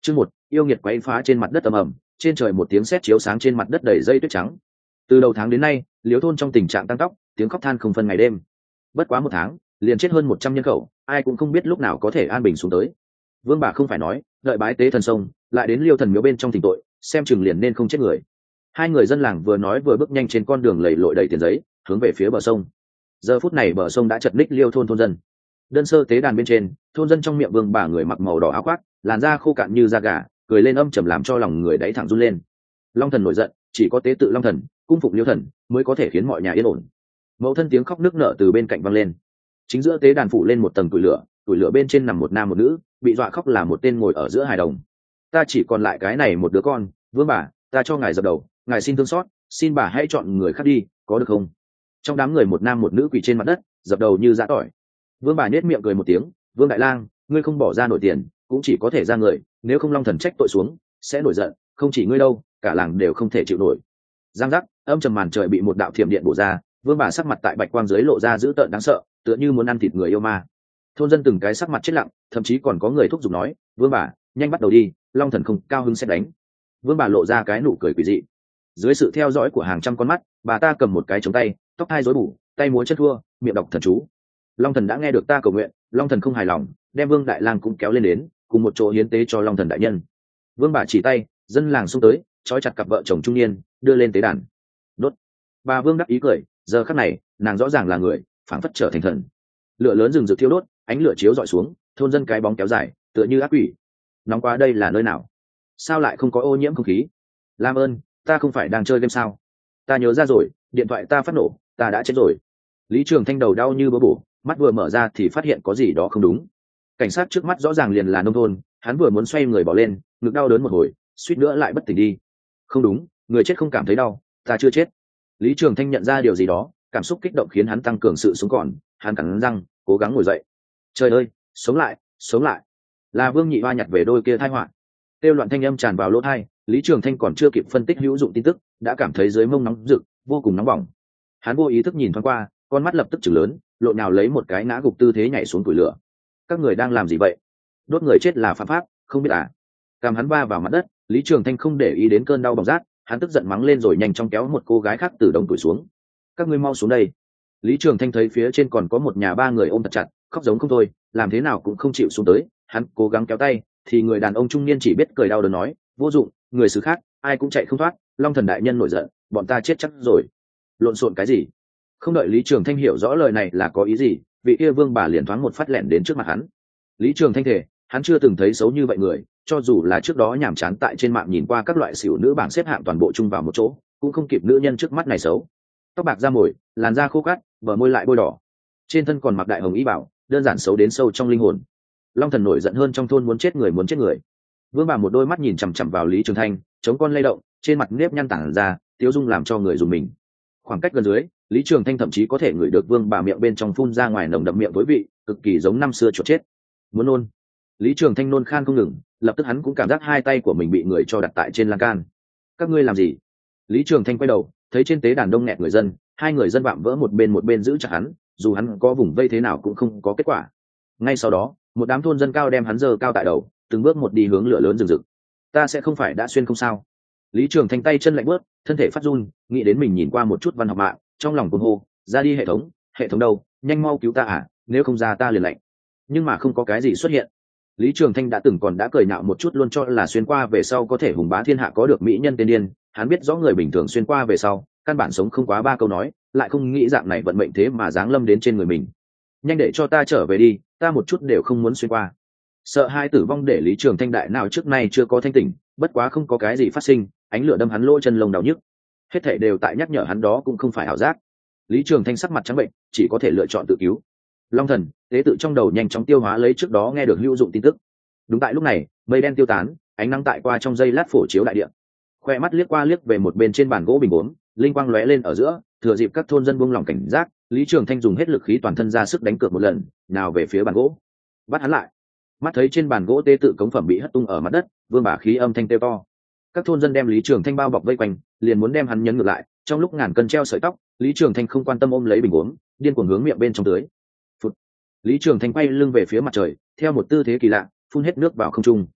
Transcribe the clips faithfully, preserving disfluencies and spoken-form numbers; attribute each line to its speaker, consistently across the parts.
Speaker 1: Chương một, yêu nghiệt quấy phá trên mặt đất ầm ầm, trên trời một tiếng sét chiếu sáng trên mặt đất đầy dây tuyết trắng. Từ đầu tháng đến nay, Liễu thôn trong tình trạng tăng tóc, tiếng khóc than không phân ngày đêm. Bất quá một tháng, liền chết hơn một trăm nhân khẩu, ai cũng không biết lúc nào có thể an bình xuống tới. Vương bà không phải nói, đợi bái tế thần sông, lại đến Liêu thần miếu bên trong thỉnh tội, xem chừng liền nên không chết người. Hai người dân làng vừa nói vừa bước nhanh trên con đường lầy lội đầy tiền giấy, hướng về phía bờ sông. Giờ phút này bờ sông đã chật ních Liêu thôn thôn dân. Đơn sơ tế đàn bên trên, thôn dân trong miệng Vương bà người mặc màu đỏ áo khoác, làn da khô cạn như da gà, cười lên âm trầm làm cho lòng người đáy thẳng run lên. Long thần nổi giận, chỉ có tế tự Long thần, cung phụng Liêu thần mới có thể khiến mọi nhà yên ổn. Mẫu thân tiếng khóc nức nở từ bên cạnh vang lên. Chính giữa tế đàn phủ lên một tầng củi lửa, củi lửa bên trên nằm một nam một nữ, bị dọa khóc là một tên ngồi ở giữa hài đồng. Ta chỉ còn lại cái này một đứa con, Vương bà, ta cho ngài dập đầu, ngài xin thương xót, xin bà hãy chọn người khác đi, có được không? Trong đám người một nam một nữ quỳ trên mặt đất, dập đầu như giã tỏi. Vương bà nhếch miệng cười một tiếng, Vương đại lang, ngươi không bỏ ra nổi tiền, cũng chỉ có thể ra người, nếu không Long thần trách tội xuống, sẽ nổi giận, không chỉ ngươi đâu, cả làng đều không thể chịu nổi. Giang giác, âm trầm màn trời bị một đạo thiểm điện bổ ra, Vương bà sắc mặt tại bạch quang dưới lộ ra dữ tợn đáng sợ, tựa như muốn ăn thịt người yêu ma. Thôn dân từng cái sắc mặt chết lặng, thậm chí còn có người thúc giục nói, Vương bà, nhanh bắt đầu đi, Long thần không cao hứng sẽ đánh. Vương bà lộ ra cái nụ cười quỷ dị. Dưới sự theo dõi của hàng trăm con mắt, bà ta cầm một cái chống tay, tóc hai rối bù, tay múa chân thua, miệng đọc thần chú. Long thần đã nghe được ta cầu nguyện, Long thần không hài lòng, đem Vương đại lang cũng kéo lên đến, cùng một chỗ hiến tế cho Long thần đại nhân. Vương bà chỉ tay, dân làng xung tới, trói chặt cặp vợ chồng trung niên, đưa lên tế đàn. Đốt. Bà Vương đắc ý cười, giờ khắc này, nàng rõ ràng là người, phảng phất trở thành thần. Lửa lớn rừng rực thiêu đốt, ánh lửa chiếu dọi xuống, thôn dân cái bóng kéo dài, tựa như ác quỷ. Nóng quá, đây là nơi nào? Sao lại không có ô nhiễm không khí? Lam ơn, ta không phải đang chơi game sao? Ta nhớ ra rồi, điện thoại ta phát nổ, ta đã chết rồi. Lý Trường Thanh đầu đau như búa bổ, mắt vừa mở ra thì phát hiện có gì đó không đúng. Cảnh sát trước mắt rõ ràng liền là nông thôn, hắn vừa muốn xoay người bỏ lên, ngực đau đớn một hồi, suýt nữa lại bất tỉnh đi. Không đúng, người chết không cảm thấy đau, ta chưa chết. Lý Trường Thanh nhận ra điều gì đó, cảm xúc kích động khiến hắn tăng cường sự sống còn, hắn cắn răng, cố gắng ngồi dậy. Trời ơi, sống lại, sống lại! Là Vương Nhị Hoa nhặt về đôi kia thai họa. Tiêu loạn thanh âm tràn vào lỗ tai, Lý Trường Thanh còn chưa kịp phân tích hữu dụng tin tức, đã cảm thấy dưới mông nóng rực, vô cùng nóng bỏng. Hắn vô ý thức nhìn thoáng qua, con mắt lập tức chừng lớn, lộn nhào lấy một cái ngã gục tư thế nhảy xuống củi lửa. Các người đang làm gì vậy? Đốt người chết là phạm pháp, không biết à? Cằm hắn va vào mặt đất, Lý Trường Thanh không để ý đến cơn đau bỏng rát, hắn tức giận mắng lên rồi nhanh chóng kéo một cô gái khác từ đống tuổi xuống. Các ngươi mau xuống đây! Lý Trường Thanh thấy phía trên còn có một nhà ba người ôm thật chặt, khóc giống không thôi, làm thế nào cũng không chịu xuống tới. Hắn cố gắng kéo tay, thì người đàn ông trung niên chỉ biết cười đau đớn nói, vô dụng, người xứ khác, ai cũng chạy không thoát. Long thần đại nhân nổi giận, bọn ta chết chắc rồi. Lộn xộn cái gì? Không đợi Lý Trường Thanh hiểu rõ lời này là có ý gì, vị kia Vương bà liền thoáng một phát lẻn đến trước mặt hắn. Lý Trường Thanh thể, hắn chưa từng thấy xấu như vậy người, cho dù là trước đó nhàm chán tại trên mạng nhìn qua các loại xỉu nữ bảng xếp hạng toàn bộ chung vào một chỗ, cũng không kịp nữ nhân trước mắt này xấu. Tóc bạc da mồi, làn da khô cát, bờ môi lại bôi đỏ, trên thân còn mặc đại hồng y bảo, đơn giản xấu đến sâu trong linh hồn. Long thần nổi giận hơn trong thôn muốn chết người muốn chết người. Vương bà một đôi mắt nhìn chằm chằm vào Lý Trường Thanh, chống con lay động, trên mặt nếp nhăn tản ra, tiêu dung làm cho người dùng mình. Khoảng cách gần dưới, Lý Trường Thanh thậm chí có thể ngửi được Vương bà miệng bên trong phun ra ngoài nồng đậm miệng với vị, cực kỳ giống năm xưa chuột chết. Muốn nôn. Lý Trường Thanh nôn khan không ngừng, lập tức hắn cũng cảm giác hai tay của mình bị người cho đặt tại trên lan can. Các ngươi làm gì? Lý Trường Thanh quay đầu, thấy trên tế đàn đông nghẹt người dân, hai người dân vạm vỡ một bên một bên giữ chặt hắn, dù hắn có vùng vây thế nào cũng không có kết quả. Ngay sau đó, một đám thôn dân cao đem hắn giơ cao tại đầu, từng bước một đi hướng lửa lớn rừng rực. Ta sẽ không phải đã xuyên không sao? Lý Trường Thanh tay chân lạnh bước, thân thể phát run, nghĩ đến mình nhìn qua một chút văn học mạng, trong lòng cuồng hô, ra đi hệ thống, hệ thống đâu, nhanh mau cứu ta à, nếu không ra ta liền lạnh. Nhưng mà không có cái gì xuất hiện. Lý Trường Thanh đã từng còn đã cười nhạo một chút luôn cho là xuyên qua về sau có thể hùng bá thiên hạ có được mỹ nhân tiên điên, hắn biết rõ người bình thường xuyên qua về sau, căn bản sống không quá ba câu nói, lại không nghĩ dạng này vận mệnh thế mà giáng lâm đến trên người mình. Nhanh để cho ta trở về đi, ta một chút đều không muốn xuyên qua. Sợ hai tử vong để Lý Trường Thanh đại nào trước nay chưa có thanh tỉnh, bất quá không có cái gì phát sinh, ánh lửa đâm hắn lỗ chân lông đau nhức. Hết thảy đều tại nhắc nhở hắn đó cũng không phải ảo giác. Lý Trường Thanh sắc mặt trắng bệnh, chỉ có thể lựa chọn tự cứu. Long thần, tế tự trong đầu nhanh chóng tiêu hóa lấy trước đó nghe được hữu dụng tin tức. Đúng tại lúc này, mây đen tiêu tán, ánh nắng tại qua trong giây lát phổ chiếu đại địa. Khoe mắt liếc qua liếc về một bên trên bàn gỗ bình uống, linh quang lóe lên ở giữa, thừa dịp các thôn dân buông lỏng cảnh giác, Lý Trường Thanh dùng hết lực khí toàn thân ra sức đánh cược một lần, nào về phía bàn gỗ. Bắt hắn lại. Mắt thấy trên bàn gỗ tế tự cống phẩm bị hất tung ở mặt đất, vương bả khí âm thanh kêu to. Các thôn dân đem Lý Trường Thanh bao bọc vây quanh, liền muốn đem hắn nhấn ngược lại. Trong lúc ngàn cân treo sợi tóc, Lý Trường Thanh không quan tâm ôm lấy bình uống, điên cuồng hướng miệng bên trong tưới. Phụt. Lý Trường Thanh quay lưng về phía mặt trời, theo một tư thế kỳ lạ, phun hết nước vào không trung.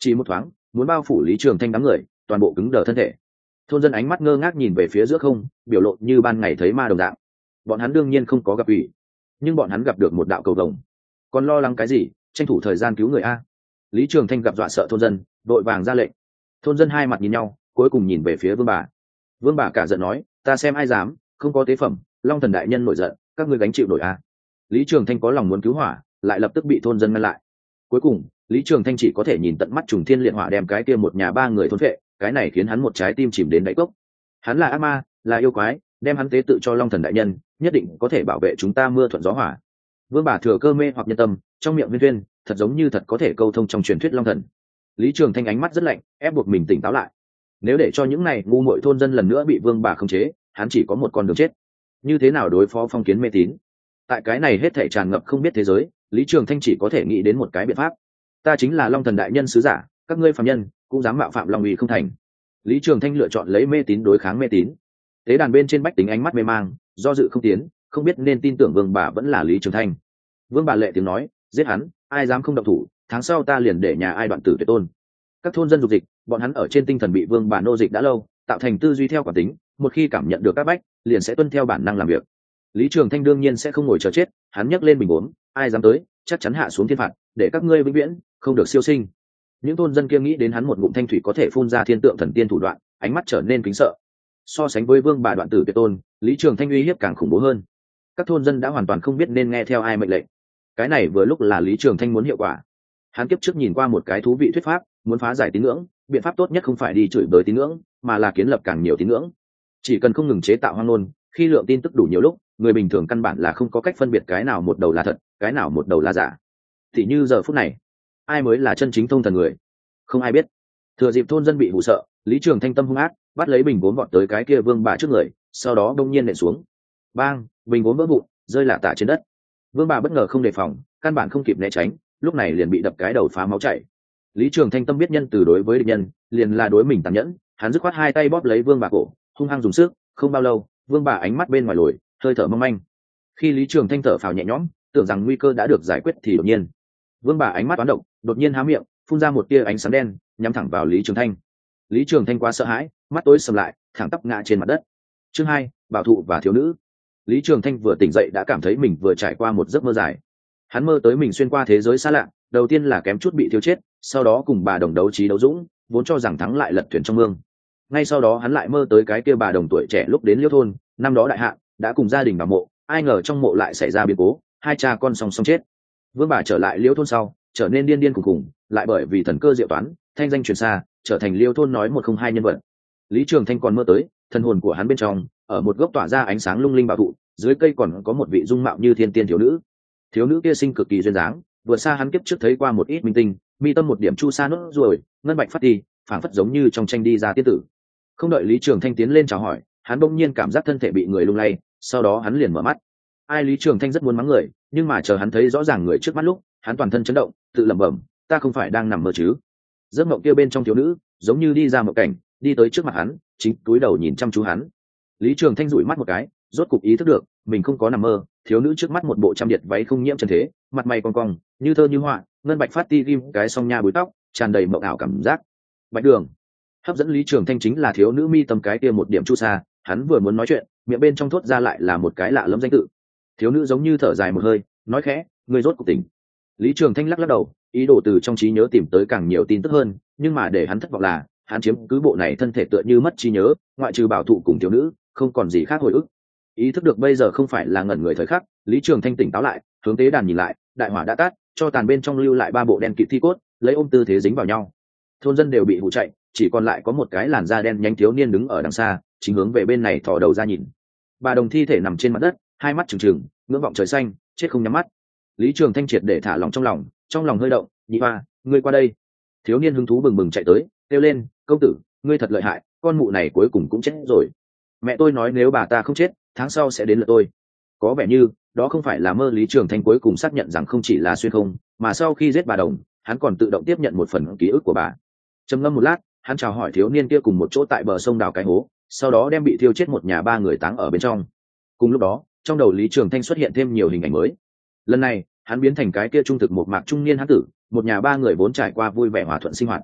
Speaker 1: chỉ một thoáng muốn bao phủ Lý Trường Thanh đám người, toàn bộ cứng đờ thân thể. Thôn dân ánh mắt ngơ ngác nhìn về phía giữa không, biểu lộ như ban ngày thấy ma đồng dạng. Bọn hắn đương nhiên không có gặp ủy, nhưng bọn hắn gặp được một đạo cầu vồng. Còn lo lắng cái gì, tranh thủ thời gian cứu người a. Lý Trường Thanh gặp dọa sợ thôn dân, đội vàng ra lệnh. Thôn dân hai mặt nhìn nhau, cuối cùng nhìn về phía vương bà. Vương bà cả giận nói, ta xem ai dám, không có tế phẩm, Long Thần đại nhân nổi giận, các ngươi gánh chịu nổi a. Lý Trường Thanh có lòng muốn cứu hỏa, lại lập tức bị thôn dân ngăn lại. Cuối cùng Lý Trường Thanh chỉ có thể nhìn tận mắt trùng thiên liệt hỏa đem cái kia một nhà ba người thôn phệ, cái này khiến hắn một trái tim chìm đến đáy cốc. Hắn là ác ma, là yêu quái, đem hắn tế tự cho Long Thần đại nhân, nhất định có thể bảo vệ chúng ta mưa thuận gió hỏa. Vương bà thừa cơ mê hoặc nhân tâm, trong miệng viên viên, thật giống như thật có thể câu thông trong truyền thuyết Long Thần. Lý Trường Thanh ánh mắt rất lạnh, ép buộc mình tỉnh táo lại. Nếu để cho những này ngu muội thôn dân lần nữa bị vương bà khống chế, hắn chỉ có một con đường chết. Như thế nào đối phó phong kiến mê tín? Tại cái này hết thảy tràn ngập không biết thế giới, Lý Trường Thanh chỉ có thể nghĩ đến một cái biện pháp. Ta chính là Long Thần đại nhân sứ giả, các ngươi phàm nhân cũng dám mạo phạm Long uy không thành. Lý Trường Thanh lựa chọn lấy mê tín đối kháng mê tín. Tế đàn bên trên bách tính ánh mắt mê mang, do dự không tiến, không biết nên tin tưởng vương bà vẫn là Lý Trường Thanh. Vương bà lệ tiếng nói, giết hắn, ai dám không động thủ, tháng sau ta liền để nhà ai đoạn tử tuyệt tôn. Các thôn dân dục dịch, bọn hắn ở trên tinh thần bị vương bà nô dịch đã lâu, tạo thành tư duy theo cảm tính, một khi cảm nhận được các bách, liền sẽ tuân theo bản năng làm việc. Lý Trường Thanh đương nhiên sẽ không ngồi chờ chết, hắn nhấc lên bình uống, ai dám tới, chắc chắn hạ xuống thiên phạt, để các ngươi vĩnh viễn không được siêu sinh. Những thôn dân kia nghĩ đến hắn một ngụm thanh thủy có thể phun ra thiên tượng thần tiên thủ đoạn, ánh mắt trở nên kính sợ. So sánh với vương bà đoạn tử tuyệt tôn, Lý Trường Thanh uy hiếp càng khủng bố hơn. Các thôn dân đã hoàn toàn không biết nên nghe theo ai mệnh lệnh. Cái này vừa lúc là Lý Trường Thanh muốn hiệu quả. Hắn kiếp trước nhìn qua một cái thú vị thuyết pháp, muốn phá giải tín ngưỡng, biện pháp tốt nhất không phải đi chửi bới tín ngưỡng, mà là kiến lập càng nhiều tín ngưỡng. Chỉ cần không ngừng chế tạo hoang ngôn, khi lượng tin tức đủ nhiều lúc, người bình thường căn bản là không có cách phân biệt cái nào một đầu là thật, cái nào một đầu là giả. Thì như giờ phút này, ai mới là chân chính thông thần người? Không ai biết. Thừa dịp thôn dân bị hù sợ, Lý Trường Thanh tâm hung ác, bắt lấy bình gốm vọt tới cái kia vương bà trước người, sau đó đông nhiên nện xuống. Bang, bình gốm vỡ vụn, rơi lả tả trên đất. Vương bà bất ngờ không đề phòng, căn bản không kịp né tránh, lúc này liền bị đập cái đầu phá máu chảy. Lý Trường Thanh tâm biết nhân từ đối với địch nhân, liền là đối mình tàn nhẫn, hắn dứt khoát hai tay bóp lấy vương bà cổ, hung hăng dùng sức, không bao lâu, vương bà ánh mắt bên ngoài lồi, hơi thở mong manh. Khi Lý Trường Thanh thở phào nhẹ nhõm, tưởng rằng nguy cơ đã được giải quyết thì đột nhiên, vương bà ánh mắt toán độc, đột nhiên há miệng, phun ra một tia ánh sáng đen, nhắm thẳng vào Lý Trường Thanh. Lý Trường Thanh quá sợ hãi, mắt tối sầm lại, thẳng tắp ngã trên mặt đất. Chương hai, bảo thụ và thiếu nữ. Lý Trường Thanh vừa tỉnh dậy đã cảm thấy mình vừa trải qua một giấc mơ dài. Hắn mơ tới mình xuyên qua thế giới xa lạ, đầu tiên là kém chút bị thiêu chết, sau đó cùng bà đồng đấu trí đấu dũng, vốn cho rằng thắng lại lật thuyền trong mương. Ngay sau đó hắn lại mơ tới cái kia bà đồng tuổi trẻ lúc đến Liêu thôn, năm đó đại hạn, đã cùng gia đình vào mộ, ai ngờ trong mộ lại xảy ra biến cố, hai cha con song song chết. Vương bà trở lại Liêu thôn sau, trở nên điên điên khùng khùng, lại bởi vì thần cơ diệu toán, thanh danh truyền xa, trở thành Liêu thôn nói một không hai nhân vật. Lý Trường Thanh còn mơ tới, thần hồn của hắn bên trong, ở một gốc tỏa ra ánh sáng lung linh bảo thụ, dưới cây còn có một vị dung mạo như thiên tiên thiếu nữ. Thiếu nữ kia sinh cực kỳ duyên dáng, vừa xa hắn kiếp trước thấy qua một ít minh tinh, mi tâm một điểm chu sa nốt ruồi, ngân bạch phát đi, phảng phất giống như trong tranh đi ra tiên tử. Không đợi Lý Trường Thanh tiến lên chào hỏi, hắn bỗng nhiên cảm giác thân thể bị người lung lay, sau đó hắn liền mở mắt. Ai Lý Trường Thanh rất muốn mắng người, nhưng mà chờ hắn thấy rõ ràng người trước mắt lúc, hắn toàn thân chấn động, tự lẩm bẩm, ta không phải đang nằm mơ chứ? Giấc mộng kia bên trong thiếu nữ, giống như đi ra một cảnh, đi tới trước mặt hắn, chính cúi đầu nhìn chăm chú hắn. Lý Trường Thanh dụi mắt một cái, rốt cục ý thức được, mình không có nằm mơ, thiếu nữ trước mắt một bộ trăm điệt váy không nhiễm trần thế, mặt mày cong cong, như thơ như họa, ngân bạch phát ti ghim cái song nha búi tóc, tràn đầy mộng ảo cảm giác. Bạch đường. Hấp dẫn Lý Trường Thanh chính là thiếu nữ mi tâm cái kia một điểm chu sa, hắn vừa muốn nói chuyện, miệng bên trong thốt ra lại là một cái lạ lẫm danh tự. Thiếu nữ giống như thở dài một hơi, nói khẽ, ngươi rốt cục tỉnh. Lý Trường Thanh lắc lắc đầu, ý đồ từ trong trí nhớ tìm tới càng nhiều tin tức hơn, nhưng mà để hắn thất vọng là, hắn chiếm cứ bộ này thân thể tựa như mất trí nhớ, ngoại trừ bảo thụ cùng thiếu nữ, không còn gì khác hồi ức. Ý thức được bây giờ không phải là ngẩn người thời khắc, Lý Trường Thanh tỉnh táo lại, hướng tế đàn nhìn lại, đại hỏa đã tắt, cho tàn bên trong lưu lại ba bộ đen kịt thi cốt, lấy ôm tư thế dính vào nhau. Thôn dân đều bị hù chạy, chỉ còn lại có một cái làn da đen nhánh thiếu niên đứng ở đằng xa, chính hướng về bên này thò đầu ra nhìn. Bà đồng thi thể nằm trên mặt đất, hai mắt trừng trừng, ngưỡng vọng trời xanh, chết không nhắm mắt. Lý Trường Thanh triệt để thả lòng trong lòng, trong lòng hơi động, nhị hoa, ngươi qua đây. Thiếu niên hứng thú bừng bừng chạy tới, kêu lên, công tử, ngươi thật lợi hại, con mụ này cuối cùng cũng chết rồi. Mẹ tôi nói nếu bà ta không chết, tháng sau sẽ đến lượt tôi. Có vẻ như đó không phải là mơ. Lý Trường Thanh cuối cùng xác nhận rằng không chỉ là xuyên không, mà sau khi giết bà đồng, hắn còn tự động tiếp nhận một phần ký ức của bà. Trầm ngâm một lát, hắn chào hỏi thiếu niên kia cùng một chỗ tại bờ sông đào cái hố, sau đó đem bị thiêu chết một nhà ba người táng ở bên trong. Cùng lúc đó, trong đầu Lý Trường Thanh xuất hiện thêm nhiều hình ảnh mới. Lần này, hắn biến thành cái kia trung thực một mạc trung niên hán tử, một nhà ba người vốn trải qua vui vẻ hòa thuận sinh hoạt,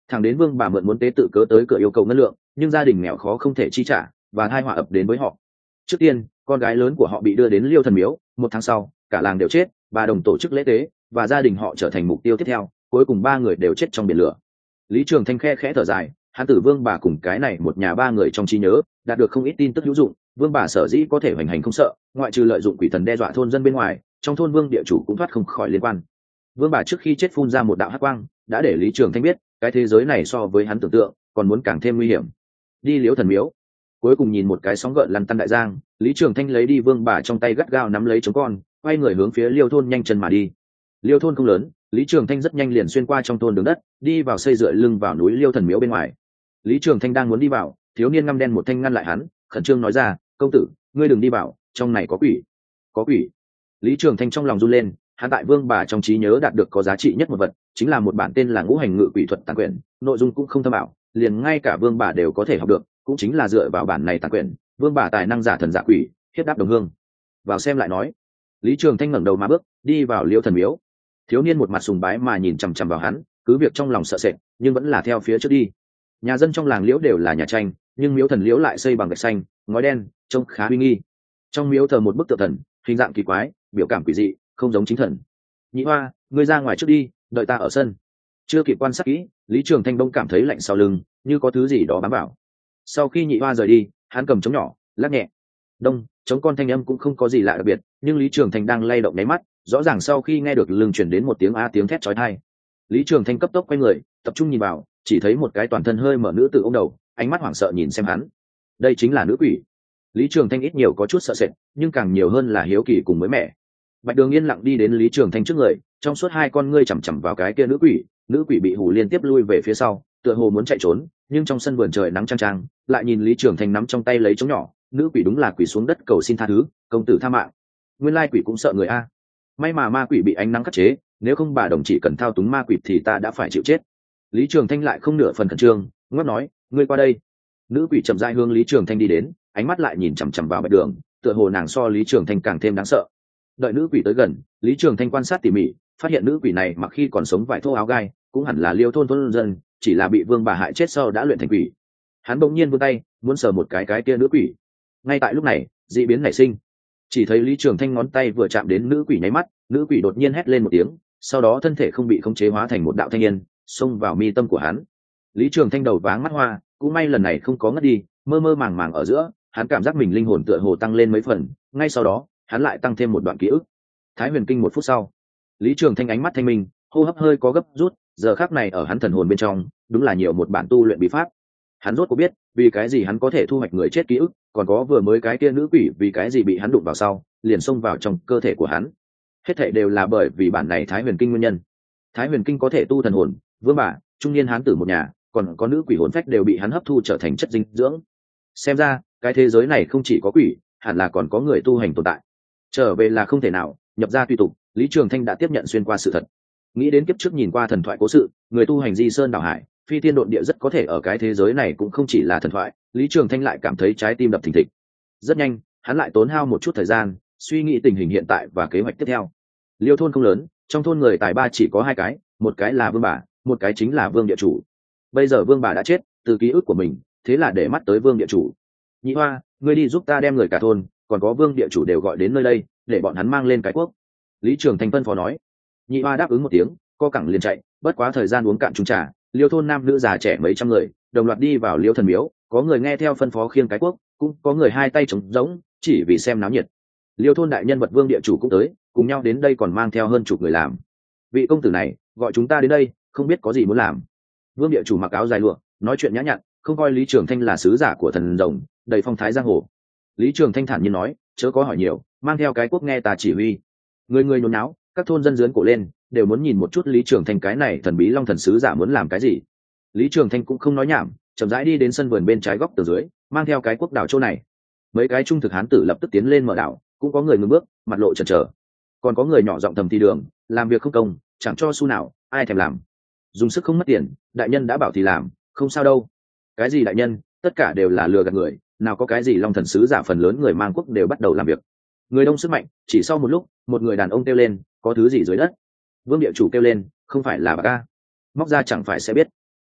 Speaker 1: Thằng đến vương bà mượn muốn tế tự cớ tới cửa yêu cầu ngân lượng, nhưng gia đình nghèo khó không thể chi trả, và tai họa ập đến với họ. Trước tiên, con gái lớn của họ bị đưa đến Liêu Thần Miếu, một tháng sau, cả làng đều chết, bà đồng tổ chức lễ tế, và gia đình họ trở thành mục tiêu tiếp theo, cuối cùng ba người đều chết trong biển lửa. Lý Trường Thanh khe khẽ thở dài, hắn tử vương bà cùng cái này một nhà ba người trong trí nhớ, đạt được không ít tin tức hữu dụng. Vương bà sở dĩ có thể hoành hành không sợ, ngoại trừ lợi dụng quỷ thần đe dọa thôn dân bên ngoài, trong thôn vương địa chủ cũng thoát không khỏi liên quan. Vương bà trước khi chết phun ra một đạo hắc quang, đã để Lý Trường Thanh biết, cái thế giới này so với hắn tưởng tượng còn muốn càng thêm nguy hiểm. Đi Liễu Thần Miếu, cuối cùng nhìn một cái sóng gợn lăn tăn đại giang, Lý Trường Thanh lấy đi vương bà trong tay gắt gao nắm lấy trống con, quay người hướng phía Liêu thôn nhanh chân mà đi. Liêu thôn không lớn, Lý Trường Thanh rất nhanh liền xuyên qua trong thôn đường đất, đi vào xây dựa lưng vào núi Liêu Thần Miếu bên ngoài. Lý Trường Thanh đang muốn đi vào, thiếu niên ngăm đen một thanh ngăn lại hắn, khẩn trương nói ra, công tử, ngươi đừng đi vào, trong này có quỷ. Có quỷ? Lý Trường Thanh trong lòng run lên, hắn tại vương bà trong trí nhớ đạt được có giá trị nhất một vật, chính là một bản tên là Ngũ Hành Ngự Quỷ Thuật tản quyển, nội dung cũng không thâm ảo, liền ngay cả vương bà đều có thể học được, cũng chính là dựa vào bản này tản quyển, vương bà tài năng giả thần giả quỷ, hiếp đáp đồng hương. Vào xem lại nói. Lý Trường Thanh ngẩng đầu mà bước, đi vào Liêu Thần Miếu. Thiếu niên một mặt sùng bái mà nhìn chằm chằm vào hắn, cứ việc trong lòng sợ sệt, nhưng vẫn là theo phía trước đi. Nhà dân trong làng Liễu đều là nhà tranh, nhưng miếu thần Liễu lại xây bằng gạch xanh, ngói đen, trông khá uy nghi. Trong miếu thờ một bức tượng thần, hình dạng kỳ quái, biểu cảm quỷ dị, không giống chính thần. Nhị Hoa, ngươi ra ngoài trước đi, đợi ta ở sân. Chưa kịp quan sát kỹ, Lý Trường Thanh bỗng cảm thấy lạnh sau lưng, như có thứ gì đó bám vào. Sau khi Nhị Hoa rời đi, hắn cầm trống nhỏ, lắc nhẹ. Đông, trống con thanh âm cũng không có gì lạ đặc biệt, nhưng Lý Trường Thanh đang lay động nháy mắt, rõ ràng sau khi nghe được lưng truyền đến một tiếng a tiếng thét chói tai. Lý Trường Thanh cấp tốc quay người, tập trung nhìn vào, chỉ thấy một cái toàn thân hơi mở nữ tử ôm đầu, ánh mắt hoảng sợ nhìn xem hắn. Đây chính là nữ quỷ. Lý Trường Thanh ít nhiều có chút sợ sệt, nhưng càng nhiều hơn là hiếu kỳ cùng mới mẻ. Bạch Đường yên lặng đi đến Lý Trường Thanh trước người, trong suốt hai con ngươi chằm chằm vào cái kia nữ quỷ, nữ quỷ bị hù liên tiếp lui về phía sau, tựa hồ muốn chạy trốn, nhưng trong sân vườn trời nắng chang chang, lại nhìn Lý Trường Thanh nắm trong tay lấy trống nhỏ, nữ quỷ đúng là quỷ xuống đất cầu xin tha thứ, công tử tha mạng. Nguyên lai quỷ cũng sợ người a. May mà ma quỷ bị ánh nắng khắc chế, nếu không bà đồng chỉ cần thao túng ma quỷ thì ta đã phải chịu chết. Lý Trường Thanh lại không nửa phần khẩn trương, ngót nói, ngươi qua đây. Nữ quỷ chậm rãi hướng Lý Trường Thanh đi đến, ánh mắt lại nhìn chằm chằm vào Bạch Đường, tựa hồ nàng so Lý Trường Thanh càng thêm đáng sợ. Đợi nữ quỷ tới gần, Lý Trường Thanh quan sát tỉ mỉ, phát hiện nữ quỷ này mặc khi còn sống vải thô áo gai, cũng hẳn là Liêu thôn thôn dân, chỉ là bị vương bà hại chết sau đã luyện thành quỷ. Hắn bỗng nhiên vươn tay, muốn sờ một cái cái kia nữ quỷ. Ngay tại lúc này, dị biến nảy sinh. Chỉ thấy Lý Trường Thanh ngón tay vừa chạm đến nữ quỷ nháy mắt, nữ quỷ đột nhiên hét lên một tiếng, sau đó thân thể không bị khống chế hóa thành một đạo thanh niên, xông vào mi tâm của hắn. Lý Trường Thanh đầu váng mắt hoa, cũng may lần này không có ngất đi, mơ mơ màng màng ở giữa, hắn cảm giác mình linh hồn tựa hồ tăng lên mấy phần, ngay sau đó, hắn lại tăng thêm một đoạn ký ức. Thái Huyền Kinh một phút sau, Lý Trường Thanh ánh mắt thanh minh, hô hấp hơi có gấp rút, giờ khắc này ở hắn thần hồn bên trong, đúng là nhiều một bản tu luyện bí pháp. Hắn rốt cuộc biết, vì cái gì hắn có thể thu hoạch người chết ký ức, còn có vừa mới cái kia nữ quỷ vì cái gì bị hắn đụng vào sau, liền xông vào trong cơ thể của hắn. Hết thảy đều là bởi vì bản này Thái Huyền Kinh nguyên nhân. Thái Huyền Kinh có thể tu thần hồn, vương bà, trung niên hán tử một nhà, còn có nữ quỷ hồn phách đều bị hắn hấp thu trở thành chất dinh dưỡng. Xem ra, cái thế giới này không chỉ có quỷ, hẳn là còn có người tu hành tồn tại. Trở về là không thể nào, nhập ra tùy tục, Lý Trường Thanh đã tiếp nhận xuyên qua sự thật. Nghĩ đến kiếp trước nhìn qua thần thoại cố sự, người tu hành di sơn đảo hải, phi thiên độn địa rất có thể ở cái thế giới này cũng không chỉ là thần thoại, Lý Trường Thanh lại cảm thấy trái tim đập thình thịch. Rất nhanh, hắn lại tốn hao một chút thời gian, suy nghĩ tình hình hiện tại và kế hoạch tiếp theo. Liêu thôn không lớn, trong thôn người tài ba chỉ có hai cái, một cái là vương bà, một cái chính là vương địa chủ. Bây giờ vương bà đã chết, từ ký ức của mình, thế là để mắt tới vương địa chủ. Nhị Hoa, ngươi đi giúp ta đem người cả thôn, còn có vương địa chủ đều gọi đến nơi đây, để bọn hắn mang lên cái quốc. Lý Trường Thanh phân phó nói. Nhị Hoa đáp ứng một tiếng, co cẳng liền chạy, bất quá thời gian uống cạn chung trà, Liêu thôn nam nữ già trẻ mấy trăm người, đồng loạt đi vào Liêu Thần Miếu, có người nghe theo phân phó khiêng cái quốc, cũng có người hai tay trống rỗng, chỉ vì xem náo nhiệt. Liêu thôn đại nhân vật vương địa chủ cũng tới, cùng nhau đến đây còn mang theo hơn chục người làm. Vị công tử này gọi chúng ta đến đây, không biết có gì muốn làm. Vương địa chủ mặc áo dài lụa, nói chuyện nhã nhặn, không coi Lý Trường Thanh là sứ giả của thần rồng, đầy phong thái giang hồ. Lý Trường Thanh thản nhiên nói, chớ có hỏi nhiều, mang theo cái quốc nghe ta chỉ huy. Người người nhốn náo, các thôn dân giớn cổ lên, đều muốn nhìn một chút Lý Trường Thanh cái này thần bí long thần sứ giả muốn làm cái gì. Lý Trường Thanh cũng không nói nhảm, chậm rãi đi đến sân vườn bên trái góc từ dưới, mang theo cái quốc đảo chỗ này. Mấy cái trung thực hán tử lập tức tiến lên mở đảo, cũng có người ngừng bước, mặt lộ chần chờ, còn có người nhỏ giọng thầm thì đường, làm việc không công, chẳng cho xu nào, ai thèm làm. Dùng sức không mất tiền, đại nhân đã bảo thì làm, không sao đâu. Cái gì đại nhân, tất cả đều là lừa gạt người, nào có cái gì long thần sứ giả, phần lớn người mang quốc đều bắt đầu làm việc. Người đông sức mạnh, chỉ sau một lúc, một người đàn ông kêu lên, có thứ gì dưới đất. Vương địa chủ kêu lên, không phải là bà ca, móc ra chẳng phải sẽ biết.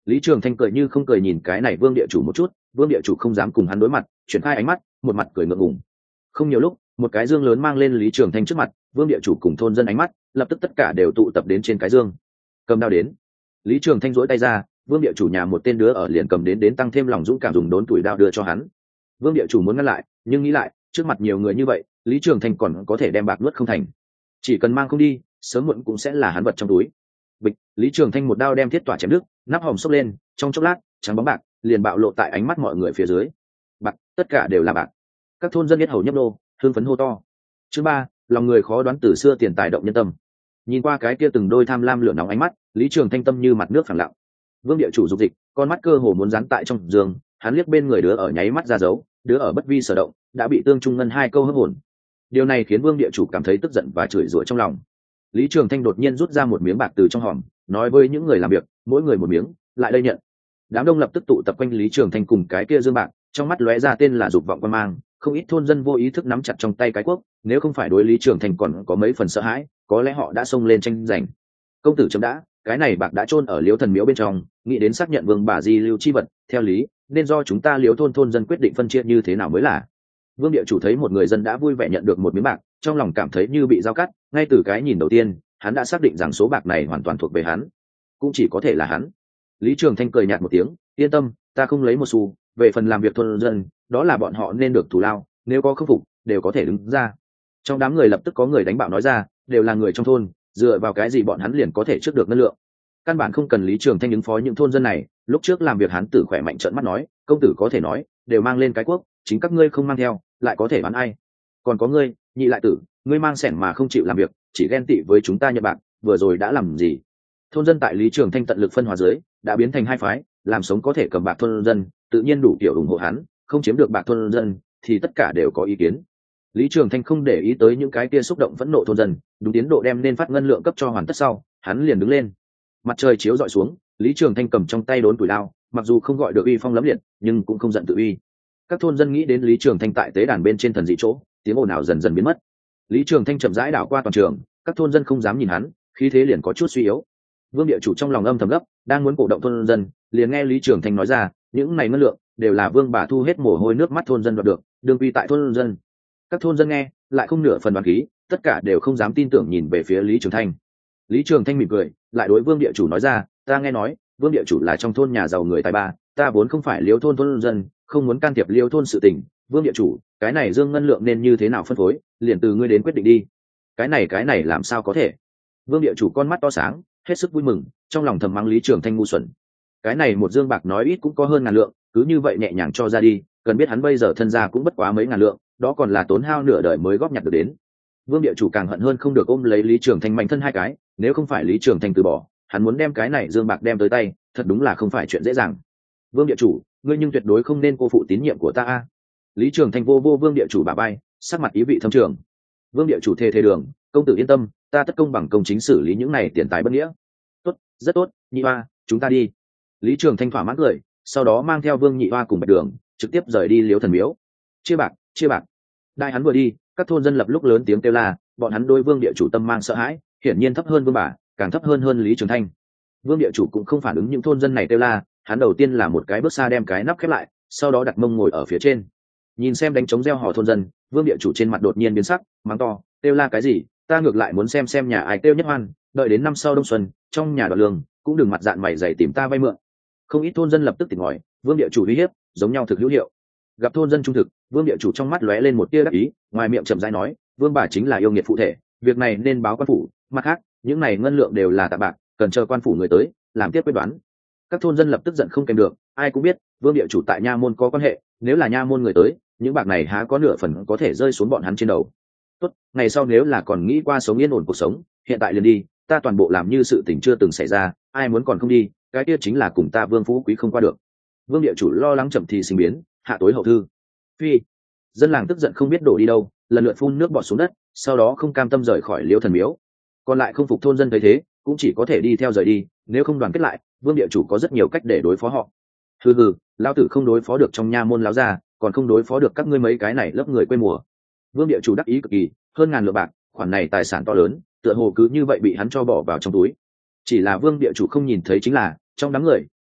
Speaker 1: Lý Trường Thanh cười như không cười nhìn cái này vương địa chủ một chút, vương địa chủ không dám cùng hắn đối mặt, chuyển khai ánh mắt, một mặt cười ngượng ngùng. Không nhiều lúc, một cái dương lớn mang lên Lý Trường Thanh trước mặt, vương địa chủ cùng thôn dân ánh mắt lập tức tất cả đều tụ tập đến trên cái dương. Cầm đao đến. Lý Trường Thanh duỗi tay ra, vương địa chủ nhà một tên đứa ở liền cầm đến đến tăng thêm lòng dũng cảm dùng đốn tuổi đao đưa cho hắn. Vương địa chủ muốn ngăn lại, nhưng nghĩ lại, trước mặt nhiều người như vậy, Lý Trường Thanh còn có thể đem bạc nuốt không thành. Chỉ cần mang không đi, sớm muộn cũng sẽ là hắn vật trong túi. Bịch, Lý Trường Thanh một đao đem thiết tỏa chém đứt, nắp hòm xốc lên, trong chốc lát, trắng bóng bạc liền bạo lộ tại ánh mắt mọi người phía dưới. Bạc, tất cả đều là bạc. Các thôn dân biết hầu nhấp nô, hương phấn hô to. Chương ba, lòng người khó đoán từ xưa tiền tài động nhân tâm. Nhìn qua cái kia từng đôi tham lam lửa nóng ánh mắt, Lý Trường Thanh tâm như mặt nước phẳng lặng. Vương địa chủ dục dịch, con mắt cơ hồ muốn dán tại trong giường, hắn liếc bên người đứa ở nháy mắt ra dấu, đứa ở bất vi sở động, đã bị Tương Trung Ngân hai câu hấp hồn. Điều này khiến Vương địa chủ cảm thấy tức giận và chửi rủa trong lòng. Lý Trường Thanh đột nhiên rút ra một miếng bạc từ trong hòm, nói với những người làm việc, mỗi người một miếng, lại đây nhận. Đám đông lập tức tụ tập quanh Lý Trường Thanh cùng cái kia dương bạc, trong mắt lóe ra tên là dục vọng quan mang, không ít thôn dân vô ý thức nắm chặt trong tay cái cuốc, nếu không phải đối Lý Trường Thanh còn có mấy phần sợ hãi, có lẽ họ đã xông lên tranh giành. Công tử chấm đã, cái này bạc đã chôn ở Liễu Thần Miếu bên trong, nghĩ đến xác nhận vương bà di lưu chi vật, theo lý, nên do chúng ta Liễu thôn thôn dân quyết định phân chia như thế nào mới là. Vương địa chủ thấy một người dân đã vui vẻ nhận được một miếng bạc, trong lòng cảm thấy như bị dao cắt, ngay từ cái nhìn đầu tiên, hắn đã xác định rằng số bạc này hoàn toàn thuộc về hắn, cũng chỉ có thể là hắn. Lý Trường Thanh cười nhạt một tiếng, yên tâm, ta không lấy một xu, về phần làm việc thôn dân, đó là bọn họ nên được thù lao, nếu có khâm phục, đều có thể đứng ra. Trong đám người lập tức có người đánh bạo nói ra, đều là người trong thôn, dựa vào cái gì bọn hắn liền có thể trước được ngân lượng. Căn bản không cần Lý Trường Thanh ứng phó những thôn dân này, lúc trước làm việc hắn tử khỏe mạnh trợn mắt nói, công tử có thể nói, đều mang lên cái cuốc, chính các ngươi không mang theo, lại có thể bán ai? Còn có ngươi, nhị lại tử, ngươi mang sẻn mà không chịu làm việc, chỉ ghen tị với chúng ta Nhật Bản, vừa rồi đã làm gì? Thôn dân tại Lý Trường Thanh tận lực phân hóa dưới, đã biến thành hai phái, làm sống có thể cầm bạc thôn dân, tự nhiên đủ kiểu ủng hộ hắn, không chiếm được bạc thôn dân, thì tất cả đều có ý kiến. Lý Trường Thanh không để ý tới những cái kia xúc động phẫn nộ thôn dân, đúng tiến độ đem nên phát ngân lượng cấp cho hoàn tất sau, hắn liền đứng lên. Mặt trời chiếu rọi xuống, Lý Trường Thanh cầm trong tay đốn tuổi đao, mặc dù không gọi được uy phong lẫm liệt, nhưng cũng không giận tự uy. Các thôn dân nghĩ đến Lý Trường Thanh tại tế đàn bên trên thần dị chỗ, tiếng ồn ào dần dần biến mất. Lý Trường Thanh chậm rãi đảo qua toàn trường, các thôn dân không dám nhìn hắn, khí thế liền có chút suy yếu. Vương địa chủ trong lòng âm thầm gấp, đang muốn cổ động thôn dân, liền nghe Lý Trường Thanh nói ra, những này ngân lượng đều là Vương bà thu hết mồ hôi nước mắt thôn dân đoạt được, đương quy tại thôn dân. Các thôn dân nghe, lại không nửa phần đoán khí, tất cả đều không dám tin tưởng nhìn về phía Lý Trường Thanh. Lý Trường Thanh mỉm cười, lại đối Vương địa chủ nói ra, ta nghe nói, Vương địa chủ là trong thôn nhà giàu người tài ba, ta vốn không phải Liễu thôn thôn dân, không muốn can thiệp Liễu thôn sự tình, Vương địa chủ, cái này dương ngân lượng nên như thế nào phân phối, liền từ ngươi đến quyết định đi. Cái này cái này làm sao có thể? Vương địa chủ con mắt to sáng, hết sức vui mừng, trong lòng thầm mắng Lý Trường Thanh ngu xuẩn. Cái này một dương bạc nói ít cũng có hơn ngàn lượng, cứ như vậy nhẹ nhàng cho ra đi, cần biết hắn bây giờ thân gia cũng bất quá mấy ngàn lượng, đó còn là tốn hao nửa đời mới góp nhặt được đến. Vương địa chủ càng hận hơn không được ôm lấy Lý Trường Thanh mạnh thân hai cái, nếu không phải Lý Trường Thanh từ bỏ, hắn muốn đem cái này dương bạc đem tới tay, thật đúng là không phải chuyện dễ dàng. Vương địa chủ, ngươi nhưng tuyệt đối không nên cô phụ tín nhiệm của ta a. Lý Trường Thanh vô vô Vương địa chủ bả vai, sắc mặt ý vị thâm trường. Vương địa chủ thề thề đường, công tử yên tâm, ta tất công bằng công chính xử lý những này tiền tài bất nghĩa. Tốt, rất tốt, nhị hoa, chúng ta đi. Lý Trường Thanh thỏa mãn cười, sau đó mang theo Vương nhị hoa cùng Bạch Đường, trực tiếp rời đi Liễu Thần Miếu. Chia bạc, chia bạc. Đại hắn vừa đi, các thôn dân lập lúc lớn tiếng kêu la, bọn hắn đối Vương địa chủ tâm mang sợ hãi, hiển nhiên thấp hơn Vương bà, càng thấp hơn hơn Lý Trường Thanh. Vương địa chủ cũng không phản ứng những thôn dân này kêu la, hắn đầu tiên là một cái bước xa đem cái nắp khép lại, sau đó đặt mông ngồi ở phía trên. Nhìn xem đánh trống reo hò thôn dân, Vương địa chủ trên mặt đột nhiên biến sắc, mắng to, kêu la cái gì, ta ngược lại muốn xem xem nhà ai kêu nhất hoan, đợi đến năm sau đông xuân, trong nhà đoạt lương, cũng đừng mặt dạn mày dày tìm ta vay mượn. Không ít thôn dân lập tức tỉnh ngòi, Vương địa chủ uy hiếp, giống nhau thực hữu hiệu. Gặp thôn dân trung thực, Vương địa chủ trong mắt lóe lên một tia đắc ý, ngoài miệng chậm rãi nói, Vương bà chính là yêu nghiệt phụ thể, việc này nên báo quan phủ, mặt khác, những này ngân lượng đều là tạp bạc, cần chờ quan phủ người tới, làm tiếp quyết đoán. Các thôn dân lập tức giận không kèm được, ai cũng biết, Vương địa chủ tại nha môn có quan hệ, nếu là nha môn người tới, những bạc này há có nửa phần có thể rơi xuống bọn hắn trên đầu. Tốt, ngày sau nếu là còn nghĩ qua sống yên ổn cuộc sống, hiện tại liền đi, ta toàn bộ làm như sự tình chưa từng xảy ra, ai muốn còn không đi, cái kia chính là cùng ta Vương phú quý không qua được. Vương địa chủ lo lắng chậm thì sinh biến, hạ tối hậu thư. Phi, dân làng tức giận không biết đổ đi đâu, lần lượt phun nước bọt xuống đất, sau đó không cam tâm rời khỏi Liễu Thần Miếu. Còn lại không phục thôn dân thấy thế, cũng chỉ có thể đi theo rời đi, nếu không đoàn kết lại, Vương địa chủ có rất nhiều cách để đối phó họ. Hừ hừ, lão tử không đối phó được trong nha môn lão gia, còn không đối phó được các ngươi mấy cái này lớp người quê mùa. Vương địa chủ đắc ý cực kỳ, hơn ngàn lượng bạc, khoản này tài sản to lớn, tựa hồ cứ như vậy bị hắn cho bỏ vào trong túi. Chỉ là Vương địa chủ không nhìn thấy chính là, trong đám người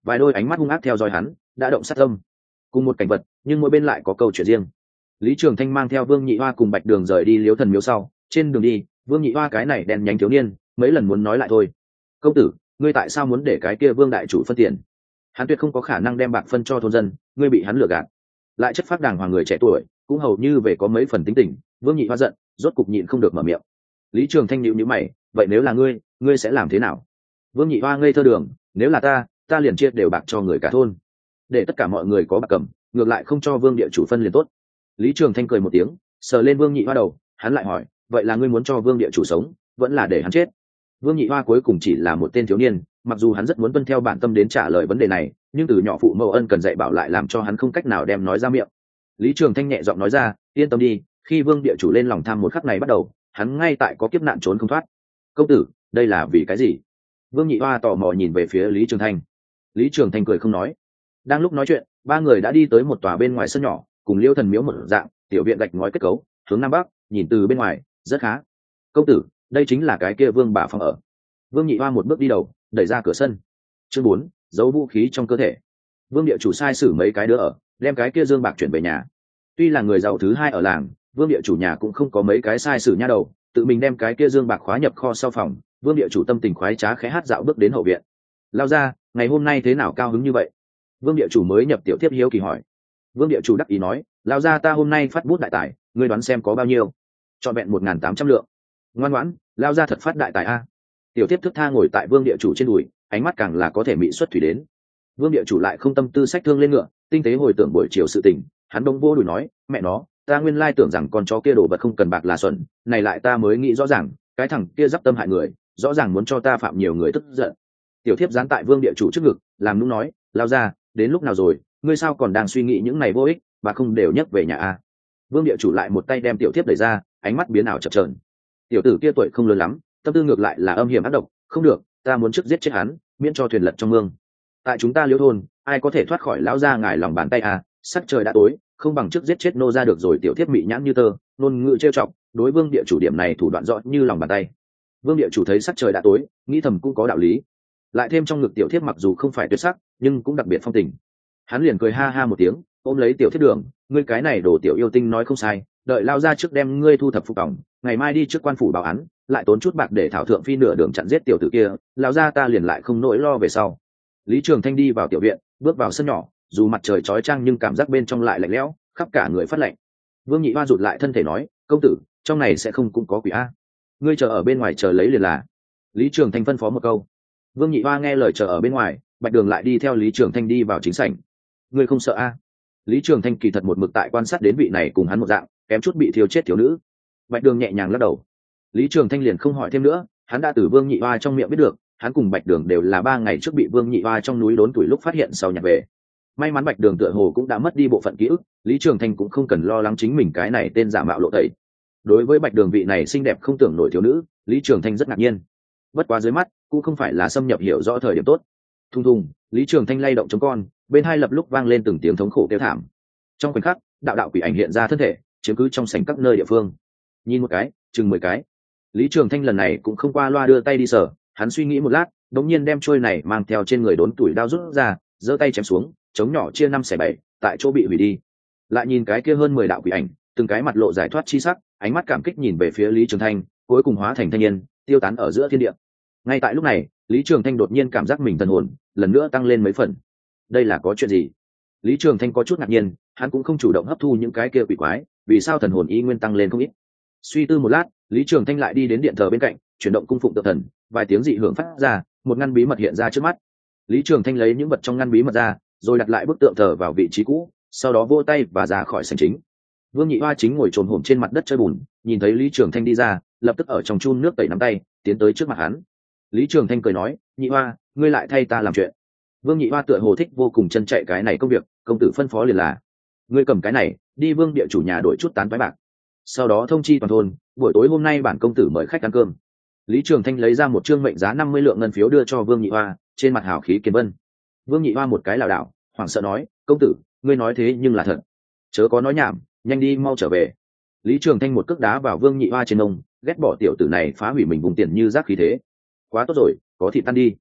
Speaker 1: vài đôi ánh mắt hung ác theo dõi hắn, đã động sát tâm. Cùng một cảnh vật, nhưng mỗi bên lại có câu chuyện riêng. Lý Trường Thanh mang theo Vương Nhị Hoa cùng Bạch Đường rời đi Liễu Thần miếu sau, trên đường đi, Vương Nhị Hoa cái này đèn nhánh thiếu niên, mấy lần muốn nói lại thôi. "Công tử, ngươi tại sao muốn để cái kia Vương đại chủ phân tiền? Hắn tuyệt không có khả năng đem bạc phân cho thôn dân, ngươi bị hắn lừa gạt." Lại chất phác đàng hoàng người trẻ tuổi, cũng hầu như về có mấy phần tính tình, Vương Nhị Hoa giận, rốt cục nhịn không được mở miệng. Lý Trường Thanh nhíu nhíu mày, "Vậy nếu là ngươi, ngươi sẽ làm thế nào?" Vương Nhị Hoa ngây thơ đường, "Nếu là ta, ta liền chia đều bạc cho người cả thôn, để tất cả mọi người có bạc cầm, ngược lại không cho Vương địa chủ phân liền tốt." Lý Trường Thanh cười một tiếng, sờ lên Vương Nhị Hoa đầu, hắn lại hỏi, "Vậy là ngươi muốn cho Vương địa chủ sống, vẫn là để hắn chết?" Vương Nhị Hoa cuối cùng chỉ là một tên thiếu niên, mặc dù hắn rất muốn tuân theo bản tâm đến trả lời vấn đề này, nhưng từ nhỏ phụ mẫu ân cần dạy bảo lại làm cho hắn không cách nào đem nói ra miệng. Lý Trường Thanh nhẹ giọng nói ra, "Yên tâm đi, khi Vương địa chủ lên lòng tham một khắc này bắt đầu, hắn ngay tại có kiếp nạn trốn không thoát." "Công tử, đây là vì cái gì?" Vương Nhị Hoa tò mò nhìn về phía Lý Trường Thanh. Lý Trường Thanh cười không nói. Đang lúc nói chuyện, ba người đã đi tới một tòa bên ngoài sân nhỏ, cùng Liễu Thần miếu một dạng, tiểu viện gạch ngói kết cấu, hướng nam bắc, nhìn từ bên ngoài, rất khá. "Công tử, đây chính là cái kia Vương bà phòng ở." Vương Nhị Hoa một bước đi đầu, đẩy ra cửa sân. Chương bốn, giấu vũ khí trong cơ thể. Vương địa chủ sai sử mấy cái đứa ở, đem cái kia dương bạc chuyển về nhà. Tuy là người giàu thứ hai ở làng, Vương địa chủ nhà cũng không có mấy cái sai sử nha đầu, tự mình đem cái kia dương bạc khóa nhập kho sau phòng. Vương địa chủ tâm tình khoái trá khẽ hát dạo bước đến hậu viện. "Lao ra, ngày hôm nay thế nào cao hứng như vậy?" Vương địa chủ mới nhập tiểu tiếp hiếu kỳ hỏi. Vương địa chủ đắc ý nói, "Lao ra ta hôm nay phát bút đại tài, ngươi đoán xem có bao nhiêu?" "Trọn vẹn một nghìn tám trăm lượng." "Ngoan ngoãn, Lao ra thật phát đại tài a." Tiểu tiếp thức tha ngồi tại Vương địa chủ trên đùi, ánh mắt càng là có thể mị xuất thủy đến. Vương địa chủ lại không tâm tư sách thương lên ngựa, tinh tế hồi tưởng buổi chiều sự tình, hắn đông vô đùi nói, "Mẹ nó, ta nguyên lai tưởng rằng con chó kia đồ vật không cần bạc là xuẩn, này lại ta mới nghĩ rõ ràng, cái thằng kia giáp tâm hại người, rõ ràng muốn cho ta phạm nhiều người tức giận." Tiểu thiếp dán tại Vương địa chủ trước ngực, làm nũng nói, "Lao ra, đến lúc nào rồi, ngươi sao còn đang suy nghĩ những này vô ích, bà không đều nhấc về nhà a?" Vương địa chủ lại một tay đem tiểu thiếp đẩy ra, ánh mắt biến ảo chập chờn. Tiểu tử kia tuổi không lớn lắm, tâm tư ngược lại là âm hiểm ác độc, "Không được, ta muốn trước giết chết hắn, miễn cho thuyền lật trong mương. Tại chúng ta Liễu thôn, ai có thể thoát khỏi lão gia ngài lòng bàn tay à, sắc trời đã tối, không bằng trước giết chết nô ra được rồi." Tiểu thiếp mị nhãn như tơ, ngôn ngữ trêu chọc, đối Vương địa chủ điểm này thủ đoạn rõ như lòng bàn tay. Vương địa chủ thấy sắc trời đã tối, nghĩ thầm cũng có đạo lý. Lại thêm trong ngực tiểu thiếp mặc dù không phải tuyệt sắc, nhưng cũng đặc biệt phong tình. Hắn liền cười ha ha một tiếng, ôm lấy tiểu thiếp đường, "Ngươi cái này đồ tiểu yêu tinh nói không sai, đợi lao ra trước đem ngươi thu thập phục tòng, ngày mai đi trước quan phủ báo án, lại tốn chút bạc để thảo thượng phi nửa đường chặn giết tiểu tử kia, lao ra ta liền lại không nỗi lo về sau." Lý Trường Thanh đi vào tiểu viện, bước vào sân nhỏ, dù mặt trời chói chang nhưng cảm giác bên trong lại lạnh lẽo, khắp cả người phát lạnh. Vương Nhị Hoa rụt lại thân thể nói, "Công tử, trong này sẽ không cũng có quỷ a? Ngươi chờ ở bên ngoài chờ lấy liền là." Lý Trường Thanh phân phó một câu. Vương Nhị Hoa nghe lời chờ ở bên ngoài, Bạch Đường lại đi theo Lý Trường Thanh đi vào chính sảnh. "Ngươi không sợ a?" Lý Trường Thanh kỳ thật một mực tại quan sát đến vị này cùng hắn một dạng, kém chút bị thiêu chết thiếu nữ. Bạch Đường nhẹ nhàng lắc đầu. Lý Trường Thanh liền không hỏi thêm nữa, hắn đã từ Vương Nhị Hoa trong miệng biết được, hắn cùng Bạch Đường đều là ba ngày trước bị Vương Nhị Hoa trong núi đốn tuổi lúc phát hiện sau nhặt về. May mắn Bạch Đường tựa hồ cũng đã mất đi bộ phận ký ức, Lý Trường Thanh cũng không cần lo lắng chính mình cái này tên giả mạo lộ tẩy. Đối với Bạch Đường vị này xinh đẹp không tưởng nổi thiếu nữ, Lý Trường Thanh rất ngạc nhiên. Bất quá dưới mắt, cũng không phải là xâm nhập hiểu rõ thời điểm tốt. Thùng thùng, Lý Trường Thanh lay động chống con, bên hai lập lúc vang lên từng tiếng thống khổ kêu thảm. Trong khoảnh khắc, đạo đạo quỷ ảnh hiện ra thân thể, chiếm cứ trong sảnh các nơi địa phương. Nhìn một cái, chừng mười cái. Lý Trường Thanh lần này cũng không qua loa đưa tay đi sờ, hắn suy nghĩ một lát, đống nhiên đem trôi này mang theo trên người đốn tuổi đao rút ra, giơ tay chém xuống, chống nhỏ chia năm xẻ bảy, tại chỗ bị hủy đi. Lại nhìn cái kia hơn mười đạo quỷ ảnh, từng cái mặt lộ giải thoát chi sắc, ánh mắt cảm kích nhìn về phía Lý Trường Thanh, cuối cùng hóa thành thanh niên, tiêu tán ở giữa thiên địa. Ngay tại lúc này, Lý Trường Thanh đột nhiên cảm giác mình thần hồn lần nữa tăng lên mấy phần. Đây là có chuyện gì? Lý Trường Thanh có chút ngạc nhiên, hắn cũng không chủ động hấp thu những cái kia quỷ quái, vì sao thần hồn y nguyên tăng lên không ít? Suy tư một lát, Lý Trường Thanh lại đi đến điện thờ bên cạnh, chuyển động cung phụng tượng thần, vài tiếng dị hưởng phát ra, một ngăn bí mật hiện ra trước mắt. Lý Trường Thanh lấy những vật trong ngăn bí mật ra, rồi đặt lại bức tượng thờ vào vị trí cũ, sau đó vỗ tay và ra khỏi sảnh chính. Vương Nhị Hoa chính ngồi trồm hổm trên mặt đất chơi bùn, nhìn thấy Lý Trường Thanh đi ra, lập tức ở trong chun nước tẩy nắm tay, tiến tới trước mặt hắn. Lý Trường Thanh cười nói, "Nhị Hoa, ngươi lại thay ta làm chuyện." Vương Nhị Hoa tựa hồ thích vô cùng chân chạy cái này công việc, công tử phân phó liền là, "Ngươi cầm cái này, đi Vương địa chủ nhà đổi chút tán toái bạc. Sau đó thông chi toàn thôn, buổi tối hôm nay bản công tử mời khách ăn cơm." Lý Trường Thanh lấy ra một trương mệnh giá năm mươi lượng ngân phiếu đưa cho Vương Nhị Hoa, trên mặt hào khí kiên vân. Vương Nhị Hoa một cái lảo đảo, hoảng sợ nói, "Công tử, ngươi nói thế nhưng là thật, chớ có nói nhảm, nhanh đi mau trở về." Lý Trường Thanh một cước đá vào Vương Nhị Hoa trên ông, ghét bỏ tiểu tử này phá hủy mình vùng tiền như rác khí thế. "Quá tốt rồi, có thịt tan đi."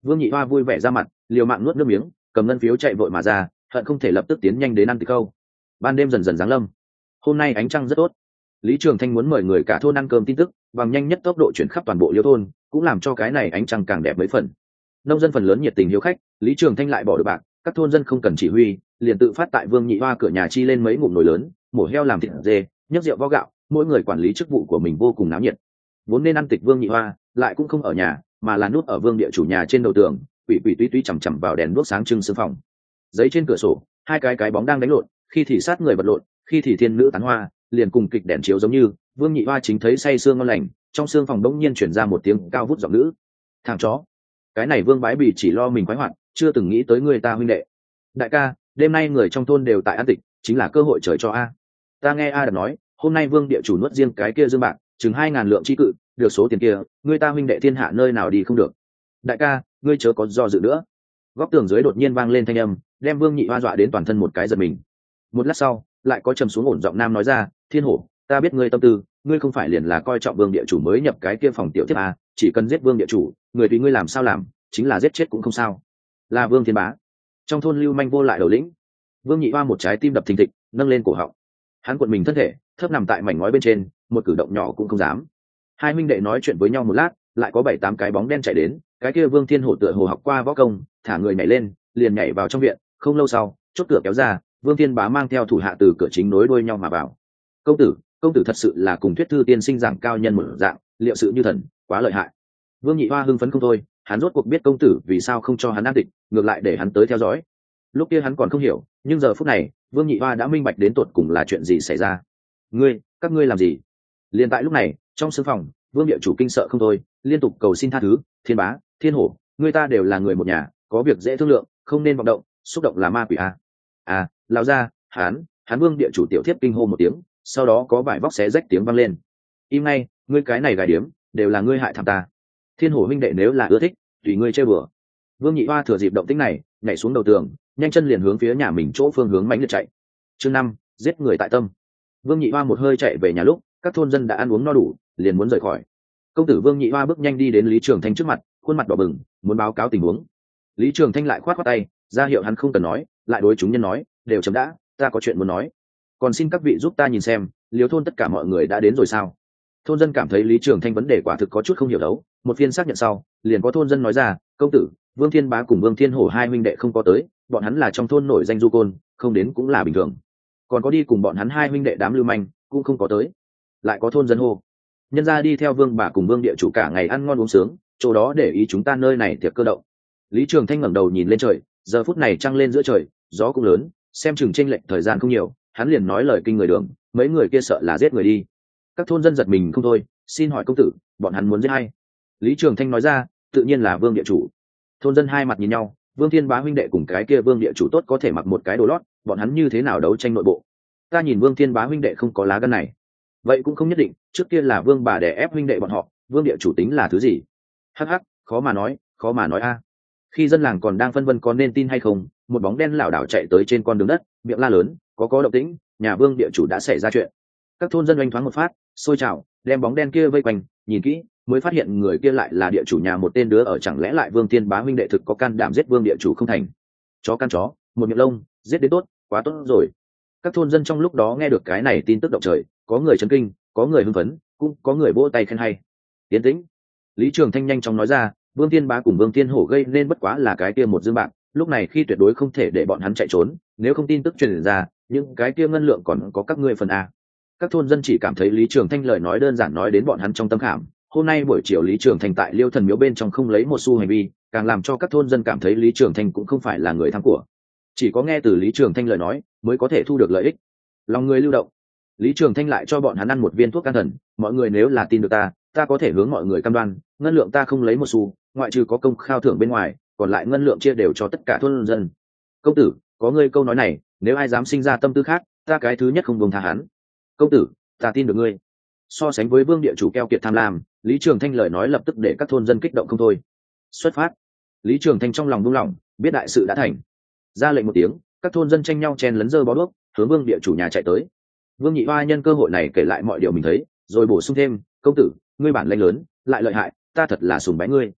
Speaker 1: Vương Nhị Hoa vui vẻ ra mặt, liều mạng nuốt nước miếng, cầm ngân phiếu chạy vội mà ra, hận không thể lập tức tiến nhanh đến ăn tịch câu. Ban đêm dần dần giáng lâm, hôm nay ánh trăng rất tốt. Lý Trường Thanh muốn mời người cả thôn ăn cơm tin tức bằng nhanh nhất tốc độ chuyển khắp toàn bộ Liêu thôn, cũng làm cho cái này ánh trăng càng đẹp mấy phần. Nông dân phần lớn nhiệt tình hiếu khách, Lý Trường Thanh lại bỏ được bạc, các thôn dân không cần chỉ huy, liền tự phát tại Vương Nhị Hoa cửa nhà chi lên mấy ngụm nồi lớn, mổ heo làm thịt dê, nhấc rượu vo gạo, mỗi người quản lý chức vụ của mình vô cùng náo nhiệt. Vốn nên ăn tịch Vương Nhị Hoa, lại cũng không ở nhà, mà là núp ở Vương địa chủ nhà trên đầu tường, quỷ quỷ tuy tuy chằm chằm vào đèn đuốc sáng trưng sương phòng. Giấy trên cửa sổ, hai cái cái bóng đang đánh lộn, khi thì sát người vật lộn, khi thì thiên nữ tán hoa, liền cùng kịch đèn chiếu giống như. Vương Nhị Hoa chính thấy say sương ngon lành, trong sương phòng đống nhiên chuyển ra một tiếng cao vút giọng nữ. Thằng chó, cái này Vương Bái Bỉ chỉ lo mình khoái hoạt, chưa từng nghĩ tới người ta huynh đệ. Đại ca, đêm nay người trong thôn đều tại ăn tịch, chính là cơ hội trời cho a. Ta nghe A Đạt nói, hôm nay Vương địa chủ nuốt riêng cái kia dương bạc, chừng hai ngàn lượng chi cự, được số tiền kia, người ta huynh đệ thiên hạ nơi nào đi không được. Đại ca, ngươi chớ có do dự nữa. Góc tường dưới đột nhiên vang lên thanh âm, đem Vương Nhị Hoa dọa đến toàn thân một cái giật mình. Một lát sau, lại có trầm xuống ổn giọng nam nói ra, Thiên Hổ, ta biết ngươi tâm tư, ngươi không phải liền là coi trọng Vương địa chủ mới nhập cái kia phòng tiểu thiếp à, chỉ cần giết Vương địa chủ, người tùy ngươi làm sao làm, chính là giết chết cũng không sao. Là Vương Thiên Bá. Trong thôn lưu manh vô lại đầu lĩnh. Vương Nhị Hoa một trái tim đập thình thịch, nâng lên cổ họng. Hắn cuộn mình thân thể, thấp nằm tại mảnh ngói bên trên, một cử động nhỏ cũng không dám. Hai huynh đệ nói chuyện với nhau một lát, lại có bảy tám cái bóng đen chạy đến, cái kia Vương Thiên Hổ tựa hồ học qua võ công, thả người nhảy lên, liền nhảy vào trong viện. Không lâu sau, chốt cửa kéo ra, Vương Thiên Bá mang theo thủ hạ từ cửa chính nối đuôi nhau mà vào. Công tử, công tử thật sự là cùng thuyết thư tiên sinh giảng cao nhân một dạng, liệu sự như thần, quá lợi hại. Vương Nhị Hoa hưng phấn không thôi, hắn rốt cuộc biết công tử vì sao không cho hắn an tịch, ngược lại để hắn tới theo dõi. Lúc kia hắn còn không hiểu, nhưng giờ phút này, Vương Nhị Hoa đã minh bạch đến tột cùng là chuyện gì xảy ra. Ngươi, các ngươi làm gì? Liên tại lúc này, trong sương phòng, Vương địa chủ kinh sợ không thôi, liên tục cầu xin tha thứ, Thiên Bá, Thiên Hổ, người ta đều là người một nhà, có việc dễ thương lượng, không nên vọng động, xúc động là ma quỷ à. À, lão gia, hắn, hắn Vương địa chủ tiểu thiếp kinh hô một tiếng, sau đó có vải vóc xé rách tiếng vang lên. Im ngay, ngươi cái này gài điếm, đều là ngươi hại thằng ta. Thiên Hổ huynh đệ nếu là ưa thích, tùy ngươi chơi bừa. Vương Nhị Hoa thừa dịp động tĩnh này, nhảy xuống đầu tường, nhanh chân liền hướng phía nhà mình chỗ phương hướng mãnh liệt chạy. Chương năm, giết người tại tâm. Vương Nhị Hoa một hơi chạy về nhà lúc, các thôn dân đã ăn uống no đủ, liền muốn rời khỏi. Công tử Vương Nhị Hoa bước nhanh đi đến Lý Trường Thanh trước mặt, khuôn mặt đỏ bừng, muốn báo cáo tình huống. Lý Trường Thanh lại khoát khoát tay, ra hiệu hắn không cần nói, lại đối chúng nhân nói, đều chấm đã, ta có chuyện muốn nói. Còn xin các vị giúp ta nhìn xem, Liêu thôn tất cả mọi người đã đến rồi sao? Thôn dân cảm thấy Lý Trường Thanh vấn đề quả thực có chút không hiểu đấu, một phiên xác nhận sau, liền có thôn dân nói ra, công tử, Vương Thiên Bá cùng Vương Thiên Hổ hai huynh đệ không có tới, bọn hắn là trong thôn nổi danh du côn, không đến cũng là bình thường. Còn có đi cùng bọn hắn hai huynh đệ đám lưu manh, cũng không có tới. Lại có thôn dân hô, nhân ra đi theo Vương bà cùng Vương địa chủ cả ngày ăn ngon uống sướng, chỗ đó để ý chúng ta nơi này tiệc cơ động. Lý Trường Thanh ngẩng đầu nhìn lên trời, giờ phút này trăng lên giữa trời, gió cũng lớn, xem chừng chênh lệch thời gian không nhiều, hắn liền nói lời kinh người đường, mấy người kia sợ là giết người đi. Các thôn dân giật mình không thôi, xin hỏi công tử, bọn hắn muốn giết ai? Lý Trường Thanh nói ra, tự nhiên là Vương địa chủ. Thôn dân hai mặt nhìn nhau, Vương Thiên Bá huynh đệ cùng cái kia Vương địa chủ tốt có thể mặc một cái đồ lót, bọn hắn như thế nào đấu tranh nội bộ? Ta nhìn Vương Thiên Bá huynh đệ không có lá gan này. Vậy cũng không nhất định, trước kia là Vương bà đè ép huynh đệ bọn họ, Vương địa chủ tính là thứ gì? Hắc hắc, khó mà nói, khó mà nói a. Khi dân làng còn đang phân vân có nên tin hay không, một bóng đen lảo đảo chạy tới trên con đường đất, miệng la lớn, có có động tĩnh, nhà Vương địa chủ đã xảy ra chuyện. Các thôn dân oanh thoáng một phát, xôi trào, đem bóng đen kia vây quanh, nhìn kỹ, mới phát hiện người kia lại là địa chủ nhà một tên đứa ở, chẳng lẽ lại Vương Thiên Bá huynh đệ thực có can đảm giết Vương địa chủ không thành? Chó căn chó, một miệng lông, giết đến tốt, quá tốt rồi. Các thôn dân trong lúc đó nghe được cái này tin tức động trời, có người chấn kinh, có người hưng phấn, cũng có người vỗ tay khen hay. Tiến tĩnh. Lý Trường Thanh nhanh chóng nói ra, Vương Thiên Bá cùng Vương Thiên Hổ gây nên bất quá là cái kia một dương bạc, lúc này khi tuyệt đối không thể để bọn hắn chạy trốn, nếu không tin tức truyền ra, những cái kia ngân lượng còn có các ngươi phần a. Các thôn dân chỉ cảm thấy Lý Trường Thanh lời nói đơn giản nói đến bọn hắn trong tâm khảm. Hôm nay buổi chiều Lý Trường Thanh tại Liêu Thần Miếu bên trong không lấy một xu hành vi, càng làm cho các thôn dân cảm thấy Lý Trường Thanh cũng không phải là người tham của. Chỉ có nghe từ Lý Trường Thanh lời nói mới có thể thu được lợi ích. Lòng người lưu động. Lý Trường Thanh lại cho bọn hắn ăn một viên thuốc can thần, mọi người nếu là tin được ta, ta có thể hướng mọi người cam đoan, ngân lượng ta không lấy một xu, ngoại trừ có công khao thưởng bên ngoài, còn lại ngân lượng chia đều cho tất cả thôn dân. Công tử, có ngươi câu nói này, nếu ai dám sinh ra tâm tư khác, ta cái thứ nhất không buông tha hắn. Công tử, ta tin được ngươi. So sánh với Vương địa chủ keo kiệt tham lam, Lý Trường Thanh lời nói lập tức để các thôn dân kích động không thôi. Xuất phát. Lý Trường Thanh trong lòng buông lỏng, biết đại sự đã thành. Ra lệnh một tiếng, các thôn dân tranh nhau chen lấn dơ bó đuốc, hướng Vương địa chủ nhà chạy tới. Vương Nhị Hoa nhân cơ hội này kể lại mọi điều mình thấy, rồi bổ sung thêm, công tử, ngươi bản lĩnh lớn, lại lợi hại, ta thật là sùng bái ngươi.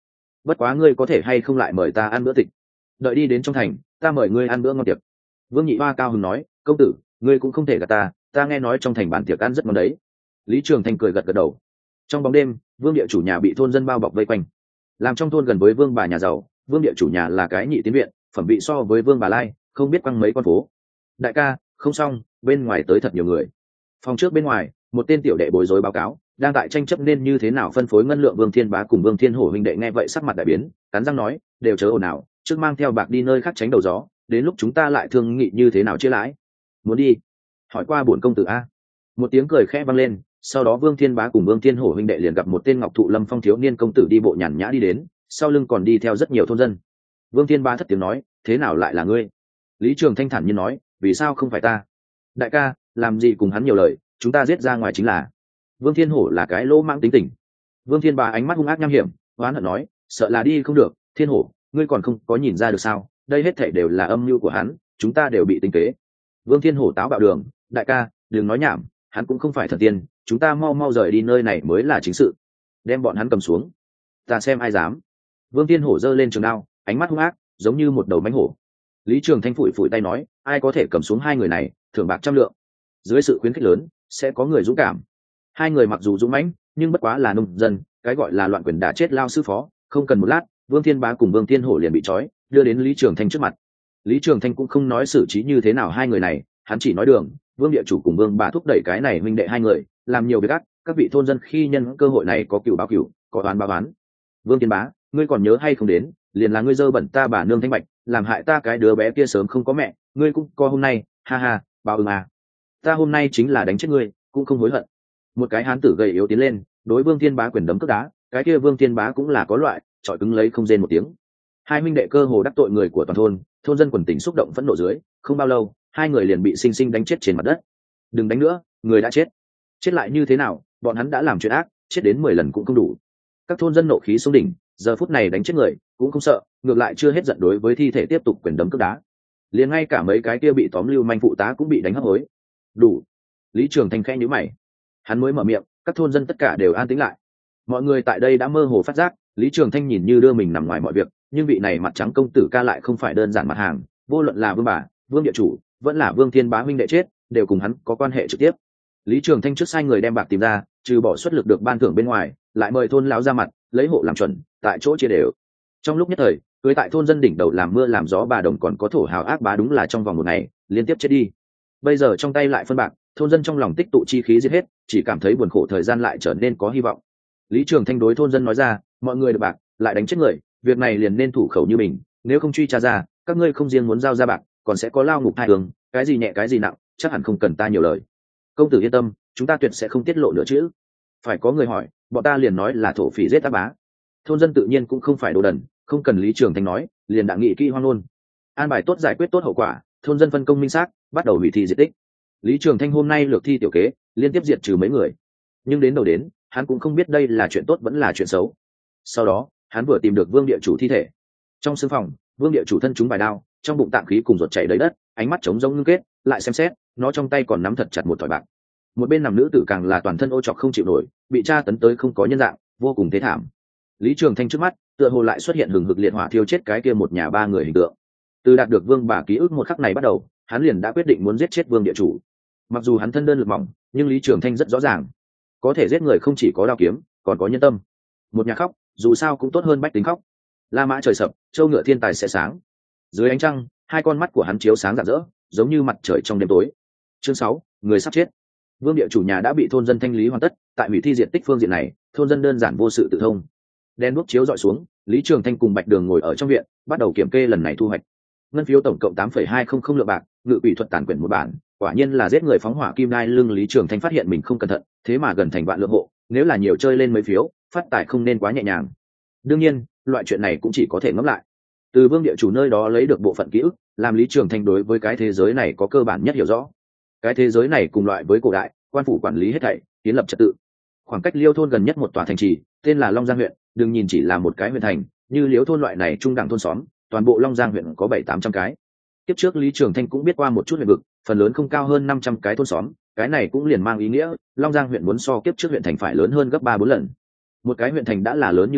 Speaker 1: bất quá ngươi có thể hay không lại mời ta ăn bữa tiệc, đợi đi đến trong thành ta mời ngươi ăn bữa ngon tiệc. Vương Nhị Hoa cao hứng nói, công tử ngươi cũng không thể gạt ta, ta nghe nói trong thành bàn tiệc ăn rất ngon đấy. Lý Trường Thanh cười gật gật đầu. Trong bóng đêm, Vương địa chủ nhà bị thôn dân bao bọc vây quanh. Làm trong thôn gần với Vương bà nhà giàu, Vương địa chủ nhà là cái nhị tiến viện, phẩm vị so với Vương bà Lai không biết quăng mấy con phố. Đại ca, không xong, bên ngoài tới thật nhiều người. Phòng trước bên ngoài, một tên tiểu đệ bối rối báo cáo, đang tại tranh chấp nên như thế nào phân phối ngân lượng. Vương Thiên Bá cùng Vương Thiên Hổ huynh đệ nghe vậy sắc mặt đại biến, cắn răng nói, đều chớ ồn ào, trước mang theo bạc đi nơi khác tránh đầu gió, đến lúc chúng ta lại thương nghị như thế nào chia lãi. Muốn đi? Hỏi qua bổn công tử a. Một tiếng cười khẽ vang lên, sau đó Vương Thiên Bá cùng Vương Thiên Hổ huynh đệ liền gặp một tên ngọc thụ lâm phong thiếu niên công tử đi bộ nhàn nhã đi đến, sau lưng còn đi theo rất nhiều thôn dân. Vương Thiên Bá thất tiếng nói, thế nào lại là ngươi? Lý Trường Thanh thản nhiên nói, vì sao không phải ta? Đại ca, làm gì cùng hắn nhiều lời, chúng ta giết ra ngoài chính là. Vương Thiên Hổ là cái lỗ mãng tính tình. Vương Thiên Bá ánh mắt hung ác nham hiểm, oán hận nói, sợ là đi không được. Thiên Hổ, ngươi còn không có nhìn ra được sao? Đây hết thảy đều là âm mưu của hắn, chúng ta đều bị tính kế. Vương Thiên Hổ táo bạo đường, đại ca, đừng nói nhảm, hắn cũng không phải thần tiên, chúng ta mau mau rời đi nơi này mới là chính sự. Đem bọn hắn cầm xuống, ta xem ai dám. Vương Thiên Hổ giơ lên trường đao, ánh mắt hung ác, giống như một đầu mãnh hổ. Lý Trường Thanh phủi phủi tay nói, ai có thể cầm xuống hai người này, thưởng bạc trăm lượng. Dưới sự khuyến khích lớn, sẽ có người dũng cảm. Hai người mặc dù dũng mãnh, nhưng bất quá là nông dân, cái gọi là loạn quyền đã chết lao sư phó. Không cần một lát, Vương Thiên Bá cùng Vương Thiên Hổ liền bị trói, đưa đến Lý Trường Thanh trước mặt. Lý Trường Thanh cũng không nói xử trí như thế nào hai người này, hắn chỉ nói đường, Vương địa chủ cùng Vương bà thúc đẩy cái này huynh đệ hai người làm nhiều việc ác, các vị thôn dân khi nhân cơ hội này có cựu báo cựu, có oán báo oán. Vương Thiên Bá, ngươi còn nhớ hay không đến, liền là ngươi dơ bẩn ta bà nương Thanh Bạch, làm hại ta cái đứa bé kia sớm không có mẹ, ngươi cũng có hôm nay, ha ha, báo ứng à. Ta hôm nay chính là đánh chết ngươi, cũng không hối hận. Một cái hán tử gầy yếu tiến lên, đối Vương Thiên Bá quyền đấm cước đá, cái kia Vương Thiên Bá cũng là có loại, trọi cứng lấy không rên một tiếng. Hai huynh đệ cơ hồ đắc tội người của toàn thôn, thôn dân quần tình xúc động phẫn nộ dưới, không bao lâu, hai người liền bị sinh sinh đánh chết trên mặt đất. Đừng đánh nữa, người đã chết. Chết lại như thế nào, bọn hắn đã làm chuyện ác, chết đến mười lần cũng không đủ. Các thôn dân nộ khí xuống đỉnh, giờ phút này đánh chết người cũng không sợ, ngược lại chưa hết giận đối với thi thể tiếp tục quyền đấm cước đá. Liền ngay cả mấy cái kia bị tóm lưu manh phụ tá cũng bị đánh hấp hối. Đủ. Lý Trường Thanh khẽ nhíu mày, hắn mới mở miệng, các thôn dân tất cả đều an tĩnh lại. Mọi người tại đây đã mơ hồ phát giác, Lý Trường Thanh nhìn như đưa mình nằm ngoài mọi việc, nhưng vị này mặt trắng công tử ca lại không phải đơn giản mặt hàng, vô luận là Vương bà, Vương địa chủ, vẫn là Vương Thiên Bá huynh đệ chết, đều cùng hắn có quan hệ trực tiếp. Lý Trường Thanh trước sai người đem bạc tìm ra, trừ bỏ suất lực được ban thưởng bên ngoài, lại mời thôn lão ra mặt, lấy hộ làm chuẩn, tại chỗ chia đều. Trong lúc nhất thời, cưới tại thôn dân đỉnh đầu làm mưa làm gió bà đồng còn có thổ hào ác bá đúng là trong vòng một ngày liên tiếp chết đi. Bây giờ trong tay lại phân bạc, thôn dân trong lòng tích tụ chi khí giết hết, chỉ cảm thấy buồn khổ, thời gian lại trở nên có hy vọng. Lý Trường Thanh đối thôn dân nói ra, mọi người được bạc, lại đánh chết người, việc này liền nên thủ khẩu như mình, nếu không truy tra ra, các ngươi không riêng muốn giao ra bạc, còn sẽ có lao ngục hai hướng, cái gì nhẹ cái gì nặng, chắc hẳn không cần ta nhiều lời. Công tử yên tâm, chúng ta tuyệt sẽ không tiết lộ nữa chứ. Phải có người hỏi, bọn ta liền nói là thổ phỉ giết ác bá. Thôn dân tự nhiên cũng không phải đồ đần, không cần Lý Trường Thanh nói, liền đã nghị kỹ hoang luôn. An bài tốt giải quyết tốt hậu quả, thôn dân phân công minh xác, bắt đầu hủy thi diệt tích. Lý Trường Thanh hôm nay lược thi tiểu kế, liên tiếp diệt trừ mấy người, nhưng đến đầu đến, hắn cũng không biết đây là chuyện tốt vẫn là chuyện xấu. Sau đó, hắn vừa tìm được Vương địa chủ thi thể. Trong sương phòng, Vương địa chủ thân chúng bài đao, trong bụng tạng khí cùng ruột chảy đầy đất, ánh mắt trống rỗng ngưng kết, lại xem xét, nó trong tay còn nắm thật chặt một thỏi bạc. Một bên nằm nữ tử càng là toàn thân ô trọc không chịu nổi, bị tra tấn tới không có nhân dạng, vô cùng thế thảm. Lý Trường Thanh trước mắt, tựa hồ lại xuất hiện hừng hực liệt hỏa thiêu chết cái kia một nhà ba người hình tượng. Từ đạt được Vương bà ký ức một khắc này bắt đầu, hắn liền đã quyết định muốn giết chết Vương địa chủ. Mặc dù hắn thân đơn lực mỏng, nhưng Lý Trường Thanh rất rõ ràng, có thể giết người không chỉ có đao kiếm, còn có nhân tâm. Một nhà khóc, dù sao cũng tốt hơn bách tính khóc. La mã trời sập, châu ngựa thiên tài sẽ sáng. Dưới ánh trăng, hai con mắt của hắn chiếu sáng rạng rỡ, giống như mặt trời trong đêm tối. Chương sáu, người sắp chết. Vương địa chủ nhà đã bị thôn dân thanh lý hoàn tất, tại hủy thi diện tích phương diện này, thôn dân đơn giản vô sự tự thông. Đen đuốc chiếu dọi xuống, Lý Trường Thanh cùng Bạch Đường ngồi ở trong viện, bắt đầu kiểm kê lần này thu hoạch. Ngân phiếu tổng cộng tám phẩy hai không không lượng bạc, ngự quỷ thuật tản quyển một bản, quả nhiên là giết người phóng hỏa kim đai lưng. Lý Trường Thanh phát hiện mình không cẩn thận, thế mà gần thành vạn lượng hộ, nếu là nhiều chơi lên mấy phiếu, phát tài không nên quá nhẹ nhàng. Đương nhiên, loại chuyện này cũng chỉ có thể ngẫm lại. Từ Vương địa chủ nơi đó lấy được bộ phận ký ức, làm Lý Trường Thanh đối với cái thế giới này có cơ bản nhất hiểu rõ. Cái thế giới này cùng loại với cổ đại, quan phủ quản lý hết thảy, kiến lập trật tự. Khoảng cách Liêu thôn gần nhất một tòa thành trì, tên là Long Giang huyện, đừng nhìn chỉ là một cái huyện thành, như Liêu thôn loại này trung đẳng thôn xóm, toàn bộ Long Giang huyện có bảy tám trăm cái. Tiếp trước Lý Trường Thanh cũng biết qua một chút huyện vực, phần lớn không cao hơn năm trăm cái thôn xóm, cái này cũng liền mang ý nghĩa Long Giang huyện muốn so kiếp trước huyện thành phải lớn hơn gấp ba bốn lần. Một cái huyện thành đã là lớn như vậy,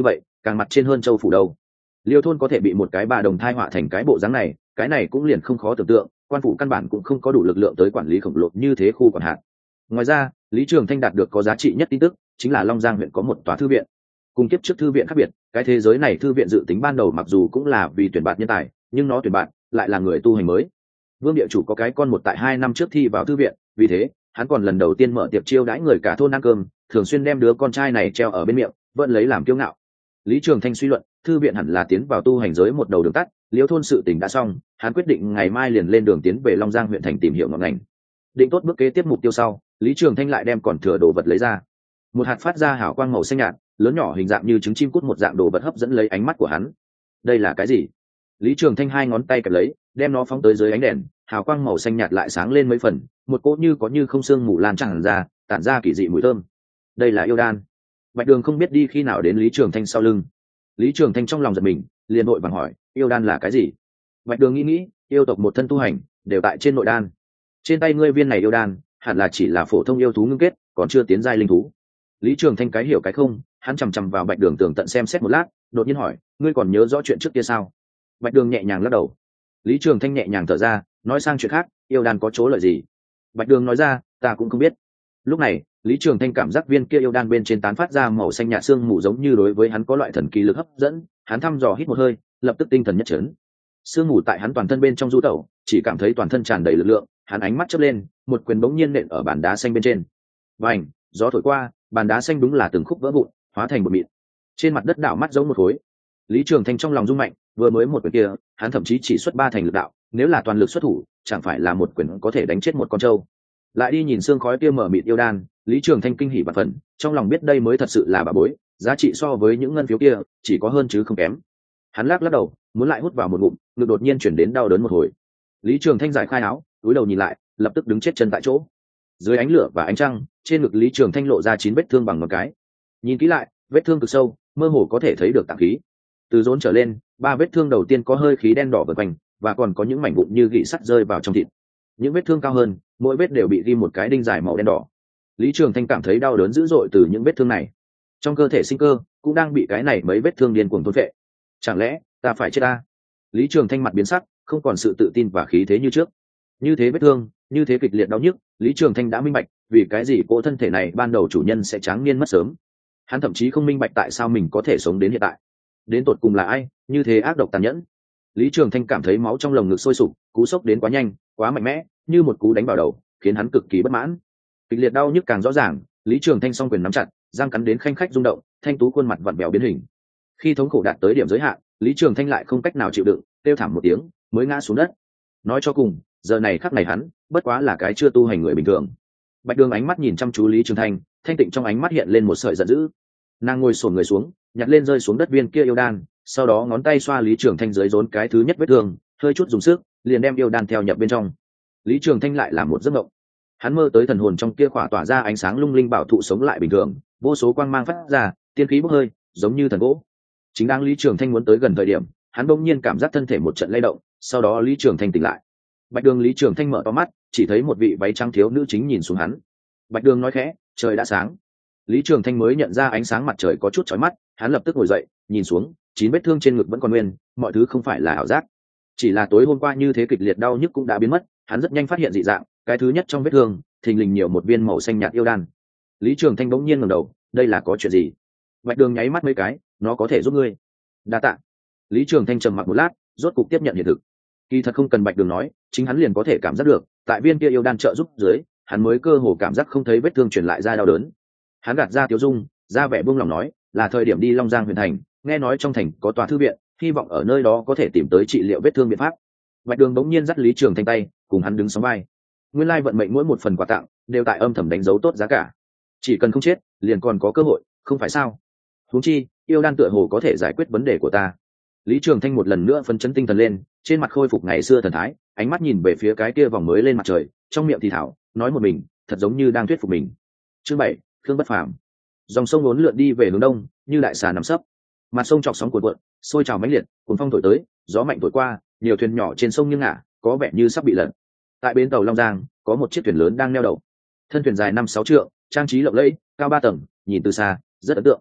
Speaker 1: càng mặt trên hơn châu phủ đâu. Liêu thôn có thể bị một cái bà đồng thai họa thành cái bộ dáng này, cái này cũng liền không khó tưởng tượng, quan phủ căn bản cũng không có đủ lực lượng tới quản lý khổng lồ như thế khu quản hạt. Ngoài ra, Lý Trường Thanh đạt được có giá trị nhất tin tức chính là Long Giang huyện có một tòa thư viện. Cùng kiếp trước thư viện khác biệt, cái thế giới này thư viện dự tính ban đầu mặc dù cũng là vì tuyển bạn nhân tài, nhưng nó tuyển bạn lại là người tu hành mới. Vương địa chủ có cái con một tại hai năm trước thi vào thư viện, vì thế hắn còn lần đầu tiên mở tiệc chiêu đãi người cả thôn ăn cơm, thường xuyên đem đứa con trai này treo ở bên miệng, vẫn lấy làm kiêu ngạo. Lý Trường Thanh suy luận, thư viện hẳn là tiến vào tu hành giới một đầu đường tắt, Liễu thôn sự tình đã xong, hắn quyết định ngày mai liền lên đường tiến về Long Giang huyện thành tìm hiểu ngọn ngành. Định tốt bước kế tiếp mục tiêu sau, Lý Trường Thanh lại đem còn thừa đồ vật lấy ra. Một hạt phát ra hào quang màu xanh nhạt, lớn nhỏ hình dạng như trứng chim cút một dạng đồ vật hấp dẫn lấy ánh mắt của hắn. Đây là cái gì? Lý Trường Thanh hai ngón tay kẹp lấy, đem nó phóng tới dưới ánh đèn, hào quang màu xanh nhạt lại sáng lên mấy phần, một cỗ như có như không xương mù lan tràn ra, tản ra kỳ dị mùi thơm. Đây là yêu đan. Bạch Đường không biết đi khi nào đến Lý Trường Thanh sau lưng. Lý Trường Thanh trong lòng giật mình, liền vội vàng hỏi, yêu đan là cái gì? Bạch Đường nghĩ nghĩ, yêu tộc một thân tu hành đều tại trên nội đan. Trên tay ngươi viên này yêu đan, hẳn là chỉ là phổ thông yêu thú ngưng kết, còn chưa tiến giai linh thú. Lý Trường Thanh cái hiểu cái không, hắn chằm chằm vào Bạch Đường tường tận xem xét một lát, đột nhiên hỏi, ngươi còn nhớ rõ chuyện trước kia sao? Bạch Đường nhẹ nhàng lắc đầu. Lý Trường Thanh nhẹ nhàng thở ra, nói sang chuyện khác, yêu đan có chỗ lợi gì? Bạch Đường nói ra, ta cũng không biết. Lúc này, Lý Trường Thanh cảm giác viên kia yêu đan bên trên tán phát ra màu xanh nhạt xương mù giống như đối với hắn có loại thần kỳ lực hấp dẫn, hắn thăm dò hít một hơi, lập tức tinh thần nhất chấn. Sương mù tại hắn toàn thân bên trong du tẩu, chỉ cảm thấy toàn thân tràn đầy lực lượng, hắn ánh mắt chớp lên, một quyền bỗng nhiên nện ở bàn đá xanh bên trên. Vành, gió thổi qua, bàn đá xanh đúng là từng khúc vỡ vụn, hóa thành bột mịn. Trên mặt đất đảo mắt giống một khối. Lý Trường Thanh trong lòng rung mạnh, vừa mới một quyền kia, hắn thậm chí chỉ xuất ba thành lực đạo, nếu là toàn lực xuất thủ, chẳng phải là một quyền có thể đánh chết một con trâu. Lại đi nhìn xương khói kia mở mịt yêu đan, Lý Trường Thanh kinh hỉ bạt phần, trong lòng biết đây mới thật sự là bà bối, giá trị so với những ngân phiếu kia chỉ có hơn chứ không kém. Hắn lắc lắc đầu, muốn lại hút vào một ngụm, ngực đột nhiên chuyển đến đau đớn một hồi. Lý Trường Thanh giải khai áo, cúi đầu nhìn lại, lập tức đứng chết chân tại chỗ. Dưới ánh lửa và ánh trăng, trên ngực Lý Trường Thanh lộ ra chín vết thương bằng một cái. Nhìn kỹ lại, vết thương cực sâu, mơ hồ có thể thấy được tạng khí. Từ rốn trở lên, ba vết thương đầu tiên có hơi khí đen đỏ vần quanh, và còn có những mảnh vụn như gỉ sắt rơi vào trong thịt. Những vết thương cao hơn, mỗi vết đều bị ghi một cái đinh dài màu đen đỏ. Lý Trường Thanh cảm thấy đau đớn dữ dội từ những vết thương này. Trong cơ thể sinh cơ cũng đang bị cái này mấy vết thương điên cuồng thôn phệ. Chẳng lẽ ta phải chết ta? Lý Trường Thanh mặt biến sắc, không còn sự tự tin và khí thế như trước. Như thế vết thương, như thế kịch liệt đau nhức, Lý Trường Thanh đã minh bạch, vì cái gì cỗ thân thể này ban đầu chủ nhân sẽ tráng niên mất sớm. Hắn thậm chí không minh bạch tại sao mình có thể sống đến hiện tại. Đến tột cùng là ai, như thế ác độc tàn nhẫn? Lý Trường Thanh cảm thấy máu trong lồng ngực sôi sục, cú sốc đến quá nhanh, quá mạnh mẽ, như một cú đánh vào đầu, khiến hắn cực kỳ bất mãn. Kịch liệt đau nhức càng rõ ràng, Lý Trường Thanh song quyền nắm chặt, răng cắn đến khanh khách rung động, thanh tú khuôn mặt vặn vẹo biến hình. Khi thống khổ đạt tới điểm giới hạn, Lý Trường Thanh lại không cách nào chịu đựng, kêu thảm một tiếng, mới ngã xuống đất. Nói cho cùng, giờ này khắc này hắn, bất quá là cái chưa tu hành người bình thường. Bạch Đường ánh mắt nhìn chăm chú Lý Trường Thanh, thanh tịnh trong ánh mắt hiện lên một sợi giận dữ. Nàng ngồi xổm người xuống, nhặt lên rơi xuống đất viên kia yêu đan, sau đó ngón tay xoa Lý Trường Thanh dưới rốn cái thứ nhất vết thương, hơi chút dùng sức, liền đem yêu đan theo nhập bên trong. Lý Trường Thanh lại là một giấc mộng. Hắn mơ tới thần hồn trong kia khỏa tỏa ra ánh sáng lung linh bảo thụ sống lại bình thường, vô số quang mang phát ra, tiên khí bốc hơi, giống như thần gỗ. Chính đang Lý Trường Thanh muốn tới gần thời điểm, hắn bỗng nhiên cảm giác thân thể một trận lay động, sau đó Lý Trường Thanh tỉnh lại. Bạch Đường Lý Trường Thanh mở to mắt, chỉ thấy một vị váy trắng thiếu nữ chính nhìn xuống hắn. Bạch Đường nói khẽ, trời đã sáng. Lý Trường Thanh mới nhận ra ánh sáng mặt trời có chút chói mắt, hắn lập tức ngồi dậy, nhìn xuống, chín vết thương trên ngực vẫn còn nguyên, mọi thứ không phải là ảo giác. Chỉ là tối hôm qua như thế kịch liệt đau nhức cũng đã biến mất, hắn rất nhanh phát hiện dị dạng, cái thứ nhất trong vết thương, thình lình nhiều một viên màu xanh nhạt yêu đan. Lý Trường Thanh bỗng nhiên ngẩng đầu, đây là có chuyện gì? Bạch Đường nháy mắt mấy cái, nó có thể giúp ngươi. Đa tạ. Lý Trường Thanh trầm mặc một lát, rốt cục tiếp nhận hiện thực. Kỳ thật không cần Bạch Đường nói, chính hắn liền có thể cảm giác được, tại viên kia yêu đan trợ giúp dưới, hắn mới cơ hồ cảm giác không thấy vết thương truyền lại ra đau đớn. Hắn gạt ra tiêu dung, ra vẻ buông lòng nói, là thời điểm đi Long Giang huyện thành, nghe nói trong thành có tòa thư viện, hy vọng ở nơi đó có thể tìm tới trị liệu vết thương biện pháp. Bạch Đường bỗng nhiên dắt Lý Trường Thanh tay, cùng hắn đứng sóng vai. Nguyên lai vận mệnh mỗi một phần quà tặng đều tại âm thầm đánh dấu tốt giá cả, chỉ cần không chết liền còn có cơ hội, không phải sao? Huống chi yêu đan tựa hồ có thể giải quyết vấn đề của ta. Lý Trường Thanh một lần nữa phấn chấn tinh thần lên, trên mặt khôi phục ngày xưa thần thái, ánh mắt nhìn về phía cái kia vòng mới lên mặt trời, trong miệng thì thảo nói một mình, thật giống như đang thuyết phục mình. Chương bảy, Khương Bất Phàm. Dòng sông uốn lượn đi về hướng đông, như đại xà nằm sấp. Mặt sông chọc sóng cuộn cuộn, sôi trào mãnh liệt, cuốn phong thổi tới, gió mạnh thổi qua, nhiều thuyền nhỏ trên sông nghiêng ngả, có vẻ như sắp bị lật. Tại bến tàu Long Giang, có một chiếc thuyền lớn đang neo đậu. Thân thuyền dài năm sáu trượng, trang trí lộng lẫy, cao ba tầng, nhìn từ xa rất ấn tượng.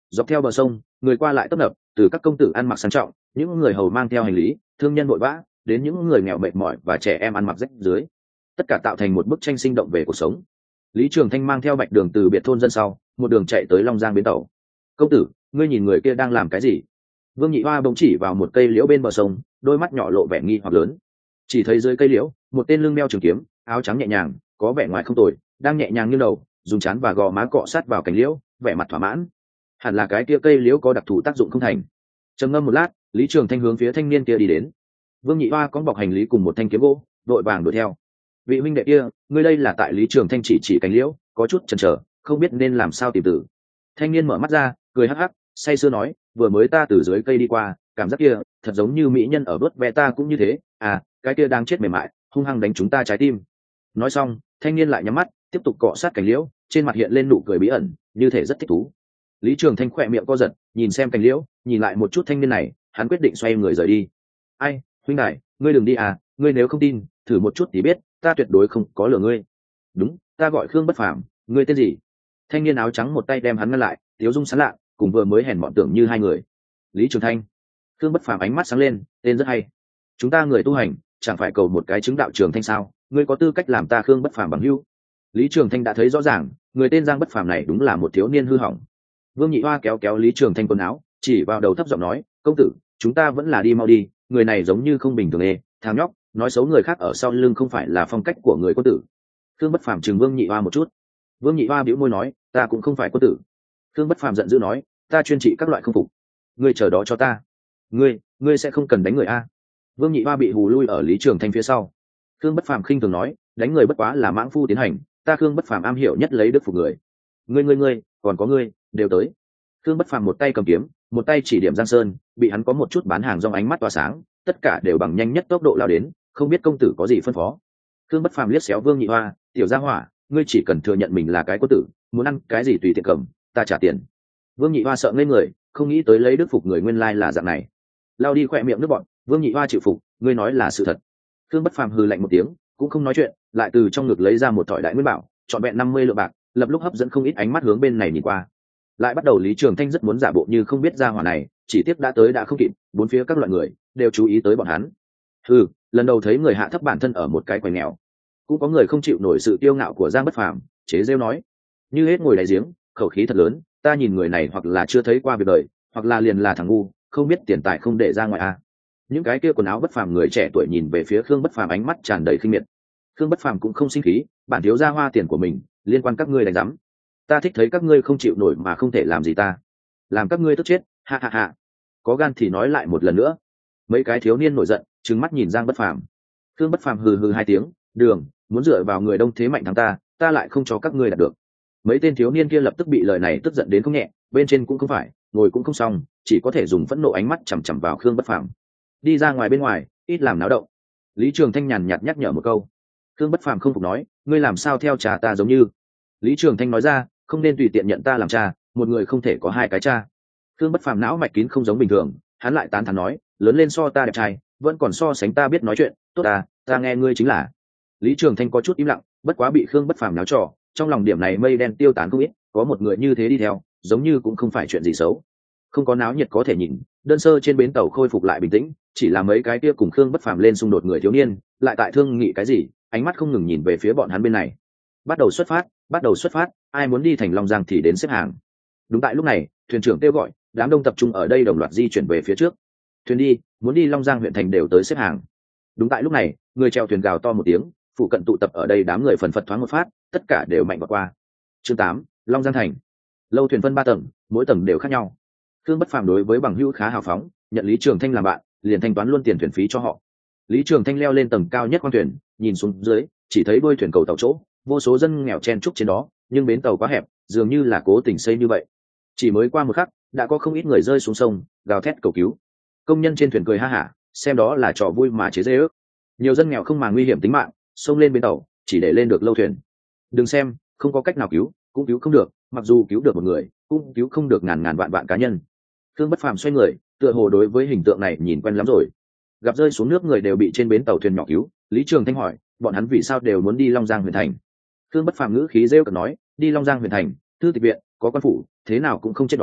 Speaker 1: Dọc theo bờ sông, người qua lại tấp nập, từ các công tử ăn mặc sang trọng, những người hầu mang theo hành lý, thương nhân vội vã, đến những người nghèo mệt mỏi và trẻ em ăn mặc rách dưới, tất cả tạo thành một bức tranh sinh động về cuộc sống. Lý Trường Thanh mang theo Bạch Đường từ biệt thôn dân sau, một đường chạy tới Long Giang bến tàu. Công tử, ngươi nhìn người kia đang làm cái gì? Vương Nhị Hoa bỗng chỉ vào một cây liễu bên bờ sông, đôi mắt nhỏ lộ vẻ nghi hoặc lớn. Chỉ thấy dưới cây liễu, một tên lưng đeo trường kiếm, áo trắng nhẹ nhàng, có vẻ ngoài không tồi, đang nhẹ nhàng nghiêng đầu, dùng trán và gò má cọ sát vào cành liễu, vẻ mặt thỏa mãn. Hẳn là cái kia cây liễu có đặc thù tác dụng không thành. Trầm ngâm một lát, Lý Trường Thanh hướng phía thanh niên kia đi đến. Vương Nhị Hoa có bọc hành lý cùng một thanh kiếm gỗ, đội vàng đuổi theo. Vị huynh đệ kia, ngươi đây là tại Lý Trường Thanh chỉ chỉ cành liễu, có chút chần chờ, không biết nên làm sao tìm tử. Thanh niên mở mắt ra, cười hắc hắc, say sưa nói, vừa mới ta từ dưới cây đi qua, cảm giác kia thật giống như mỹ nhân ở vớt ve ta cũng như thế. À, cái kia đang chết mềm mại, hung hăng đánh chúng ta trái tim. Nói xong, thanh niên lại nhắm mắt, tiếp tục cọ sát cành liễu, trên mặt hiện lên nụ cười bí ẩn, như thể rất thích thú. Lý Trường Thanh khỏe miệng co giật, nhìn xem cành liễu, nhìn lại một chút thanh niên này, hắn quyết định xoay người rời đi. Ai, huynh đại, ngươi đừng đi à, ngươi nếu không tin, thử một chút thì biết, ta tuyệt đối không có lừa ngươi. Đúng, ta gọi Khương Bất Phàm, ngươi tên gì? Thanh niên áo trắng một tay đem hắn ngăn lại, tiếu dung sán lạ, cùng vừa mới hèn mọn tưởng như hai người. Lý Trường Thanh. Khương Bất Phàm ánh mắt sáng lên, tên rất hay. Chúng ta người tu hành, chẳng phải cầu một cái chứng đạo trường thanh sao? Ngươi có tư cách làm ta Khương Bất Phàm bằng hữu. Lý Trường Thanh đã thấy rõ ràng, người tên Giang Bất Phàm này đúng là một thiếu niên hư hỏng. Vương Nhị Hoa kéo kéo Lý Trường Thanh quần áo, chỉ vào đầu thấp giọng nói, công tử, chúng ta vẫn là đi mau đi, người này giống như không bình thường ê, thằng nhóc, nói xấu người khác ở sau lưng không phải là phong cách của người quân tử. Khương Bất Phàm chừng Vương Nhị Hoa một chút. Vương Nhị Hoa bĩu môi nói, ta cũng không phải quân tử. Khương Bất Phàm giận dữ nói, ta chuyên trị các loại không phục. Ngươi chờ đó cho ta. Ngươi, ngươi sẽ không cần đánh người a. Vương Nhị Hoa bị hù lui ở Lý Trường Thanh phía sau. Khương Bất Phàm khinh thường nói, đánh người bất quá là mãng phu tiến hành, ta Khương Bất Phàm am hiểu nhất lấy đức phục người. Ngươi ngươi ngươi, còn có ngươi, đều tới. Khương Bất Phàm một tay cầm kiếm, một tay chỉ điểm Giang Sơn, bị hắn có một chút bán hàng trong ánh mắt tỏa sáng, tất cả đều bằng nhanh nhất tốc độ lao đến, không biết công tử có gì phân phó. Khương Bất Phàm liếc xéo Vương Nhị Hoa, tiểu gia hỏa, ngươi chỉ cần thừa nhận mình là cái quân tử, muốn ăn cái gì tùy tiện cầm, ta trả tiền. Vương Nhị Hoa sợ ngây người, không nghĩ tới lấy đức phục người nguyên lai là dạng này. Lao đi khỏe miệng nước bọn, Vương Nhị Hoa chịu phục, ngươi nói là sự thật. Khương Bất Phàm hừ lạnh một tiếng, cũng không nói chuyện, lại từ trong ngực lấy ra một thỏi đại nguyên bảo, trọn vẹn năm mươi lượng bạc, lập lúc hấp dẫn không ít ánh mắt hướng bên này nhìn qua. Lại bắt đầu Lý Trường Thanh rất muốn giả bộ như không biết ra hỏa này, chỉ tiếc đã tới đã không kịp, bốn phía các loại người đều chú ý tới bọn hắn. Hừ, lần đầu thấy người hạ thấp bản thân ở một cái quầy nghèo. Cũng có người không chịu nổi sự tiêu ngạo của Giang Bất Phàm, chế giễu nói, như hết ngồi đáy giếng, khẩu khí thật lớn, ta nhìn người này hoặc là chưa thấy qua việc đời, hoặc là liền là thằng ngu, không biết tiền tài không để ra ngoài a. À. Những cái kia quần áo bất phàm người trẻ tuổi nhìn về phía Khương Bất Phàm ánh mắt tràn đầy khinh miệt. Khương Bất Phàm cũng không sinh khí, bản thiếu ra hoa tiền của mình, liên quan các ngươi đánh giám. Ta thích thấy các ngươi không chịu nổi mà không thể làm gì ta, làm các ngươi tức chết, ha ha ha. Có gan thì nói lại một lần nữa. Mấy cái thiếu niên nổi giận, trừng mắt nhìn Giang Bất Phàm. Khương Bất Phàm hừ hừ hai tiếng, đường, muốn dựa vào người đông thế mạnh thắng ta, ta lại không cho các ngươi đạt được. Mấy tên thiếu niên kia lập tức bị lời này tức giận đến không nhẹ, bên trên cũng không phải, ngồi cũng không xong, chỉ có thể dùng phẫn nộ ánh mắt chằm chằm vào Khương Bất Phàm. Đi ra ngoài bên ngoài, ít làm náo động. Lý Trường Thanh nhàn nhạt nhắc nhở một câu. Khương Bất Phàm không phục nói, ngươi làm sao theo cha ta giống như. Lý Trường Thanh nói ra, không nên tùy tiện nhận ta làm cha, một người không thể có hai cái cha. Khương Bất Phàm não mạch kín không giống bình thường, hắn lại tán thán nói, lớn lên so ta đẹp trai, vẫn còn so sánh ta biết nói chuyện, tốt ta, ta nghe ngươi chính là. Lý Trường Thanh có chút im lặng, bất quá bị Khương Bất Phàm náo trò, trong lòng điểm này mây đen tiêu tán không ít, có một người như thế đi theo, giống như cũng không phải chuyện gì xấu. Không có náo nhiệt có thể nhìn, đơn sơ trên bến tàu khôi phục lại bình tĩnh, chỉ là mấy cái kia cùng Khương Bất Phàm lên xung đột người thiếu niên, lại tại thương nghị cái gì, ánh mắt không ngừng nhìn về phía bọn hắn bên này. Bắt đầu xuất phát, bắt đầu xuất phát, ai muốn đi thành Long Giang thì đến xếp hàng. Đúng tại lúc này, thuyền trưởng kêu gọi, đám đông tập trung ở đây đồng loạt di chuyển về phía trước. Thuyền đi, muốn đi Long Giang huyện thành đều tới xếp hàng. Đúng tại lúc này, người chèo thuyền gào to một tiếng, phụ cận tụ tập ở đây đám người phần phật thoáng một phát, tất cả đều mạnh vào qua. Chương tám, Long Giang thành. Lâu thuyền phân ba tầng, mỗi tầng đều khác nhau. Khương Bất Phàm đối với bằng hữu khá hào phóng, nhận Lý Trường Thanh làm bạn, liền thanh toán luôn tiền thuyền phí cho họ. Lý Trường Thanh leo lên tầng cao nhất khoang thuyền, nhìn xuống dưới, chỉ thấy đuôi thuyền cầu tàu chỗ, vô số dân nghèo chen trúc trên đó, nhưng bến tàu quá hẹp, dường như là cố tình xây như vậy. Chỉ mới qua một khắc, đã có không ít người rơi xuống sông, gào thét cầu cứu. Công nhân trên thuyền cười ha hả, xem đó là trò vui mà chế giễu ước. Nhiều dân nghèo không màng nguy hiểm tính mạng, xông lên bến tàu, chỉ để lên được lâu thuyền. Đừng xem, không có cách nào cứu, cũng cứu không được, mặc dù cứu được một người, cũng cứu không được ngàn ngàn vạn vạn cá nhân. Khương Bất Phàm xoay người, tựa hồ đối với hình tượng này nhìn quen lắm rồi. Gặp rơi xuống nước người đều bị trên bến tàu thuyền nhỏ cứu, Lý Trường Thanh hỏi, bọn hắn vì sao đều muốn đi Long Giang huyện thành? Khương Bất Phàm ngữ khí rêu cợt nói, đi Long Giang huyện thành, thư tịch viện, có quan phủ, thế nào cũng không chết đói,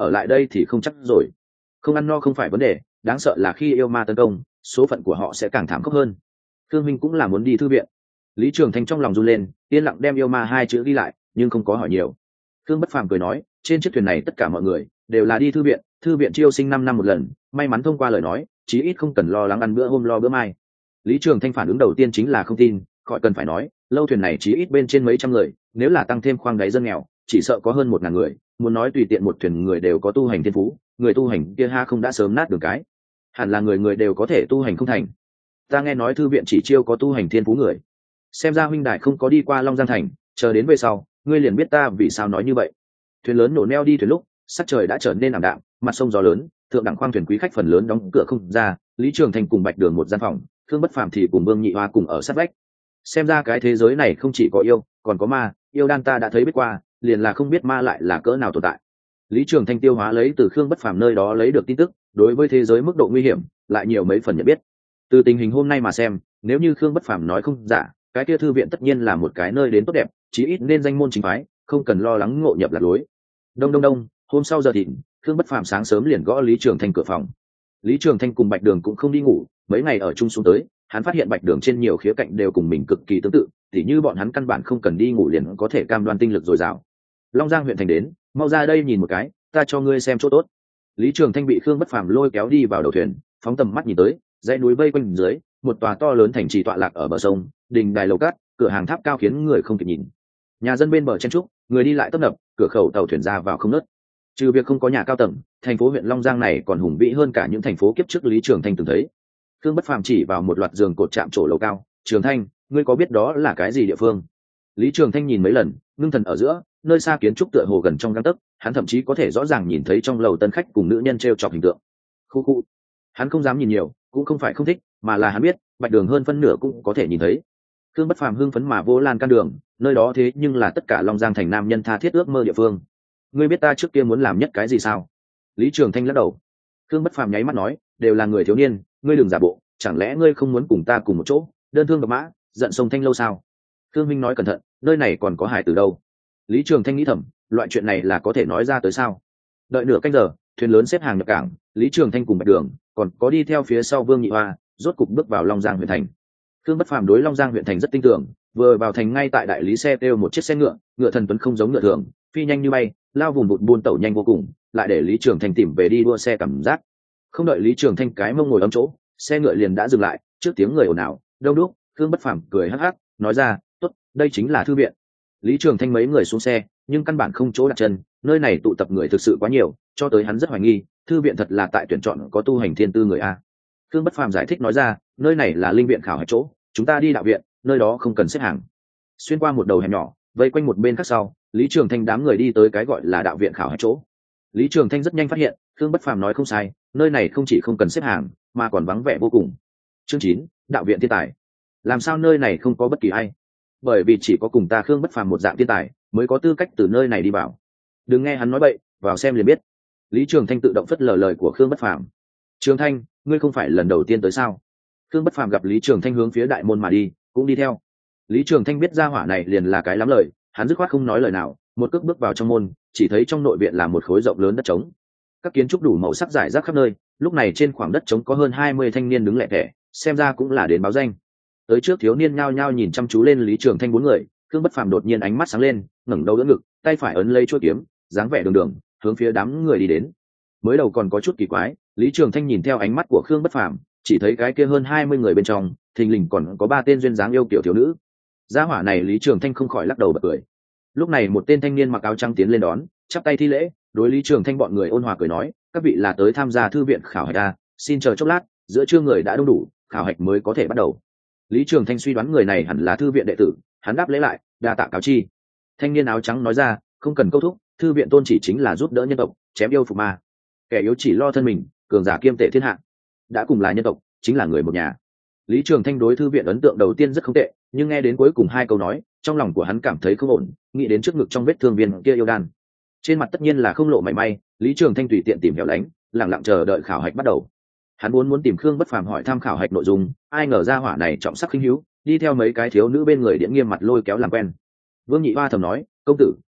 Speaker 1: ở lại đây thì không chắc rồi. Không ăn no không phải vấn đề, đáng sợ là khi yêu ma tấn công, số phận của họ sẽ càng thảm khốc hơn. Thương minh cũng là muốn đi thư viện. Lý Trường Thanh trong lòng run lên, yên lặng đem yêu ma hai chữ ghi lại, nhưng không có hỏi nhiều. Thương Bất Phàm cười nói, trên chiếc thuyền này tất cả mọi người đều là đi thư viện, thư viện chiêu sinh năm năm một lần, may mắn thông qua lời nói, chí ít không cần lo lắng ăn bữa hôm lo bữa mai. Lý Trường Thanh phản ứng đầu tiên chính là không tin, khỏi cần phải nói, lâu thuyền này chí ít bên trên mấy trăm người, nếu là tăng thêm khoang đáy dân nghèo, chỉ sợ có hơn một ngàn người, muốn nói tùy tiện một thuyền người đều có tu hành thiên phú, người tu hành kia ha không đã sớm nát đường cái. Hẳn là người người đều có thể tu hành không thành. Ta nghe nói thư viện chỉ chiêu có tu hành thiên phú người. Xem ra huynh đại không có đi qua Long Giang thành, chờ đến về sau, ngươi liền biết ta vì sao nói như vậy. Thuyền lớn nổ neo đi thuyền lúc, sắc trời đã trở nên ảm đạm, mặt sông gió lớn, thượng đẳng khoang thuyền quý khách phần lớn đóng cửa không ra, Lý Trường Thành cùng Bạch Đường một gian phòng, Thương Bất Phàm thì cùng Vương Nhị Hoa cùng ở sát vách. Xem ra cái thế giới này không chỉ có yêu, còn có ma, yêu đan ta đã thấy biết qua, liền là không biết ma lại là cỡ nào tồn tại. Lý Trường Thanh tiêu hóa lấy từ Khương Bất Phàm nơi đó lấy được tin tức, đối với thế giới mức độ nguy hiểm lại nhiều mấy phần nhận biết. Từ tình hình hôm nay mà xem, nếu như Khương Bất Phàm nói không giả, cái kia thư viện tất nhiên là một cái nơi đến tốt đẹp, chí ít nên danh môn chính phái, không cần lo lắng ngộ nhập lạc lối. Đông đông đông, hôm sau giờ thịnh, Khương Bất Phàm sáng sớm liền gõ Lý Trường Thanh cửa phòng. Lý Trường Thanh cùng Bạch Đường cũng không đi ngủ, mấy ngày ở chung xuống tới, hắn phát hiện Bạch Đường trên nhiều khía cạnh đều cùng mình cực kỳ tương tự, tỉ như bọn hắn căn bản không cần đi ngủ liền có thể cam đoan tinh lực dồi dào. Long Giang huyện thành đến, mau ra đây nhìn một cái, ta cho ngươi xem chỗ tốt. Lý Trường Thanh bị Khương Bất Phàm lôi kéo đi vào đầu thuyền, phóng tầm mắt nhìn tới, dãy núi vây quanh dưới, một tòa to lớn thành trì tọa lạc ở bờ sông, đình đài lầu cát, cửa hàng tháp cao khiến người không kịp nhìn. Nhà dân bên bờ chen trúc, người đi lại tấp nập, cửa khẩu tàu thuyền ra vào không nớt. Trừ việc không có nhà cao tầng, thành phố huyện Long Giang này còn hùng vĩ hơn cả những thành phố kiếp trước Lý Trường Thanh từng thấy. Khương Bất Phàm chỉ vào một loạt giường cột chạm trổ lầu cao, "Trường Thanh, ngươi có biết đó là cái gì địa phương?" Lý Trường Thanh nhìn mấy lần, ngưng thần ở giữa, nơi xa kiến trúc tựa hồ gần trong gang tấc, hắn thậm chí có thể rõ ràng nhìn thấy trong lầu tân khách cùng nữ nhân treo chọc hình tượng. Khu khu. Hắn không dám nhìn nhiều, cũng không phải không thích, mà là hắn biết, Bạch Đường hơn phân nửa cũng có thể nhìn thấy. Khương Bất Phàm hưng phấn mà vô lan can đường, nơi đó thế nhưng là tất cả Long Giang thành nam nhân tha thiết ước mơ địa phương. Ngươi biết ta trước kia muốn làm nhất cái gì sao? Lý Trường Thanh lắc đầu. Khương Bất Phàm nháy mắt nói, đều là người thiếu niên, ngươi đừng giả bộ, chẳng lẽ ngươi không muốn cùng ta cùng một chỗ, đơn thương độc mã, giận sông Thanh lâu sao? Khương Minh nói cẩn thận, nơi này còn có hải tử đâu. Lý Trường Thanh nghĩ thầm, loại chuyện này là có thể nói ra tới sao? Đợi nửa canh giờ, thuyền lớn xếp hàng nhập cảng, Lý Trường Thanh cùng Bạch Đường, còn có đi theo phía sau Vương Nhị Hoa, rốt cục bước vào Long Giang huyện thành. Khương Bất Phàm đối Long Giang huyện thành rất tin tưởng, vừa vào thành ngay tại đại lý xe kêu một chiếc xe ngựa, ngựa thần tuấn không giống ngựa thường, phi nhanh như bay, lao vùng vụt buôn tẩu nhanh vô cùng, lại để Lý Trường Thanh tìm về đi đua xe cảm giác. Không đợi Lý Trường Thanh cái mông ngồi ấm chỗ, xe ngựa liền đã dừng lại, trước tiếng người ồn ào, đông đúc, Khương Bất Phàm cười hắc hắc, nói ra, "Tốt, đây chính là thư viện." Lý Trường Thanh mấy người xuống xe, nhưng căn bản không chỗ đặt chân, nơi này tụ tập người thực sự quá nhiều, cho tới hắn rất hoài nghi, thư viện thật là tại tuyển chọn có tu hành thiên tư người a. Khương Bất Phàm giải thích nói ra, nơi này là linh viện khảo hạch chỗ, chúng ta đi đạo viện, nơi đó không cần xếp hàng. Xuyên qua một đầu hẻm nhỏ, vây quanh một bên khác sau, Lý Trường Thanh đám người đi tới cái gọi là đạo viện khảo hạch chỗ. Lý Trường Thanh rất nhanh phát hiện, Khương Bất Phàm nói không sai, nơi này không chỉ không cần xếp hàng, mà còn vắng vẻ vô cùng. Chương chín, đạo viện thiên tài. Làm sao nơi này không có bất kỳ ai? Bởi vì chỉ có cùng ta Khương Bất Phàm một dạng thiên tài, mới có tư cách từ nơi này đi vào. Đừng nghe hắn nói bậy, vào xem liền biết. Lý Trường Thanh tự động phất lờ lời của Khương Bất Phàm. Trường Thanh, ngươi không phải lần đầu tiên tới sao? Khương Bất Phàm gặp Lý Trường Thanh hướng phía đại môn mà đi, cũng đi theo. Lý Trường Thanh biết ra hỏa này liền là cái lắm lời, hắn dứt khoát không nói lời nào, một cước bước vào trong môn, chỉ thấy trong nội viện là một khối rộng lớn đất trống. Các kiến trúc đủ màu sắc rải rác khắp nơi, lúc này trên khoảng đất trống có hơn hai mươi thanh niên đứng lẻ tẻ, xem ra cũng là đến báo danh. Tới trước thiếu niên nhao nhao nhìn chăm chú lên Lý Trường Thanh bốn người, Khương Bất Phàm đột nhiên ánh mắt sáng lên, ngẩng đầu đỡ ngực, tay phải ấn lấy chuôi kiếm, dáng vẻ đường đường, hướng phía đám người đi đến. Mới đầu còn có chút kỳ quái, Lý Trường Thanh nhìn theo ánh mắt của Khương Bất Phàm, chỉ thấy cái kia hơn hai mươi người bên trong, thình lình còn có ba tên duyên dáng yêu kiểu thiếu nữ. Gia hỏa này Lý Trường Thanh không khỏi lắc đầu bật cười. Lúc này một tên thanh niên mặc áo trắng tiến lên đón, chắp tay thi lễ, đối Lý Trường Thanh bọn người ôn hòa cười nói, các vị là tới tham gia thư viện khảo hạch a, xin chờ chốc lát, giữa trưa người đã đông đủ, khảo hạch mới có thể bắt đầu. Lý Trường Thanh suy đoán người này hẳn là thư viện đệ tử, hắn đáp lễ lại, đa tạ cáo chi. Thanh niên áo trắng nói ra, không cần câu thúc, thư viện tôn chỉ chính là giúp đỡ nhân tộc, chém yêu phục ma. Kẻ yếu chỉ lo thân mình, cường giả kiêm tệ thiên hạ. Đã cùng là nhân tộc, chính là người một nhà. Lý Trường Thanh đối thư viện ấn tượng đầu tiên rất không tệ, nhưng nghe đến cuối cùng hai câu nói, trong lòng của hắn cảm thấy không ổn, nghĩ đến trước ngực trong vết thương viên kia yêu đan. Trên mặt tất nhiên là không lộ mảy may, Lý Trường Thanh tùy tiện tìm hẻo lánh, lặng lặng chờ đợi khảo hạch bắt đầu. Hắn muốn muốn tìm Khương Bất Phàm hỏi tham khảo hạch nội dung, ai ngờ ra hỏa này trọng sắc khinh hiếu, đi theo mấy cái thiếu nữ bên người điện nghiêm mặt lôi kéo làm quen. Vương Nhị Hoa thầm nói, công tử,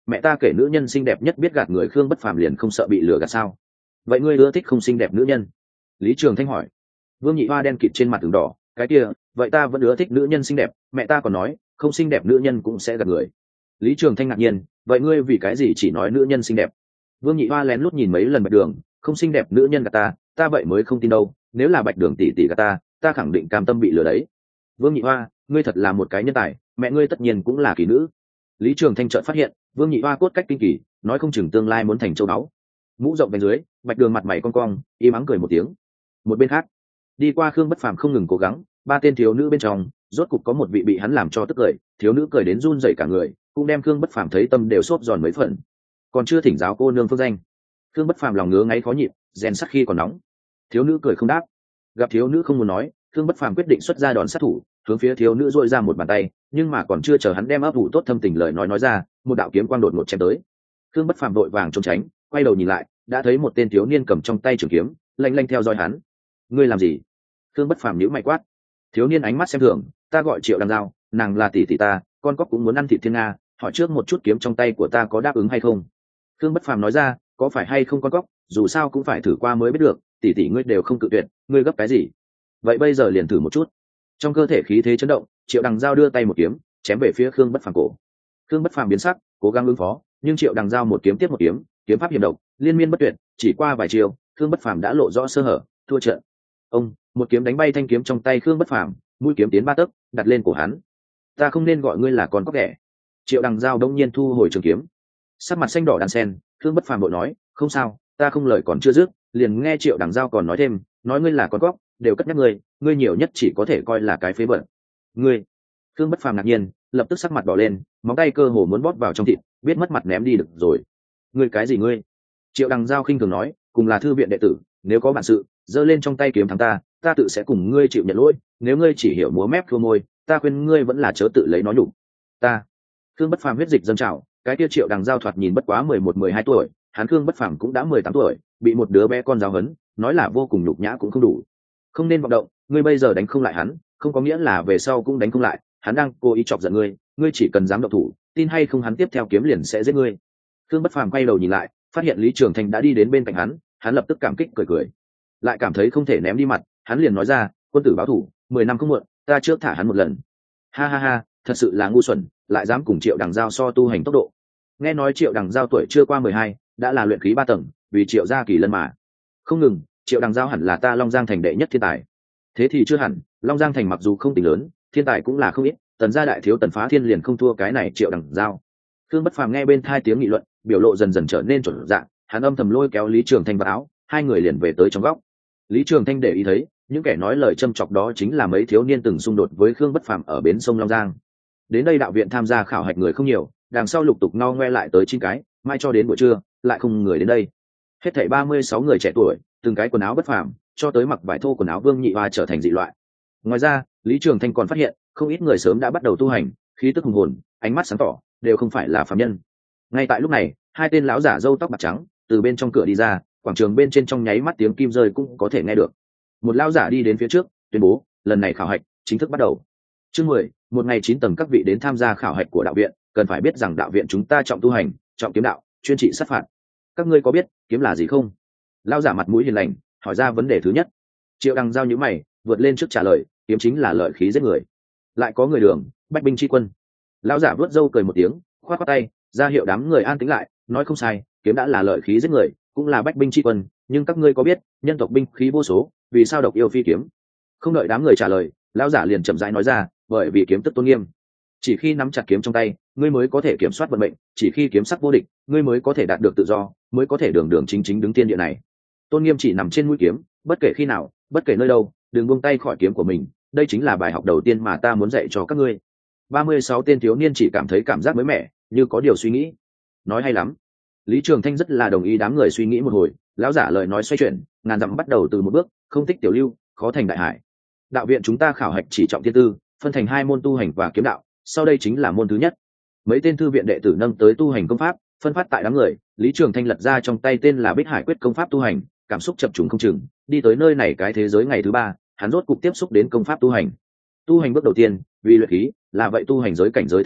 Speaker 1: mẹ ta kể nữ nhân xinh đẹp nhất biết gạt người, Khương Bất Phàm liền không sợ bị lừa gạt sao? Vậy ngươi ưa thích không xinh đẹp nữ nhân? Lý Trường Thanh hỏi. Vương Nhị Hoa đen kịt trên mặt từng đỏ, cái kia, vậy ta vẫn ưa thích nữ nhân xinh đẹp, mẹ ta còn nói, không xinh đẹp nữ nhân cũng sẽ gạt người. Lý Trường Thanh ngạc nhiên, vậy ngươi vì cái gì chỉ nói nữ nhân xinh đẹp? Vương Nhị Hoa lén lút nhìn mấy lần Bạch Đường, không xinh đẹp nữ nhân gạt ta, ta vậy mới không tin đâu, nếu là Bạch Đường tỷ tỷ gạt ta, ta khẳng định cam tâm bị lừa đấy. Vương Nhị Hoa, ngươi thật là một cái nhân tài, mẹ ngươi tất nhiên cũng là kỳ nữ. Lý Trường Thanh chợt phát hiện, Vương Nhị Hoa cốt cách kinh kỳ, nói không chừng tương lai muốn thành châu báu. Mũ rộng bên dưới, Bạch Đường mặt mày cong cong, im ắng cười một tiếng. Một bên khác, đi qua Khương Bất Phàm không ngừng cố gắng, ba tên thiếu nữ bên trong, rốt cục có một vị bị hắn làm cho tức cười, thiếu nữ cười đến run rẩy cả người, cũng đem Khương Bất Phàm thấy tâm đều xốp giòn mấy phần. Còn chưa thỉnh giáo cô nương phương danh. Khương Bất Phàm lòng ngứa ngáy khó nhịn, rèn sắt khi còn nóng. Thiếu nữ cười không đáp. Gặp thiếu nữ không muốn nói, Khương Bất Phàm quyết định xuất ra đòn sát thủ, hướng phía thiếu nữ dội ra một bàn tay, nhưng mà còn chưa chờ hắn đem ấp ủ tốt thâm tình lời nói nói ra, một đạo kiếm quang đột ngột chém tới. Khương Bất Phàm đội vàng trốn tránh, quay đầu nhìn lại, đã thấy một tên thiếu niên cầm trong tay trường kiếm, lanh lanh theo dõi hắn. Ngươi làm gì? Khương Bất Phàm nhíu mày quát. Thiếu niên ánh mắt xem thường, ta gọi Triệu Đăng Giao, nàng là tỷ tỷ ta, con cóc cũng muốn ăn thịt thiên nga, hỏi trước một chút kiếm trong tay của ta có đáp ứng hay không. Khương Bất Phàm nói ra, có phải hay không con cóc, dù sao cũng phải thử qua mới biết được, tỷ tỷ ngươi đều không cự tuyệt, ngươi gấp cái gì? Vậy bây giờ liền thử một chút. Trong cơ thể khí thế chấn động, Triệu Đằng Giao đưa tay một kiếm, chém về phía Khương Bất Phàm cổ. Khương Bất Phàm biến sắc, cố gắng ứng phó, nhưng Triệu Đằng Giao một kiếm tiếp một kiếm, kiếm pháp hiểm độc, liên miên bất tuyệt, chỉ qua vài chiều, Khương Bất Phàm đã lộ rõ sơ hở, thua trận. Ông, một kiếm đánh bay thanh kiếm trong tay Khương Bất Phàm, mũi kiếm tiến ba tấc, đặt lên cổ hắn. Ta không nên gọi ngươi là con cóc ghẻ. Triệu Đằng Giao đông nhiên thu hồi trường kiếm, sắc mặt xanh đỏ đan sen. Khương Bất Phàm vội nói, không sao, ta không, lời còn chưa dứt, liền nghe Triệu Đằng Giao còn nói thêm, nói ngươi là con cóc, đều cất nhắc ngươi, ngươi nhiều nhất chỉ có thể coi là cái phế bẩn. Ngươi. Khương Bất Phàm ngạc nhiên, lập tức sắc mặt đỏ lên, móng tay cơ hồ muốn bóp vào trong thịt, biết mất mặt ném đi được rồi. Ngươi cái gì ngươi? Triệu Đằng Giao khinh thường nói, cùng là thư viện đệ tử, nếu có bản sự, giơ lên trong tay kiếm thắng ta, ta tự sẽ cùng ngươi chịu nhận lỗi, nếu ngươi chỉ hiểu múa mép khua môi, ta khuyên ngươi vẫn là chớ tự lấy nói nhục. Ta. Khương Bất Phàm huyết dịch dâng trào, cái kia Triệu Đằng Giao thoạt nhìn bất quá mười một mười hai tuổi, hắn Khương Bất Phàm cũng đã mười tám tuổi, bị một đứa bé con giáo huấn, nói là vô cùng nhục nhã cũng không đủ. Không nên vọng động, ngươi bây giờ đánh không lại hắn, không có nghĩa là về sau cũng đánh không lại, hắn đang cố ý chọc giận ngươi, ngươi chỉ cần dám động thủ, tin hay không hắn tiếp theo kiếm liền sẽ giết ngươi. Khương Bất Phàm quay đầu nhìn lại, phát hiện Lý Trường Thanh đã đi đến bên cạnh hắn, hắn lập tức cảm kích cười cười, lại cảm thấy không thể ném đi mặt, hắn liền nói ra, quân tử báo thủ, mười năm không muộn, ta trước thả hắn một lần. Ha ha ha, thật sự là ngu xuẩn, lại dám cùng Triệu Đằng Giao so tu hành tốc độ. Nghe nói Triệu Đằng Giao tuổi chưa qua mười hai, đã là luyện khí ba tầng, vì Triệu gia kỳ lân mà. Không ngừng, Triệu Đằng Giao hẳn là ta Long Giang thành đệ nhất thiên tài. Thế thì chưa hẳn, Long Giang thành mặc dù không tính lớn, thiên tài cũng là không ít, Tần gia đại thiếu Tần Phá Thiên liền không thua cái này Triệu Đằng Giao. Khương Bất Phàm nghe bên tai tiếng nghị luận, biểu lộ dần dần trở nên chuẩn dạng, hắn âm thầm lôi kéo Lý Trường Thanh vào áo, hai người liền về tới trong góc. Lý Trường Thanh để ý thấy, những kẻ nói lời châm chọc đó chính là mấy thiếu niên từng xung đột với Khương Bất Phàm ở bến sông Long Giang. Đến đây đạo viện tham gia khảo hạch người không nhiều, đằng sau lục tục no ngoe lại tới chín cái, mai cho đến buổi trưa, lại không người đến đây. Hết thảy ba mươi sáu người trẻ tuổi, từng cái quần áo bất phàm, cho tới mặc vải thô quần áo Vương Nhị Hoa trở thành dị loại. Ngoài ra, Lý Trường Thanh còn phát hiện, không ít người sớm đã bắt đầu tu hành, khí tức hùng hồn, ánh mắt sáng tỏ, đều không phải là phàm nhân. Ngay tại lúc này, hai tên lão giả râu tóc bạc trắng từ bên trong cửa đi ra, quảng trường bên trên trong nháy mắt tiếng kim rơi cũng có thể nghe được. Một lão giả đi đến phía trước, tuyên bố, lần này khảo hạch chính thức bắt đầu. Chương mười, một ngày chín tầng các vị đến tham gia khảo hạch của đạo viện, cần phải biết rằng đạo viện chúng ta trọng tu hành, trọng kiếm đạo, chuyên trị sát phạt. Các ngươi có biết kiếm là gì không? Lão giả mặt mũi hiền lành hỏi ra vấn đề thứ nhất. Triệu Đằng Giao nhíu mày, vượt lên trước trả lời, kiếm chính là lợi khí giết người. Lại có người đường, bách binh chi quân. Lão giả vớt râu cười một tiếng, khoát khoát tay, ra hiệu đám người an tĩnh lại, nói không sai, kiếm đã là lợi khí giết người, cũng là bách binh chi quân, nhưng các ngươi có biết, nhân tộc binh khí vô số, vì sao độc yêu phi kiếm? Không đợi đám người trả lời, lão giả liền chậm rãi nói ra, bởi vì kiếm tức tôn nghiêm. Chỉ khi nắm chặt kiếm trong tay, ngươi mới có thể kiểm soát vận mệnh, chỉ khi kiếm sắc vô địch, ngươi mới có thể đạt được tự do, mới có thể đường đường chính chính đứng thiên địa này. Tôn nghiêm chỉ nằm trên mũi kiếm, bất kể khi nào, bất kể nơi đâu, đừng buông tay khỏi kiếm của mình, đây chính là bài học đầu tiên mà ta muốn dạy cho các ngươi. ba mươi sáu tên thiếu niên chỉ cảm thấy cảm giác mới mẻ, như có điều suy nghĩ. Nói hay lắm. Lý Trường Thanh rất là đồng ý đám người suy nghĩ một hồi, lão giả lời nói xoay chuyển, ngàn dặm bắt đầu từ một bước, không tích tiểu lưu, khó thành đại hải. Đạo viện chúng ta khảo hạch chỉ trọng thiên tư, phân thành hai môn tu hành và kiếm đạo, sau đây chính là môn thứ nhất. Mấy tên thư viện đệ tử nâng tới tu hành công pháp, phân phát tại đám người. Lý Trường Thanh lật ra trong tay tên là Bích Hải Quyết công pháp tu hành, cảm xúc chập trùng không chừng, đi tới nơi này cái thế giới ngày thứ ba, hắn rốt cục tiếp xúc đến công pháp tu hành. Tu hành bước đầu tiên, vì luyện khí, là vậy tu hành giới cảnh giới thứ nhất,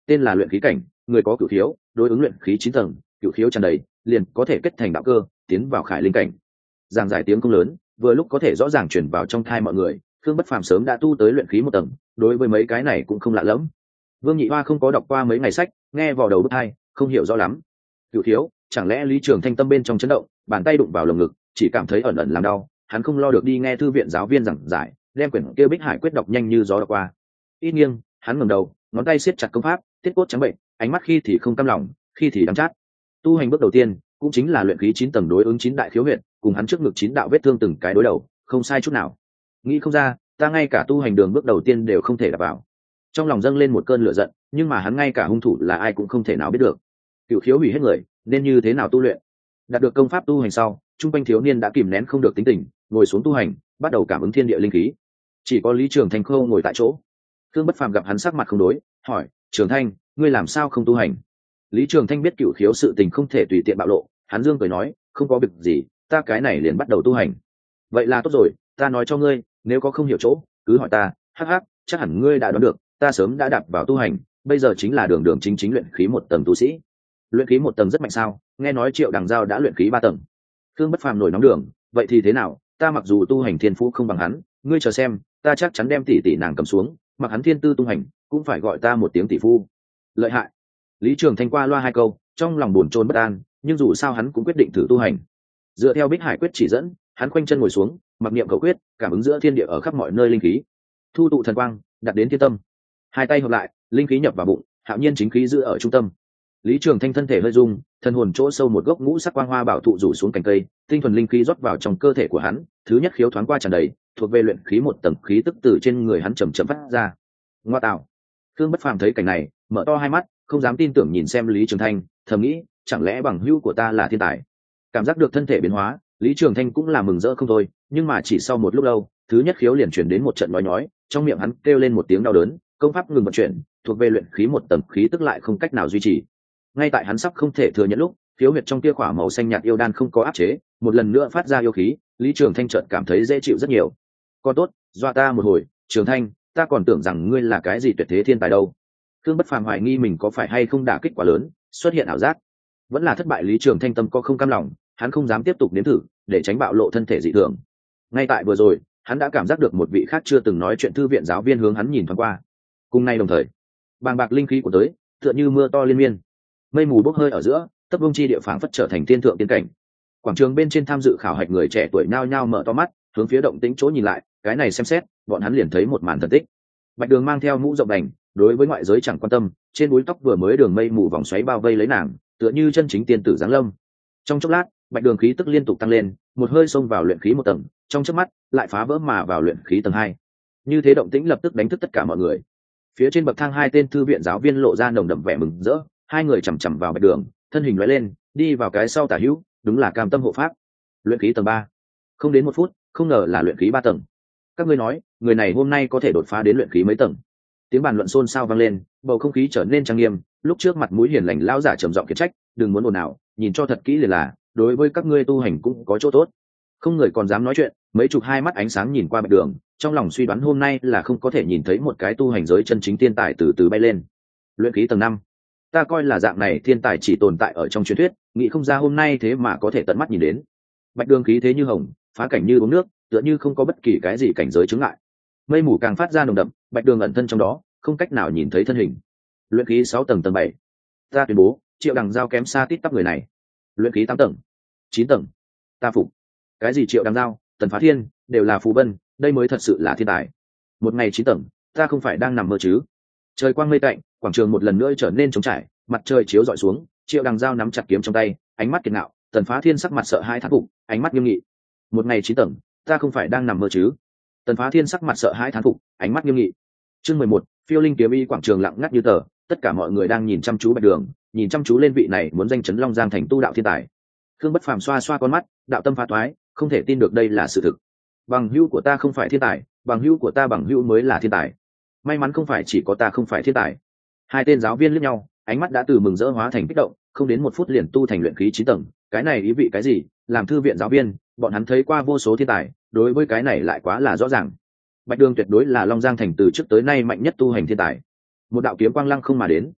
Speaker 1: tên là luyện khí cảnh, người có cửu khiếu đối ứng luyện khí chín tầng, cửu khiếu tràn đầy liền có thể kết thành đạo cơ, tiến vào khải linh cảnh. Giảng giải tiếng công lớn vừa lúc có thể rõ ràng truyền vào trong thai mọi người. Khương Bất Phàm sớm đã tu tới luyện khí một tầng, đối với mấy cái này cũng không lạ lẫm. Vương Nhị Hoa không có đọc qua mấy ngày sách, nghe vào đầu bức hai không hiểu rõ lắm. Cửu khiếu, chẳng lẽ Lý Trường Thanh tâm bên trong chấn động, bàn tay đụng vào lồng ngực, chỉ cảm thấy ẩn ẩn làm đau. Hắn không lo được đi nghe thư viện giáo viên giảng giải, đem quyển kia Bích Hải quyết đọc nhanh như gió đọc qua. Ít nghiêng, hắn ngẩng đầu, ngón tay siết chặt công pháp, tiết cốt trắng bệnh, ánh mắt khi thì không cam lòng, khi thì đắng chát. Tu hành bước đầu tiên cũng chính là luyện khí chín tầng đối ứng chín đại khiếu huyệt, cùng hắn trước ngực chín đạo vết thương từng cái đối đầu, không sai chút nào. Nghĩ không ra, ta ngay cả tu hành đường bước đầu tiên đều không thể đạp vào. Trong lòng dâng lên một cơn lửa giận, nhưng mà hắn ngay cả hung thủ là ai cũng không thể nào biết được. Cửu khiếu hủy hết người, nên như thế nào tu luyện? Đạt được công pháp tu hành sau, trung quanh thiếu niên đã kìm nén không được tính tình, ngồi xuống tu hành, bắt đầu cảm ứng thiên địa linh khí. Chỉ có Lý Trường Thanh khô ngồi tại chỗ. Khương Bất Phàm gặp hắn sắc mặt không đối, hỏi: Trường Thanh, ngươi làm sao không tu hành? Lý Trường Thanh biết cửu khiếu sự tình không thể tùy tiện bạo lộ, hắn dương cười nói: không có việc gì, ta cái này liền bắt đầu tu hành. Vậy là tốt rồi, ta nói cho ngươi, nếu có không hiểu chỗ, cứ hỏi ta. Hắc hắc, chắc hẳn ngươi đã đoán được, ta sớm đã đạp vào tu hành, bây giờ chính là đường đường chính chính luyện khí một tầng tu sĩ. Luyện khí một tầng rất mạnh sao? Nghe nói Triệu Đằng Giao đã luyện khí ba tầng. Khương Bất Phàm nổi nóng đường, vậy thì thế nào? Ta mặc dù tu hành thiên phú không bằng hắn, ngươi chờ xem, ta chắc chắn đem tỷ tỷ nàng cầm xuống, mặc hắn thiên tư tu hành, cũng phải gọi ta một tiếng tỷ phu. Lợi hại. Lý Trường Thanh qua loa hai câu, trong lòng buồn chồn bất an, nhưng dù sao hắn cũng quyết định thử tu hành. Dựa theo Bích Hải quyết chỉ dẫn, hắn khoanh chân ngồi xuống, mặc niệm cầu quyết, cảm ứng giữa thiên địa ở khắp mọi nơi linh khí, thu tụ thần quang, đặt đến thiên tâm. Hai tay hợp lại, linh khí nhập vào bụng, hạo nhiên chính khí giữ ở trung tâm. Lý Trường Thanh thân thể hơi rung, thân hồn chỗ sâu một gốc ngũ sắc quang hoa bảo thụ rủ xuống cành cây, tinh thuần linh khí rót vào trong cơ thể của hắn, thứ nhất khiếu thoáng qua tràn đầy, thuộc về luyện khí một tầng khí tức từ trên người hắn chậm chậm phát ra. Ngoa tạo. Khương Bất Phàm thấy cảnh này, mở to hai mắt, không dám tin tưởng nhìn xem Lý Trường Thanh, thầm nghĩ, chẳng lẽ bằng hữu của ta là thiên tài? Cảm giác được thân thể biến hóa, Lý Trường Thanh cũng là mừng rỡ không thôi, nhưng mà chỉ sau một lúc lâu, thứ nhất khiếu liền truyền đến một trận nói nhói, trong miệng hắn kêu lên một tiếng đau đớn, công pháp ngừng vận chuyển, thuộc về luyện khí một tầng khí tức lại không cách nào duy trì. Ngay tại hắn sắp không thể thừa nhận lúc, khiếu huyệt trong tia khỏa màu xanh nhạt yêu đan không có áp chế, một lần nữa phát ra yêu khí, Lý Trường Thanh chợt cảm thấy dễ chịu rất nhiều. Còn tốt, dọa ta một hồi, Trường Thanh, ta còn tưởng rằng ngươi là cái gì tuyệt thế thiên tài đâu. Khương Bất Phàm hoài nghi mình có phải hay không đả kích quá lớn, xuất hiện ảo giác, vẫn là thất bại. Lý Trường Thanh tâm có không cam lòng, hắn không dám tiếp tục nếm thử, để tránh bạo lộ thân thể dị thường. Ngay tại vừa rồi, hắn đã cảm giác được một vị khác chưa từng nói chuyện thư viện giáo viên hướng hắn nhìn thoáng qua. Cùng nay đồng thời, bàng bạc linh khí của tới, tựa như mưa to liên miên, mây mù bốc hơi ở giữa, tấp vông chi địa phảng phất trở thành thiên thượng tiên cảnh. Quảng trường bên trên tham dự khảo hạch người trẻ tuổi nhao nhao mở to mắt, hướng phía động tĩnh chỗ nhìn lại, cái này xem xét, bọn hắn liền thấy một màn thần tích. Bạch Đường mang theo mũ rộng đành, đối với ngoại giới chẳng quan tâm, trên búi tóc vừa mới đường mây mù vòng xoáy bao vây lấy nàng, tựa như chân chính tiên tử giáng lâm. Trong chốc lát, Bạch Đường khí tức liên tục tăng lên, một hơi xông vào luyện khí một tầng, trong chớp mắt lại phá vỡ mà vào luyện khí tầng hai. Như thế động tĩnh lập tức đánh thức tất cả mọi người. Phía trên bậc thang hai tên thư viện giáo viên lộ ra nồng đậm vẻ mừng rỡ, hai người chằm chằm vào Bạch Đường, thân hình lóe lên, đi vào cái sau tả hữu, đúng là Cam Tâm hộ pháp. Luyện khí tầng ba. Không đến một phút, không ngờ là luyện khí ba tầng. Các ngươi nói, người này hôm nay có thể đột phá đến luyện khí mấy tầng? Tiếng bàn luận xôn xao vang lên, bầu không khí trở nên trang nghiêm. Lúc trước mặt mũi hiền lành lão giả trầm giọng khiển trách, đừng muốn ồn ào, nhìn cho thật kỹ liền là, đối với các ngươi tu hành cũng có chỗ tốt. Không người còn dám nói chuyện, mấy chục hai mắt ánh sáng nhìn qua Bạch Đường, trong lòng suy đoán hôm nay là không có thể nhìn thấy một cái tu hành giới chân chính thiên tài từ từ bay lên. Luyện khí tầng năm, ta coi là dạng này thiên tài chỉ tồn tại ở trong truyền thuyết, nghĩ không ra hôm nay thế mà có thể tận mắt nhìn đến. Bạch Đường khí thế như hồng, phá cảnh như uống nước, tựa như không có bất kỳ cái gì cảnh giới chướng ngại. Mây mù càng phát ra nồng đậm, Bạch Đường ẩn thân trong đó, không cách nào nhìn thấy thân hình. Luyện khí sáu tầng tầng bảy, ta tuyên bố, Triệu Đằng Giao kém xa tít tắp người này. Luyện khí tám tầng, chín tầng, ta phục. Cái gì Triệu Đằng Giao, Tần Phá Thiên, đều là phù vân, đây mới thật sự là thiên tài. Một ngày chín tầng, ta không phải đang nằm mơ chứ? Trời quang mây tạnh, quảng trường một lần nữa trở nên trống trải, mặt trời chiếu rọi xuống, Triệu Đằng Giao nắm chặt kiếm trong tay, ánh mắt kiệt ngạo. Tần Phá Thiên sắc mặt sợ hãi thán phục, ánh mắt nghiêm nghị. Một ngày chín tầng, ta không phải đang nằm mơ chứ? Tần Phá Thiên sắc mặt sợ hãi thán phục, ánh mắt nghiêm nghị. Chương mười một, phiêu linh kiếm y. Quảng trường lặng ngắt như tờ, tất cả mọi người đang nhìn chăm chú Bạch Đường, nhìn chăm chú lên vị này muốn danh chấn Long Giang thành tu đạo thiên tài. Khương Bất Phàm xoa xoa con mắt, đạo tâm phá toái, không thể tin được đây là sự thực. Bằng hữu của ta không phải thiên tài, bằng hữu của ta bằng hữu mới là thiên tài. May mắn không phải chỉ có ta không phải thiên tài. Hai tên giáo viên liếc nhau, ánh mắt đã từ mừng rỡ hóa thành kích động, không đến một phút liền tu thành luyện khí chín tầng, cái này ý vị cái gì? Làm thư viện giáo viên, bọn hắn thấy qua vô số thiên tài, đối với cái này lại quá là rõ ràng. Bạch Đường tuyệt đối là Long Giang thành từ trước tới nay mạnh nhất tu hành thiên tài. Một đạo kiếm quang lăng không mà đến,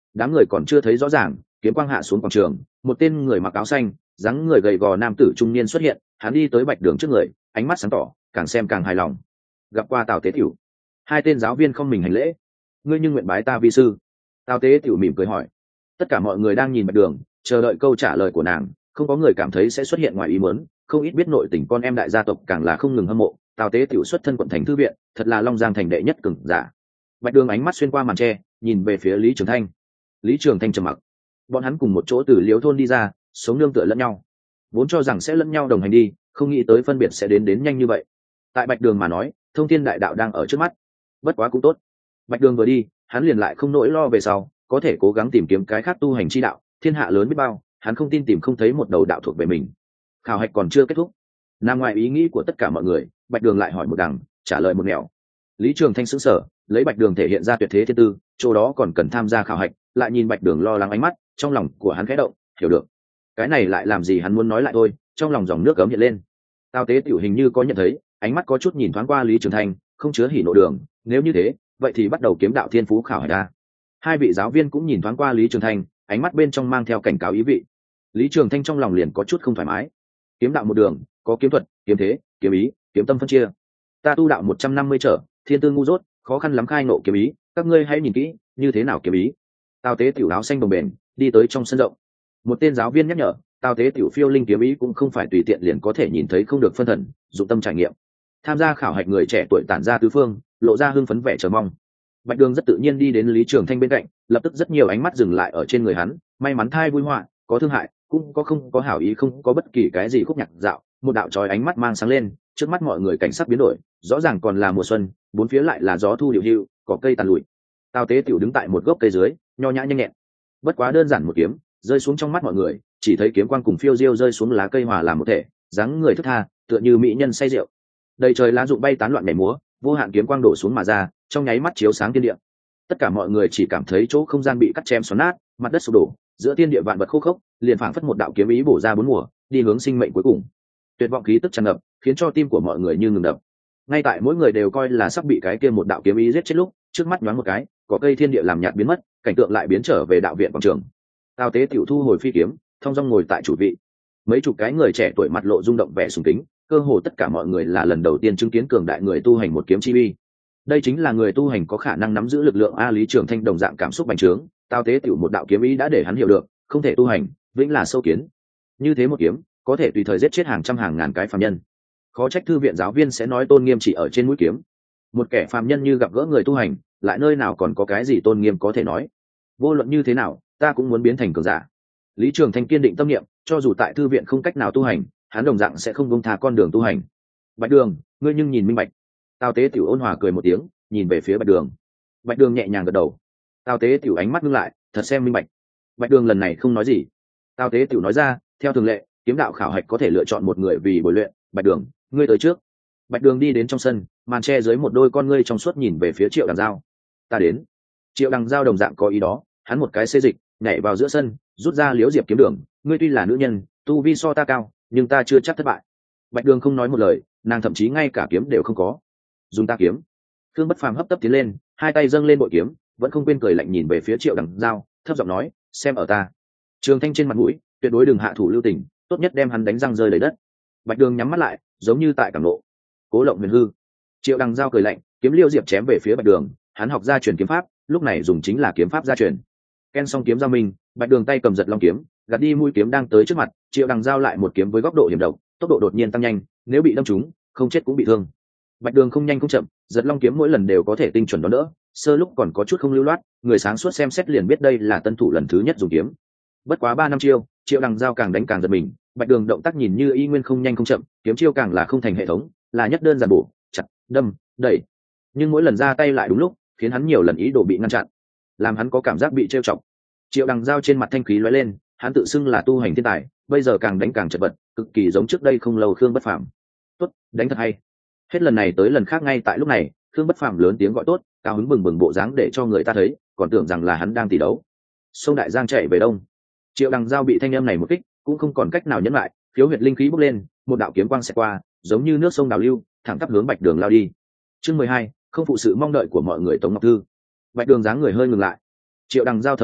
Speaker 1: đám người còn chưa thấy rõ ràng, kiếm quang hạ xuống quảng trường, một tên người mặc áo xanh, dáng người gầy gò nam tử trung niên xuất hiện, hắn đi tới bạch đường trước người, ánh mắt sáng tỏ, càng xem càng hài lòng. Gặp qua Tào Tế Tiểu. Hai tên giáo viên không mình hành lễ. Ngươi nhưng nguyện bái ta vi sư? Tào Tế Tiểu mỉm cười hỏi. Tất cả mọi người đang nhìn bạch đường, chờ đợi câu trả lời của nàng, không có người cảm thấy sẽ xuất hiện ngoài ý muốn, không ít biết nội tình con em đại gia tộc càng là không ngừng hâm mộ. Tào Tế Tiểu xuất thân quận thành thư viện, thật là Long Giang thành đệ nhất cường giả. Bạch đường ánh mắt xuyên qua màn tre, nhìn về phía Lý Trường Thanh. Lý Trường Thanh trầm mặc. Bọn hắn cùng một chỗ từ Liễu thôn đi ra, sống nương tựa lẫn nhau, vốn cho rằng sẽ lẫn nhau đồng hành đi, không nghĩ tới phân biệt sẽ đến đến nhanh như vậy. Tại bạch đường mà nói, thông thiên đại đạo đang ở trước mắt, bất quá cũng tốt. Bạch đường vừa đi, hắn liền lại không nỗi lo về sau, có thể cố gắng tìm kiếm cái khác tu hành chi đạo. Thiên hạ lớn biết bao, hắn không tin tìm không thấy một đầu đạo thuộc về mình. Khảo hạch còn chưa kết thúc, nằm ngoài ý nghĩ của tất cả mọi người, bạch đường lại hỏi một đằng, trả lời một nẻo. Lý Trường Thanh sững sờ, lấy bạch đường thể hiện ra tuyệt thế thiên tư, chỗ đó còn cần tham gia khảo hạch, lại nhìn bạch đường lo lắng ánh mắt, trong lòng của hắn khẽ động, hiểu được cái này lại làm gì hắn muốn nói lại thôi, trong lòng dòng nước cấm hiện lên. Tào Tế Tiểu hình như có nhận thấy, ánh mắt có chút nhìn thoáng qua Lý Trường Thanh, không chứa hỉ nộ đường, nếu như thế, vậy thì bắt đầu kiếm đạo thiên phú khảo hạch ra. Hai vị giáo viên cũng nhìn thoáng qua Lý Trường Thanh, ánh mắt bên trong mang theo cảnh cáo ý vị. Lý Trường Thanh trong lòng liền có chút không thoải mái. Kiếm đạo một đường, có kiếm thuật, kiếm thế, kiếm ý, kiếm tâm phân chia. Ta tu đạo một trăm năm mươi trở, thiên tư ngu dốt, khó khăn lắm khai ngộ kiếm ý, các ngươi hãy nhìn kỹ, như thế nào kiếm ý. Tào Tế Tiểu áo xanh đồng bền, đi tới trong sân rộng. Một tên giáo viên nhắc nhở, Tào Tế Tiểu phiêu linh kiếm ý cũng không phải tùy tiện liền có thể nhìn thấy, không được phân thần, dụng tâm trải nghiệm. Tham gia khảo hạch người trẻ tuổi tản ra tứ phương, lộ ra hưng phấn vẻ chờ mong. Bạch đường rất tự nhiên đi đến Lý Trường Thanh bên cạnh, lập tức rất nhiều ánh mắt dừng lại ở trên người hắn, may mắn thai vui họa, có thương hại, cũng có không có hảo ý, không có bất kỳ cái gì khúc nhạc dạo. Một đạo chói ánh mắt mang sáng lên, trước mắt mọi người cảnh sắc biến đổi, rõ ràng còn là mùa xuân, bốn phía lại là gió thu điệu hưu, có cây tàn lụi. Tào Tế Tiểu đứng tại một gốc cây dưới, nho nhã nhanh nhẹn. Bất quá đơn giản một kiếm rơi xuống trong mắt mọi người, chỉ thấy kiếm quang cùng phiêu diêu rơi xuống lá cây hòa làm một thể, dáng người thức tha, tựa như mỹ nhân say rượu. Đầy trời lá rụng bay tán loạn nhảy múa, vô hạn kiếm quang đổ xuống mà ra, trong nháy mắt chiếu sáng thiên địa. Tất cả mọi người chỉ cảm thấy chỗ không gian bị cắt chém xoắn nát, mặt đất sụp đổ, giữa thiên địa vạn vật khô khốc, liền phảng phất một đạo kiếm ý bổ ra bốn mùa, đi hướng sinh mệnh cuối cùng. Tuyệt vọng khí tức tràn ngập, khiến cho tim của mọi người như ngừng đập. Ngay tại mỗi người đều coi là sắp bị cái kia một đạo kiếm ý giết chết lúc, trước mắt nhoáng một cái, có cây thiên địa làm nhạt biến mất, cảnh tượng lại biến trở về đạo viện quảng trường. Tào Tế Tiểu thu hồi phi kiếm, thong dong ngồi tại chủ vị. Mấy chục cái người trẻ tuổi mặt lộ rung động vẻ sùng kính, cơ hồ tất cả mọi người là lần đầu tiên chứng kiến cường đại người tu hành một kiếm chi uy. Đây chính là người tu hành có khả năng nắm giữ lực lượng a. Lý Trường Thanh đồng dạng cảm xúc bành trướng, Tào Tế Tiểu một đạo kiếm ý đã để hắn hiểu được, không thể tu hành, vĩnh là sâu kiến. Như thế một kiếm, có thể tùy thời giết chết hàng trăm hàng ngàn cái phàm nhân. Khó trách thư viện giáo viên sẽ nói tôn nghiêm chỉ ở trên mũi kiếm. Một kẻ phàm nhân như gặp gỡ người tu hành, lại nơi nào còn có cái gì tôn nghiêm có thể nói. Vô luận như thế nào, ta cũng muốn biến thành cường giả. Lý Trường Thanh kiên định tâm niệm, cho dù tại thư viện không cách nào tu hành, hắn đồng dạng sẽ không buông tha con đường tu hành. Bạch Đường, ngươi nhưng nhìn minh bạch. Tào Tế Tiểu ôn hòa cười một tiếng, nhìn về phía Bạch Đường. Bạch Đường nhẹ nhàng gật đầu. Tào Tế Tiểu ánh mắt ngưng lại, thật xem minh bạch. Bạch Đường lần này không nói gì. Tào Tế Tiểu nói ra, theo thường lệ, kiếm đạo khảo hạch có thể lựa chọn một người vì bồi luyện. Bạch Đường, ngươi tới trước. Bạch Đường đi đến trong sân, màn che dưới một đôi con ngươi trong suốt nhìn về phía Triệu Đằng Giao. Ta đến. Triệu Đằng Giao đồng dạng có ý đó, hắn một cái xê dịch, nhảy vào giữa sân, rút ra liễu diệp kiếm đường. Ngươi tuy là nữ nhân, tu vi so ta cao, nhưng ta chưa chắc thất bại. Bạch Đường không nói một lời, nàng thậm chí ngay cả kiếm đều không có. Dùng ta kiếm. Thương Bất Phàm hấp tấp tiến lên, hai tay dâng lên bội kiếm, vẫn không quên cười lạnh nhìn về phía Triệu Đằng Giao, thấp giọng nói, xem ở ta. Trường Thanh trên mặt mũi, tuyệt đối đừng hạ thủ lưu tình, tốt nhất đem hắn đánh răng rơi lấy đất. Bạch Đường nhắm mắt lại, giống như tại cảm nộ. Cố Lộng Huyền Hư. Triệu Đằng Giao cười lạnh, kiếm liêu diệp chém về phía Bạch Đường, hắn học gia truyền kiếm pháp, lúc này dùng chính là kiếm pháp gia truyền. Ken song kiếm giao minh, Bạch Đường tay cầm giật long kiếm, gạt đi mũi kiếm đang tới trước mặt, Triệu Đằng Giao lại một kiếm với góc độ hiểm độc, tốc độ đột nhiên tăng nhanh, nếu bị đâm trúng, không chết cũng bị thương. Bạch Đường không nhanh không chậm, giật long kiếm mỗi lần đều có thể tinh chuẩn đón đỡ, sơ lúc còn có chút không lưu loát, người sáng suốt xem xét liền biết đây là tân thủ lần thứ nhất dùng kiếm. Bất quá ba năm chiêu, Triệu Đằng Giao càng đánh càng giật mình, Bạch Đường động tác nhìn như y nguyên không nhanh không chậm, kiếm chiêu càng là không thành hệ thống, là nhất đơn giản bổ, chặt, đâm, đẩy. Nhưng mỗi lần ra tay lại đúng lúc, khiến hắn nhiều lần ý đồ bị ngăn chặn, làm hắn có cảm giác bị trêu chọc. Triệu Đằng Giao trên mặt thanh khí lóe lên, hắn tự xưng là tu hành thiên tài, bây giờ càng đánh càng chật vật, cực kỳ giống trước đây không lâu Khương Bất Phàm. Tốt, đánh thật hay. Hết lần này tới lần khác ngay tại lúc này, Khương Bất Phàm lớn tiếng gọi tốt, cao hứng bừng bừng bộ dáng để cho người ta thấy, còn tưởng rằng là hắn đang tỷ đấu. Sông Đại Giang chạy về đông. Triệu Đằng Giao bị thanh âm này một kích, cũng không còn cách nào nhẫn lại, khiếu huyệt linh khí bốc lên, một đạo kiếm quang xẹt qua, giống như nước sông đào lưu, thẳng tắp hướng Bạch Đường lao đi. Chương mười hai, không phụ sự mong đợi của mọi người. Tống Ngọc Thư. Bạch Đường dáng người hơi ngừng lại. Triệu Đằng Giao thầm nghĩ,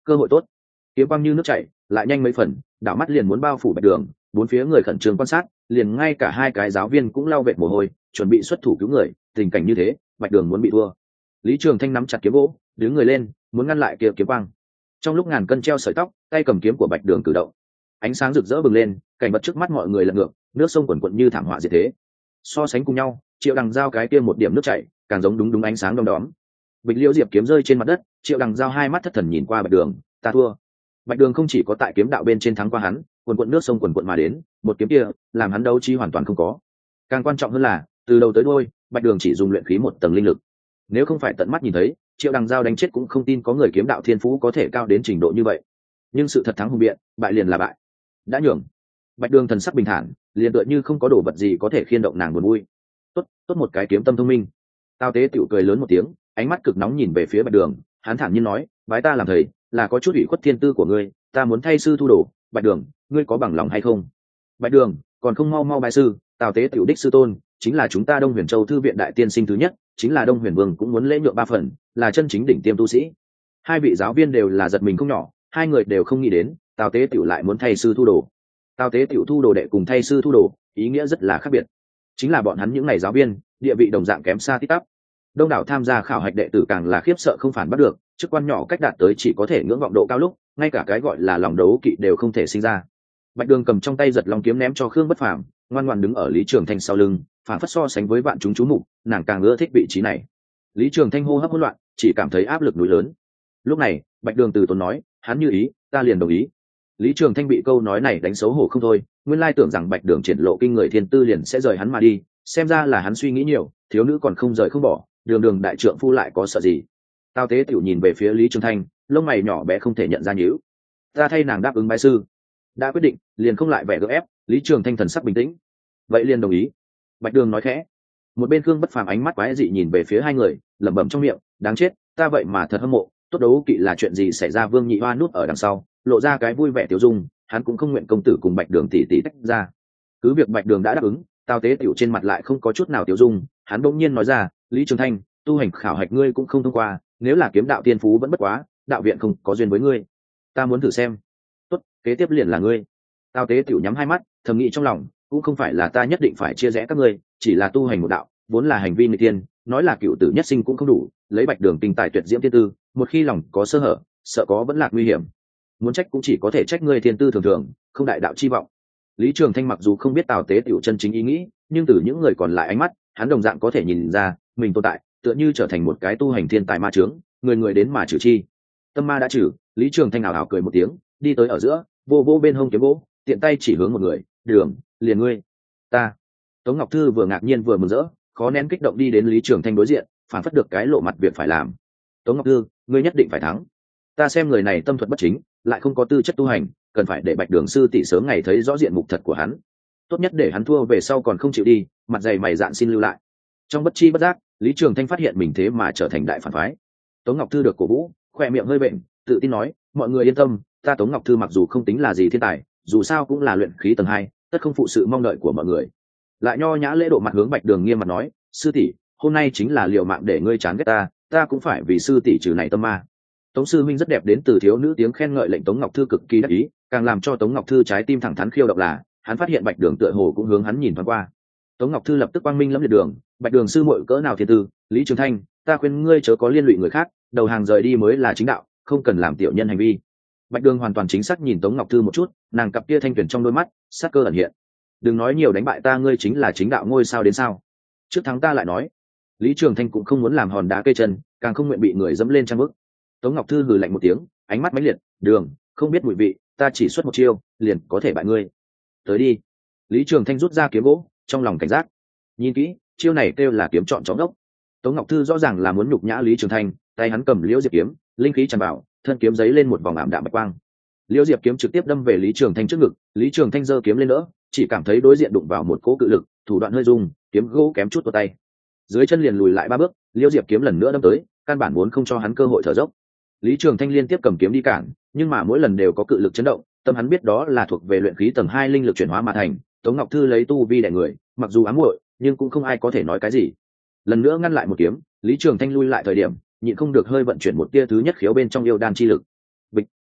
Speaker 1: cơ hội tốt. Kiếm quang như nước chảy, lại nhanh mấy phần, đảo mắt liền muốn bao phủ Bạch Đường, bốn phía người khẩn trương quan sát, liền ngay cả hai cái giáo viên cũng lau vệt mồ hôi, chuẩn bị xuất thủ cứu người. Tình cảnh như thế, Bạch Đường muốn bị thua. Lý Trường Thanh nắm chặt kiếm gỗ, đứng người lên, muốn ngăn lại kia kiếm quang. Trong lúc ngàn cân treo sợi tóc, tay cầm kiếm của Bạch Đường cử động, ánh sáng rực rỡ bừng lên, cảnh vật trước mắt mọi người lật ngược, nước sông quần quận như thảm họa diệt thế. So sánh cùng nhau, Triệu Đằng Giao cái kia một điểm nước chảy, càng giống đúng đúng ánh sáng đom đóm. Bịch Liễu Diệp kiếm rơi trên mặt đất, Triệu Đằng Giao hai mắt thất thần nhìn qua Bạch Đường, ta thua. Bạch Đường không chỉ có tại kiếm đạo bên trên thắng qua hắn, quần quận nước sông quần quận mà đến, một kiếm kia, làm hắn đấu trí hoàn toàn không có. Càng quan trọng hơn là, từ đầu tới đuôi, Bạch Đường chỉ dùng luyện khí một tầng linh lực. Nếu không phải tận mắt nhìn thấy, Triệu Đằng Giao đánh chết cũng không tin có người kiếm đạo thiên phú có thể cao đến trình độ như vậy. Nhưng sự thật thắng hùng biện, bại liền là bại. Đã nhường. Bạch Đường thần sắc bình thản, liền tựa như không có đồ vật gì có thể khiên động nàng buồn vui. Tốt, tốt một cái kiếm tâm thông minh. Tao Tế tiểu cười lớn một tiếng, ánh mắt cực nóng nhìn về phía Bạch Đường, hắn thản nhiên nói, bái ta làm thầy, là có chút ủy khuất thiên tư của ngươi, ta muốn thay sư thu đồ. Bạch Đường, ngươi có bằng lòng hay không? Bạch Đường, còn không mau mau bái sư, Tào Tế tiểu đích sư tôn, chính là chúng ta Đông Huyền Châu thư viện đại tiên sinh thứ nhất, chính là Đông Huyền Vương cũng muốn lễ nhượng ba phần, là chân chính đỉnh tiêm tu sĩ. Hai vị giáo viên đều là giật mình không nhỏ, hai người đều không nghĩ đến, Tào Tế tiểu lại muốn thay sư thu đồ. Tào Tế tiểu thu đồ đệ cùng thay sư thu đồ, ý nghĩa rất là khác biệt. Chính là bọn hắn những ngày giáo viên, địa vị đồng dạng kém xa tít tắp. Đông đảo tham gia khảo hạch đệ tử càng là khiếp sợ không phản bắt được, chức quan nhỏ cách đạt tới chỉ có thể ngưỡng vọng độ cao lúc, ngay cả cái gọi là lòng đấu kỵ đều không thể sinh ra. Bạch Đường cầm trong tay giật long kiếm ném cho Khương Bất Phàm, ngoan ngoãn đứng ở Lý Trường Thanh sau lưng, phản phất so sánh với vạn chúng chú mục, nàng càng ưa thích vị trí này. Lý Trường Thanh hô hấp hỗn loạn, chỉ cảm thấy áp lực núi lớn. Lúc này, Bạch Đường từ tốn nói, hắn như ý, ta liền đồng ý. Lý Trường Thanh bị câu nói này đánh xấu hổ không thôi, nguyên lai tưởng rằng Bạch Đường triển lộ kinh người thiên tư liền sẽ rời hắn mà đi, xem ra là hắn suy nghĩ nhiều, thiếu nữ còn không rời không bỏ, đường đường đại trượng phu lại có sợ gì. Tao Tế tiểu nhìn về phía Lý Trường Thanh, lông mày nhỏ bé không thể nhận ra nhíu. Ta thay nàng đáp ứng bái sư. Đã quyết định, liền không lại vẻ gượng ép, Lý Trường Thanh thần sắc bình tĩnh. Vậy liền đồng ý. Bạch Đường nói khẽ. Một bên Khương Bất Phàm ánh mắt quái dị nhìn về phía hai người, lẩm bẩm trong miệng, đáng chết, ta vậy mà thật hâm mộ, tốt đấu kỵ là chuyện gì xảy ra. Vương Nhị Hoa núp ở đằng sau, lộ ra cái vui vẻ tiêu dung, hắn cũng không nguyện công tử cùng Bạch Đường tỉ tỉ tách ra. Cứ việc Bạch Đường đã đáp ứng, Tào Tế tiểu trên mặt lại không có chút nào tiêu dung, hắn bỗng nhiên nói ra, Lý Trường Thanh, tu hành khảo hạch ngươi cũng không thông qua, nếu là kiếm đạo tiên phú vẫn bất quá, đạo viện không có duyên với ngươi. Ta muốn thử xem. Tốt, kế tiếp liền là ngươi. Tào Tế tiểu nhắm hai mắt, thầm nghĩ trong lòng, cũng không phải là ta nhất định phải chia rẽ các ngươi, chỉ là tu hành một đạo, vốn là hành vi nghịch tiên, nói là cựu tử nhất sinh cũng không đủ, lấy Bạch Đường tình tài tuyệt diễm tiên tư, một khi lòng có sơ hở, sợ có vẫn lạc nguy hiểm. Muốn trách cũng chỉ có thể trách ngươi thiên tư thường thường, không đại đạo chi vọng. Lý Trường Thanh mặc dù không biết Tào Tế tiểu chân chính ý nghĩ, nhưng từ những người còn lại ánh mắt, hắn đồng dạng có thể nhìn ra, mình tồn tại, tựa như trở thành một cái tu hành thiên tài ma chướng, người người đến mà trừ chi. Tâm ma đã trừ, Lý Trường Thanh ảo ảo cười một tiếng, đi tới ở giữa, vô vô bên hông kiếm gỗ, tiện tay chỉ hướng một người, Đường, liền ngươi. Ta. Tống Ngọc Thư vừa ngạc nhiên vừa mừng rỡ, khó nén kích động đi đến Lý Trường Thanh đối diện, phản phất được cái lộ mặt việc phải làm. Tống Ngọc Thư, ngươi nhất định phải thắng. Ta xem người này tâm thuật bất chính, lại không có tư chất tu hành, cần phải để Bạch Đường sư tỷ sớm ngày thấy rõ diện mục thật của hắn. Tốt nhất để hắn thua về sau còn không chịu đi, mặt dày mày dạn xin lưu lại. Trong bất chi bất giác, Lý Trường Thanh phát hiện mình thế mà trở thành đại phản phái. Tống Ngọc Thư được cổ vũ, khoe miệng hơi bệnh, tự tin nói, mọi người yên tâm, ta Tống Ngọc Thư mặc dù không tính là gì thiên tài, dù sao cũng là luyện khí tầng hai, tất không phụ sự mong đợi của mọi người. Lại nho nhã lễ độ mặt hướng Bạch Đường nghiêm mặt nói, sư tỷ, hôm nay chính là liều mạng để ngươi chán ghét ta, ta cũng phải vì sư tỷ trừ này tâm ma. Tống sư minh rất đẹp đến từ thiếu nữ tiếng khen ngợi lệnh Tống Ngọc Thư cực kỳ đắc ý, càng làm cho Tống Ngọc Thư trái tim thẳng thắn khiêu động là, hắn phát hiện Bạch Đường tựa hồ cũng hướng hắn nhìn thoáng qua. Tống Ngọc Thư lập tức quang minh lẫm liệt đường, Bạch Đường sư muội cỡ nào thiên tư, Lý Trường Thanh, ta khuyên ngươi chớ có liên lụy người khác, đầu hàng rời đi mới là chính đạo, không cần làm tiểu nhân hành vi. Bạch Đường hoàn toàn chính xác nhìn Tống Ngọc Thư một chút, nàng cặp kia thanh tuyển trong đôi mắt, sát cơ ẩn hiện. Đừng nói nhiều đánh bại ta, ngươi chính là chính đạo ngôi sao đến sao? Trước thắng ta lại nói. Lý Trường Thanh cũng không muốn làm hòn đá cây chân, càng không nguyện bị người dẫm lên trang bức. Tống Ngọc Thư hừ lạnh một tiếng, ánh mắt mãnh liệt, Đường, không biết mùi vị, ta chỉ xuất một chiêu, liền có thể bại ngươi. Tới đi. Lý Trường Thanh rút ra kiếm gỗ, trong lòng cảnh giác. Nhìn kỹ, chiêu này kêu là kiếm chọn chó đốc. Tống Ngọc Thư rõ ràng là muốn nhục nhã Lý Trường Thanh, tay hắn cầm liễu diệp kiếm, linh khí tràn vào, thân kiếm giấy lên một vòng ảm đạm bạch quang. Liễu diệp kiếm trực tiếp đâm về Lý Trường Thanh trước ngực, Lý Trường Thanh giơ kiếm lên đỡ, chỉ cảm thấy đối diện đụng vào một cỗ cự lực, thủ đoạn hơi rung, kiếm gỗ kém chút tuột tay. Dưới chân liền lùi lại ba bước, liễu diệp kiếm lần nữa đâm tới, căn bản muốn không cho hắn cơ hội thở dốc. Lý Trường Thanh liên tiếp cầm kiếm đi cản, nhưng mà mỗi lần đều có cự lực chấn động, tâm hắn biết đó là thuộc về luyện khí tầng hai linh lực chuyển hóa mà thành. Tống Ngọc Thư lấy tu vi đè người, mặc dù ám muội, nhưng cũng không ai có thể nói cái gì. Lần nữa ngăn lại một kiếm, Lý Trường Thanh lui lại thời điểm, nhịn không được hơi vận chuyển một tia thứ nhất khiếu bên trong yêu đan chi lực. Bịch,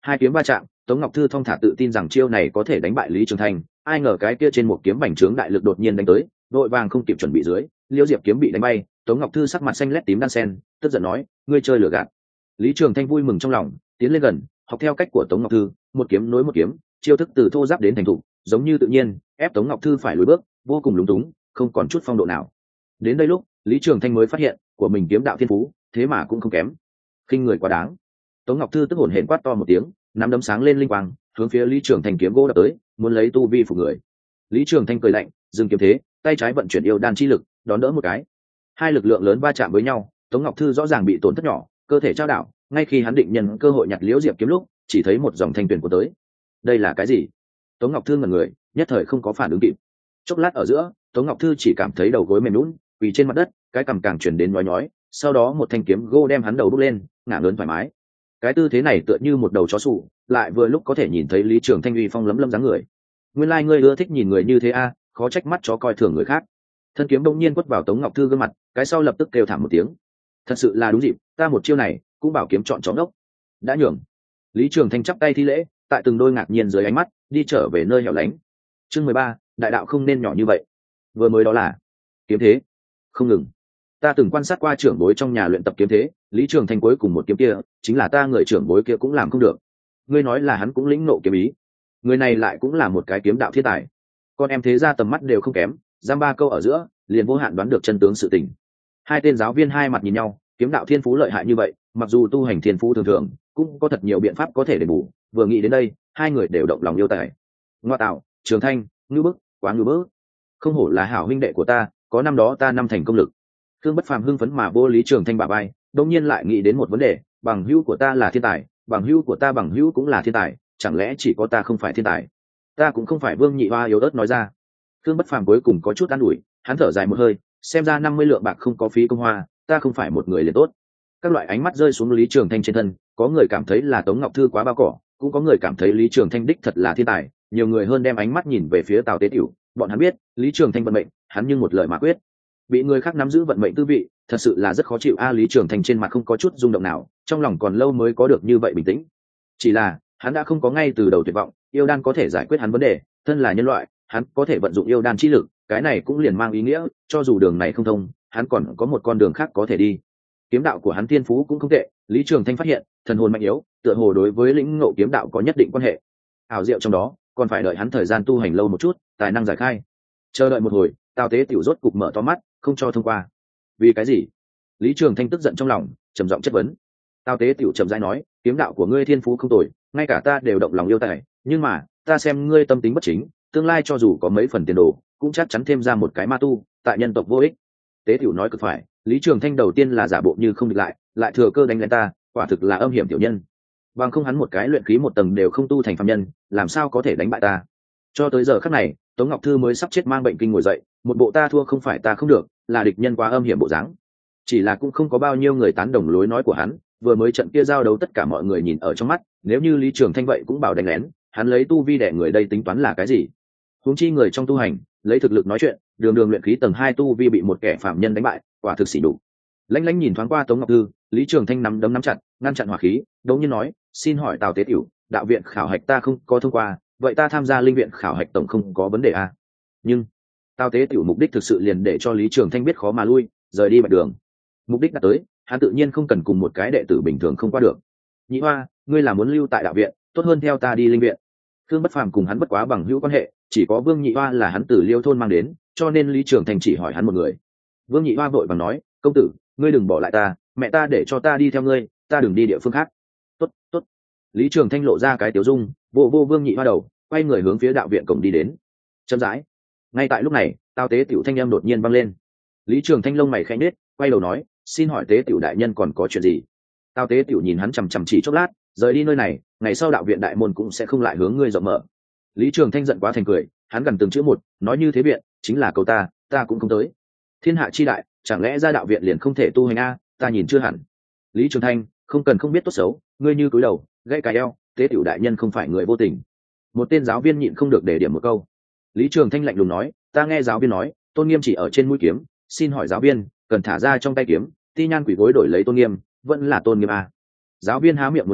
Speaker 1: Hai kiếm va chạm, Tống Ngọc Thư thong thả tự tin rằng chiêu này có thể đánh bại Lý Trường Thanh, ai ngờ cái kia trên một kiếm bành trướng đại lực đột nhiên đánh tới, đội vàng không kịp chuẩn bị dưới, Liễu Diệp kiếm bị đánh bay, Tống Ngọc Thư sắc mặt xanh lét tím đan sen, tức giận nói, ngươi chơi lừa gạt. Lý Trường Thanh vui mừng trong lòng, tiến lên gần, học theo cách của Tống Ngọc Thư, một kiếm nối một kiếm, chiêu thức từ thô giáp đến thành thục, giống như tự nhiên, ép Tống Ngọc Thư phải lùi bước, vô cùng lúng túng, không còn chút phong độ nào. Đến đây lúc, Lý Trường Thanh mới phát hiện, của mình kiếm đạo thiên phú, thế mà cũng không kém. Khinh người quá đáng. Tống Ngọc Thư tức hổn hển quát to một tiếng, nắm đấm sáng lên linh quang, hướng phía Lý Trường Thanh kiếm gỗ đập tới, muốn lấy tu vi phục người. Lý Trường Thanh cười lạnh, dừng kiếm thế, tay trái vận chuyển yêu đan chi lực, đón đỡ một cái. Hai lực lượng lớn va chạm với nhau, Tống Ngọc Thư rõ ràng bị tổn thất nhỏ, cơ thể trao đảo, ngay khi hắn định nhân cơ hội nhặt Liễu Diệp kiếm lúc, chỉ thấy một dòng thanh tuyền của tới. Đây là cái gì? Tống Ngọc Thư ngẩn người, nhất thời không có phản ứng kịp. Chốc lát ở giữa, Tống Ngọc Thư chỉ cảm thấy đầu gối mềm nhũn, quỳ trên mặt đất, cái cằm càng chuyển đến nhói nhói, sau đó một thanh kiếm gỗ đem hắn đầu đúc lên, ngả lớn thoải mái. Cái tư thế này tựa như một đầu chó sủ, lại vừa lúc có thể nhìn thấy Lý Trường Thanh uy phong lấm lấm dáng người. Nguyên lai like ngươi ưa thích nhìn người như thế a, khó trách mắt chó coi thường người khác. Thân kiếm đông nhiên quất vào Tống Ngọc Thư gương mặt, cái sau lập tức kêu thảm một tiếng. Thật sự là đúng dịp, ta một chiêu này cũng bảo kiếm chọn chó ngốc. Đã nhường. Lý Trường Thanh chắp tay thi lễ, tại từng đôi ngạc nhiên dưới ánh mắt, đi trở về nơi hẻo lánh. Chương mười ba, đại đạo không nên nhỏ như vậy. Vừa mới đó là kiếm thế, không ngừng. Ta từng quan sát qua trưởng bối trong nhà luyện tập kiếm thế, Lý Trường Thanh cuối cùng một kiếm kia, chính là ta người trưởng bối kia cũng làm không được. Ngươi nói là hắn cũng lĩnh nộ kiếm ý, người này lại cũng là một cái kiếm đạo thiên tài. Con em thế ra tầm mắt đều không kém, giam ba câu ở giữa, liền vô hạn đoán được chân tướng sự tình. Hai tên giáo viên hai mặt nhìn nhau, kiếm đạo thiên phú lợi hại như vậy, mặc dù tu hành thiên phú thường thường, cũng có thật nhiều biện pháp có thể để bù. Vừa nghĩ đến đây, hai người đều động lòng yêu tài. Ngoa tạo, Trường Thanh, ngư bức, quá ngư bức. Không hổ là hảo huynh đệ của ta, có năm đó ta năm thành công lực. Thương Bất Phàm hưng phấn mà vô Lý Trường Thanh bả vai, đột nhiên lại nghĩ đến một vấn đề, bằng hữu của ta là thiên tài, bằng hữu của ta bằng hữu cũng là thiên tài, chẳng lẽ chỉ có ta không phải thiên tài? Ta cũng không phải Vương Nhị Hoa yếu ớt nói ra. Thương Bất Phàm cuối cùng có chút an ủi, hắn thở dài một hơi, xem ra năm mươi lượng bạc không có phí công hoa, ta không phải một người liền tốt. Các loại ánh mắt rơi xuống Lý Trường Thanh trên thân, có người cảm thấy là Tống Ngọc Thư quá bao cỏ, cũng có người cảm thấy Lý Trường Thanh đích thật là thiên tài, nhiều người hơn đem ánh mắt nhìn về phía Tào Tế Tiểu, bọn hắn biết, Lý Trường Thanh vận mệnh, hắn nhưng một lời mà quyết. Bị người khác nắm giữ vận mệnh tư vị, thật sự là rất khó chịu a. Lý Trường Thanh trên mặt không có chút rung động nào, trong lòng còn lâu mới có được như vậy bình tĩnh. Chỉ là, hắn đã không có ngay từ đầu tuyệt vọng, yêu đan có thể giải quyết hắn vấn đề, thân là nhân loại, hắn có thể vận dụng yêu đan chi lực, cái này cũng liền mang ý nghĩa, cho dù đường này không thông, hắn còn có một con đường khác có thể đi. Kiếm đạo của hắn thiên phú cũng không tệ, Lý Trường Thanh phát hiện, thần hồn mạnh yếu, tựa hồ đối với lĩnh ngộ kiếm đạo có nhất định quan hệ. Ảo diệu trong đó, còn phải đợi hắn thời gian tu hành lâu một chút, tài năng giải khai. Chờ đợi một hồi, Tào Tế Tiểu rốt cục mở to mắt, không cho thông qua. Vì cái gì? Lý Trường Thanh tức giận trong lòng, trầm giọng chất vấn. Tào Tế Tiểu trầm rãi nói, kiếm đạo của ngươi thiên phú không tồi, ngay cả ta đều động lòng yêu tài, nhưng mà, ta xem ngươi tâm tính bất chính, tương lai cho dù có mấy phần tiền đồ, cũng chắc chắn thêm ra một cái ma tu, tại nhân tộc vô ích. Tế Tiểu nói cực phải, Lý Trường Thanh đầu tiên là giả bộ như không địch lại, lại thừa cơ đánh lên ta, quả thực là âm hiểm tiểu nhân. Bằng không hắn một cái luyện khí một tầng đều không tu thành phàm nhân, làm sao có thể đánh bại ta? Cho tới giờ khắc này, Tống Ngọc Thư mới sắp chết mang bệnh kinh ngồi dậy, một bộ ta thua không phải ta không được, là địch nhân quá âm hiểm bộ dáng. Chỉ là cũng không có bao nhiêu người tán đồng lối nói của hắn, vừa mới trận kia giao đấu tất cả mọi người nhìn ở trong mắt, nếu như Lý Trường Thanh vậy cũng bảo đánh lén, hắn lấy tu vi đẻ người đây tính toán là cái gì? Huống chi người trong tu hành, lấy thực lực nói chuyện, đường đường luyện khí tầng hai tu vi bị một kẻ phạm nhân đánh bại, quả thực xỉ nhục. Lãnh Lãnh nhìn thoáng qua Tống Ngọc Thư, Lý Trường Thanh nắm đấm nắm chặt, ngăn chặn hỏa khí, đống nhiên nói, xin hỏi Tào Tế Tiểu, đạo viện khảo hạch ta không có thông qua, vậy ta tham gia linh viện khảo hạch tổng không có vấn đề à? Nhưng Tào Tế Tiểu mục đích thực sự liền để cho Lý Trường Thanh biết khó mà lui, rời đi bạch đường. Mục đích đã tới, hắn tự nhiên không cần cùng một cái đệ tử bình thường không qua được. Nhị Hoa, ngươi là muốn lưu tại đạo viện, tốt hơn theo ta đi linh viện. Thương Bất Phàm cùng hắn bất quá bằng hữu quan hệ, chỉ có Vương Nhị Hoa là hắn từ Liêu thôn mang đến, cho nên Lý Trường Thanh chỉ hỏi hắn một người. Vương Nhị Hoa vội vàng nói, công tử, ngươi đừng bỏ lại ta, mẹ ta để cho ta đi theo ngươi, ta đừng đi địa phương khác. Tốt, tốt. Lý Trường Thanh lộ ra cái tiểu dung, vô vô Vương Nhị Hoa đầu, quay người hướng phía đạo viện cổng đi đến. Chậm rãi. Ngay tại lúc này, Tào Tế Tiểu thanh âm đột nhiên vang lên. Lý Trường Thanh lông mày khẽ nhếch, quay đầu nói, xin hỏi Tế Tiểu đại nhân còn có chuyện gì? Tào Tế Tiểu nhìn hắn chằm chằm chỉ chốc lát, rời đi nơi này, ngày sau đạo viện đại môn cũng sẽ không lại hướng ngươi rộng mở. Lý Trường Thanh giận quá thành cười, hắn gần từng chữ một, nói như thế viện, chính là cầu ta, ta cũng không tới. Thiên hạ chi đại, chẳng lẽ ra đạo viện liền không thể tu hành a? Ta nhìn chưa hẳn. Lý Trường Thanh, không cần không biết tốt xấu, ngươi như cúi đầu, gãy cái eo, Tế Tiểu đại nhân không phải người vô tình. Một tên giáo viên nhịn không được để điểm một câu. Lý Trường Thanh lạnh lùng nói, ta nghe giáo viên nói, tôn nghiêm chỉ ở trên mũi kiếm, xin hỏi giáo viên, cần thả ra trong tay kiếm, ti nhan quỷ gối đổi lấy tôn nghiêm, vẫn là tôn nghiêm a? Giáo viên há miệng muốn nói,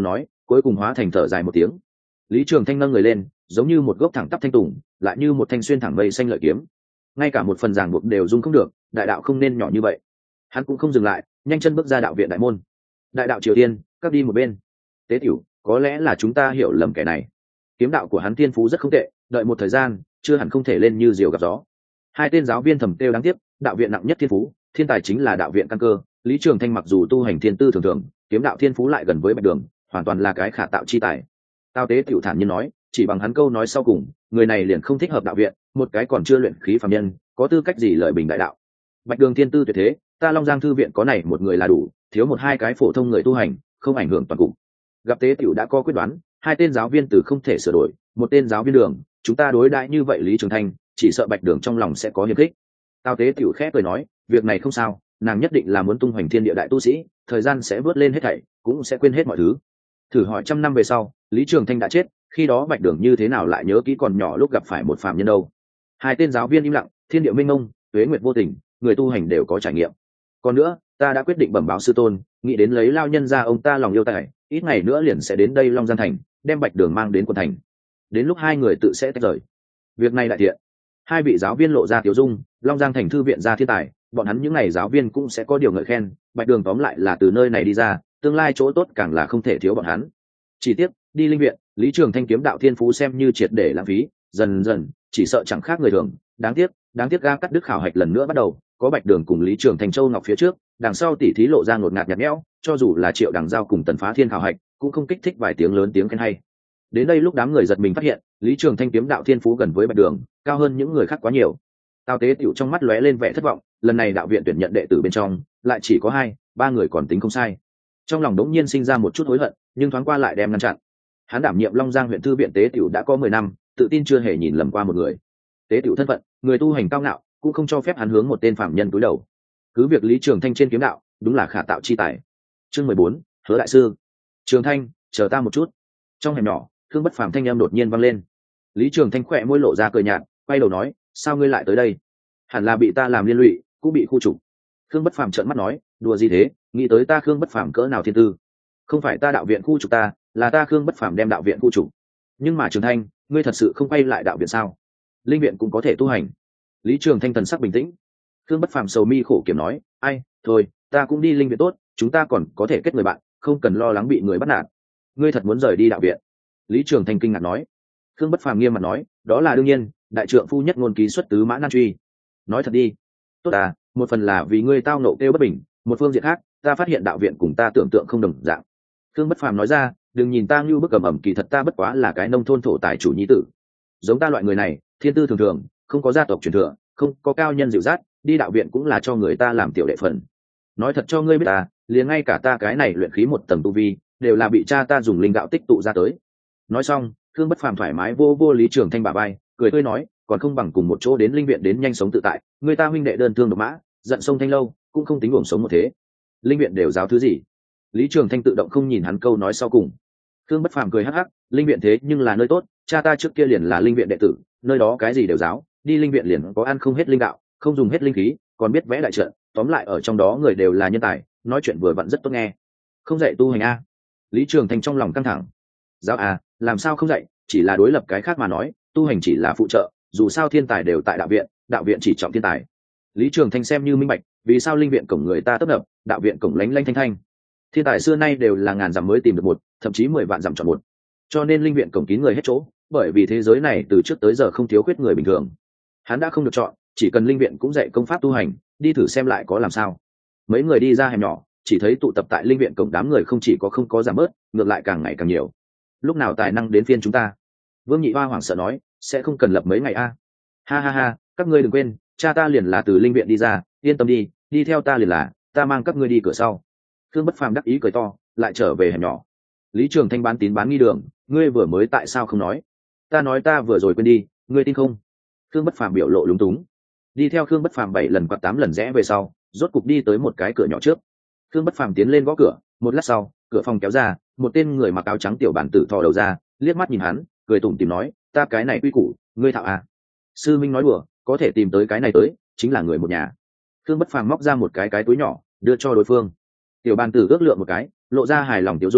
Speaker 1: cuối cùng hóa thành thở dài một tiếng. Lý Trường Thanh nâng người lên, giống như một gốc thẳng tắp thanh tùng, lại như một thanh xuyên thẳng mây xanh lợi kiếm. Ngay cả một phần ràng buộc đều dung không được, đại đạo không nên nhỏ như vậy. Hắn cũng không dừng lại, nhanh chân bước ra đạo viện đại môn. Đại đạo Triều Tiên, các đi một bên. Tế Tiểu, có lẽ là chúng ta hiểu lầm kẻ này. Kiếm đạo của hắn thiên phú rất không tệ, đợi một thời gian, chưa hẳn không thể lên như diều gặp gió. Hai tên giáo viên thầm kêu đáng tiếc, đạo viện nặng nhất thiên phú, thiên tài chính là đạo viện căn cơ. Lý Trường Thanh mặc dù tu hành thiên tư thường thường, kiếm đạo thiên phú lại gần với Bạch Đường, hoàn toàn là cái khả tạo chi tài. Tao Tế Tiểu thản nhiên nói, chỉ bằng hắn câu nói sau cùng, người này liền không thích hợp đạo viện, một cái còn chưa luyện khí phàm nhân, có tư cách gì lợi bình đại đạo. Bạch Đường thiên tư tuyệt thế, ta Long Giang thư viện có này một người là đủ, thiếu một hai cái phổ thông người tu hành, không ảnh hưởng toàn cục. Gặp Tế Tiểu đã có quyết đoán, hai tên giáo viên từ không thể sửa đổi, một tên giáo viên Đường, chúng ta đối đãi như vậy Lý Trường Thanh, chỉ sợ Bạch Đường trong lòng sẽ có hiềm khích. Tao Tế Tiểu khẽ cười nói, việc này không sao, nàng nhất định là muốn tung hoành thiên địa đại tu sĩ, thời gian sẽ vớt lên hết thảy, cũng sẽ quên hết mọi thứ. Thử hỏi trăm năm về sau, Lý Trường Thanh đã chết, khi đó Bạch Đường như thế nào lại nhớ kỹ còn nhỏ lúc gặp phải một phàm nhân đâu? Hai tên giáo viên im lặng, thiên địa minh mông, tuế nguyệt vô tình, người tu hành đều có trải nghiệm. Còn nữa, ta đã quyết định bẩm báo sư tôn, nghĩ đến lấy lao nhân ra ông ta lòng yêu tài, ít ngày nữa liền sẽ đến đây Long Giang thành, đem Bạch Đường mang đến quận thành. Đến lúc hai người tự sẽ tách rời. Việc này đại thiện. Hai vị giáo viên lộ ra tiểu dung, Long Giang thành thư viện ra thiên tài, bọn hắn những ngày giáo viên cũng sẽ có điều ngợi khen. Bạch Đường tóm lại là từ nơi này đi ra, tương lai chỗ tốt càng là không thể thiếu bọn hắn. Chỉ tiếc, đi linh viện, Lý Trường Thanh kiếm đạo thiên phú xem như triệt để lãng phí, dần dần chỉ sợ chẳng khác người thường. Đáng tiếc, đáng tiếc ga cắt đức khảo hạch lần nữa bắt đầu, có Bạch Đường cùng Lý Trường Thanh châu ngọc phía trước, đằng sau tỷ thí lộ ra ngột ngạt nhạt nhẽo, cho dù là Triệu Đằng Giao cùng Tần Phá Thiên khảo hạch, cũng không kích thích vài tiếng lớn tiếng khen hay. Đến đây lúc đám người giật mình phát hiện, Lý Trường Thanh kiếm đạo thiên phú gần với Bạch Đường, cao hơn những người khác quá nhiều. Tao Tế Tiểu trong mắt lóe lên vẻ thất vọng, lần này đạo viện tuyển nhận đệ tử bên trong, lại chỉ có hai, ba người còn tính không sai. Trong lòng đống nhiên sinh ra một chút hối hận, nhưng thoáng qua lại đem ngăn chặn. Hắn đảm nhiệm Long Giang huyện thư viện Tế Tiểu đã có mười năm, tự tin chưa hề nhìn lầm qua một người. Tế Tiểu thân phận, người tu hành cao ngạo, cũng không cho phép hắn hướng một tên phạm nhân cúi đầu. Cứ việc Lý Trường Thanh trên kiếm đạo, đúng là khả tạo chi tài. Chương mười bốn, Hứa đại sư. Trường Thanh, chờ ta một chút. Trong hẻm nhỏ, Khương Bất Phàm thanh âm đột nhiên vang lên. Lý Trường Thanh khẽ môi lộ ra cười nhạt, quay đầu nói, sao ngươi lại tới đây? Hẳn là bị ta làm liên lụy, cũng bị khu trục. Khương Bất Phàm trợn mắt nói, đùa gì thế, nghĩ tới ta Khương Bất Phàm cỡ nào thiên tư. Không phải ta đạo viện khu trục ta, là ta Khương Bất Phàm đem đạo viện khu trục. Nhưng mà Trường Thanh, ngươi thật sự không quay lại đạo viện sao? Linh viện cũng có thể tu hành. Lý Trường Thanh thần sắc bình tĩnh. Khương Bất Phàm sầu mi khổ kiểm nói, ai, thôi, ta cũng đi linh viện tốt, chúng ta còn có thể kết người bạn, không cần lo lắng bị người bắt nạt. Ngươi thật muốn rời đi đạo viện? Lý Trường Thanh kinh ngạc nói. Khương Bất Phàm nghiêm mặt nói, đó là đương nhiên, đại trượng phu nhất ngôn ký xuất tứ mã nan truy. Nói thật đi. Tốt à, một phần là vì ngươi tao nộ kêu bất bình, một phương diện khác, ta phát hiện đạo viện cùng ta tưởng tượng không đồng dạng. Khương Bất Phàm nói ra, đừng nhìn ta như bức cầm ẩm, kỳ thật ta bất quá là cái nông thôn thổ tài chủ nhi tử. Giống ta loại người này, thiên tư thường thường, không có gia tộc truyền thừa, không có cao nhân dịu dắt, đi đạo viện cũng là cho người ta làm tiểu đệ phần. Nói thật cho ngươi biết ta, liền ngay cả ta cái này luyện khí một tầng tu vi, đều là bị cha ta dùng linh đạo tích tụ ra tới. Nói xong, Khương Bất Phàm thoải mái vô vô Lý Trường Thanh bả vai, cười tươi nói, còn không bằng cùng một chỗ đến linh viện đến nhanh sống tự tại, người ta huynh đệ đơn thương độc mã, giận sông Thanh lâu, cũng không tính uổng sống một thế. Linh viện đều giáo thứ gì? Lý Trường Thanh tự động không nhìn hắn câu nói sau cùng. Khương Bất Phàm cười hắc hắc, linh viện thế nhưng là nơi tốt, cha ta trước kia liền là linh viện đệ tử, nơi đó cái gì đều giáo, đi linh viện liền có ăn không hết linh đạo, không dùng hết linh khí, còn biết vẽ đại trận, tóm lại ở trong đó người đều là nhân tài, nói chuyện vừa vặn rất tốt nghe. Không dạy tu hành a? Lý Trường Thanh trong lòng căng thẳng. Giáo à, làm sao không dạy, chỉ là đối lập cái khác mà nói, tu hành chỉ là phụ trợ, dù sao thiên tài đều tại đạo viện, đạo viện chỉ trọng thiên tài. Lý Trường Thanh xem như minh bạch, vì sao linh viện cổng người ta tấp nập, đạo viện cổng lánh lánh thanh thanh. Thiên tài xưa nay đều là ngàn dặm mới tìm được một, thậm chí mười vạn dặm chọn một. Cho nên linh viện cổng kín người hết chỗ, bởi vì thế giới này từ trước tới giờ không thiếu khuyết người bình thường. Hắn đã không được chọn, chỉ cần linh viện cũng dạy công pháp tu hành, đi thử xem lại có làm sao. Mấy người đi ra hẻm nhỏ, chỉ thấy tụ tập tại linh viện cổng đám người không chỉ có không có giảm bớt, ngược lại càng ngày càng nhiều. Lúc nào tài năng đến phiên chúng ta? Vương Nhị Hoa hoảng sợ nói, sẽ không cần lập mấy ngày a. Ha ha ha, các ngươi đừng quên, cha ta liền là từ linh viện đi ra, yên tâm đi, đi theo ta liền là, ta mang các ngươi đi cửa sau. Khương Bất Phàm đắc ý cười to, lại trở về hẻm nhỏ. Lý Trường Thanh bán tín bán nghi đường, ngươi vừa mới tại sao không nói? Ta nói ta vừa rồi quên đi, ngươi tin không? Khương Bất Phàm biểu lộ lúng túng. Đi theo Khương Bất Phàm bảy lần quạt tám lần rẽ về sau, rốt cục đi tới một cái cửa nhỏ trước. Khương Bất Phàm tiến lên gõ cửa, một lát sau, cửa phòng kéo ra, một tên người mặc áo trắng tiểu bản tử thò đầu ra, liếc mắt nhìn hắn, cười tủm tỉm nói, ta cái này quy củ, ngươi thạo à? Sư minh nói đùa, có thể tìm tới cái này tới, chính là người một nhà. Khương Bất Phàm móc ra một cái cái túi nhỏ, đưa cho đối phương. Tiểu bản tử ước lượng một cái, lộ ra hài lòng tiểu dung,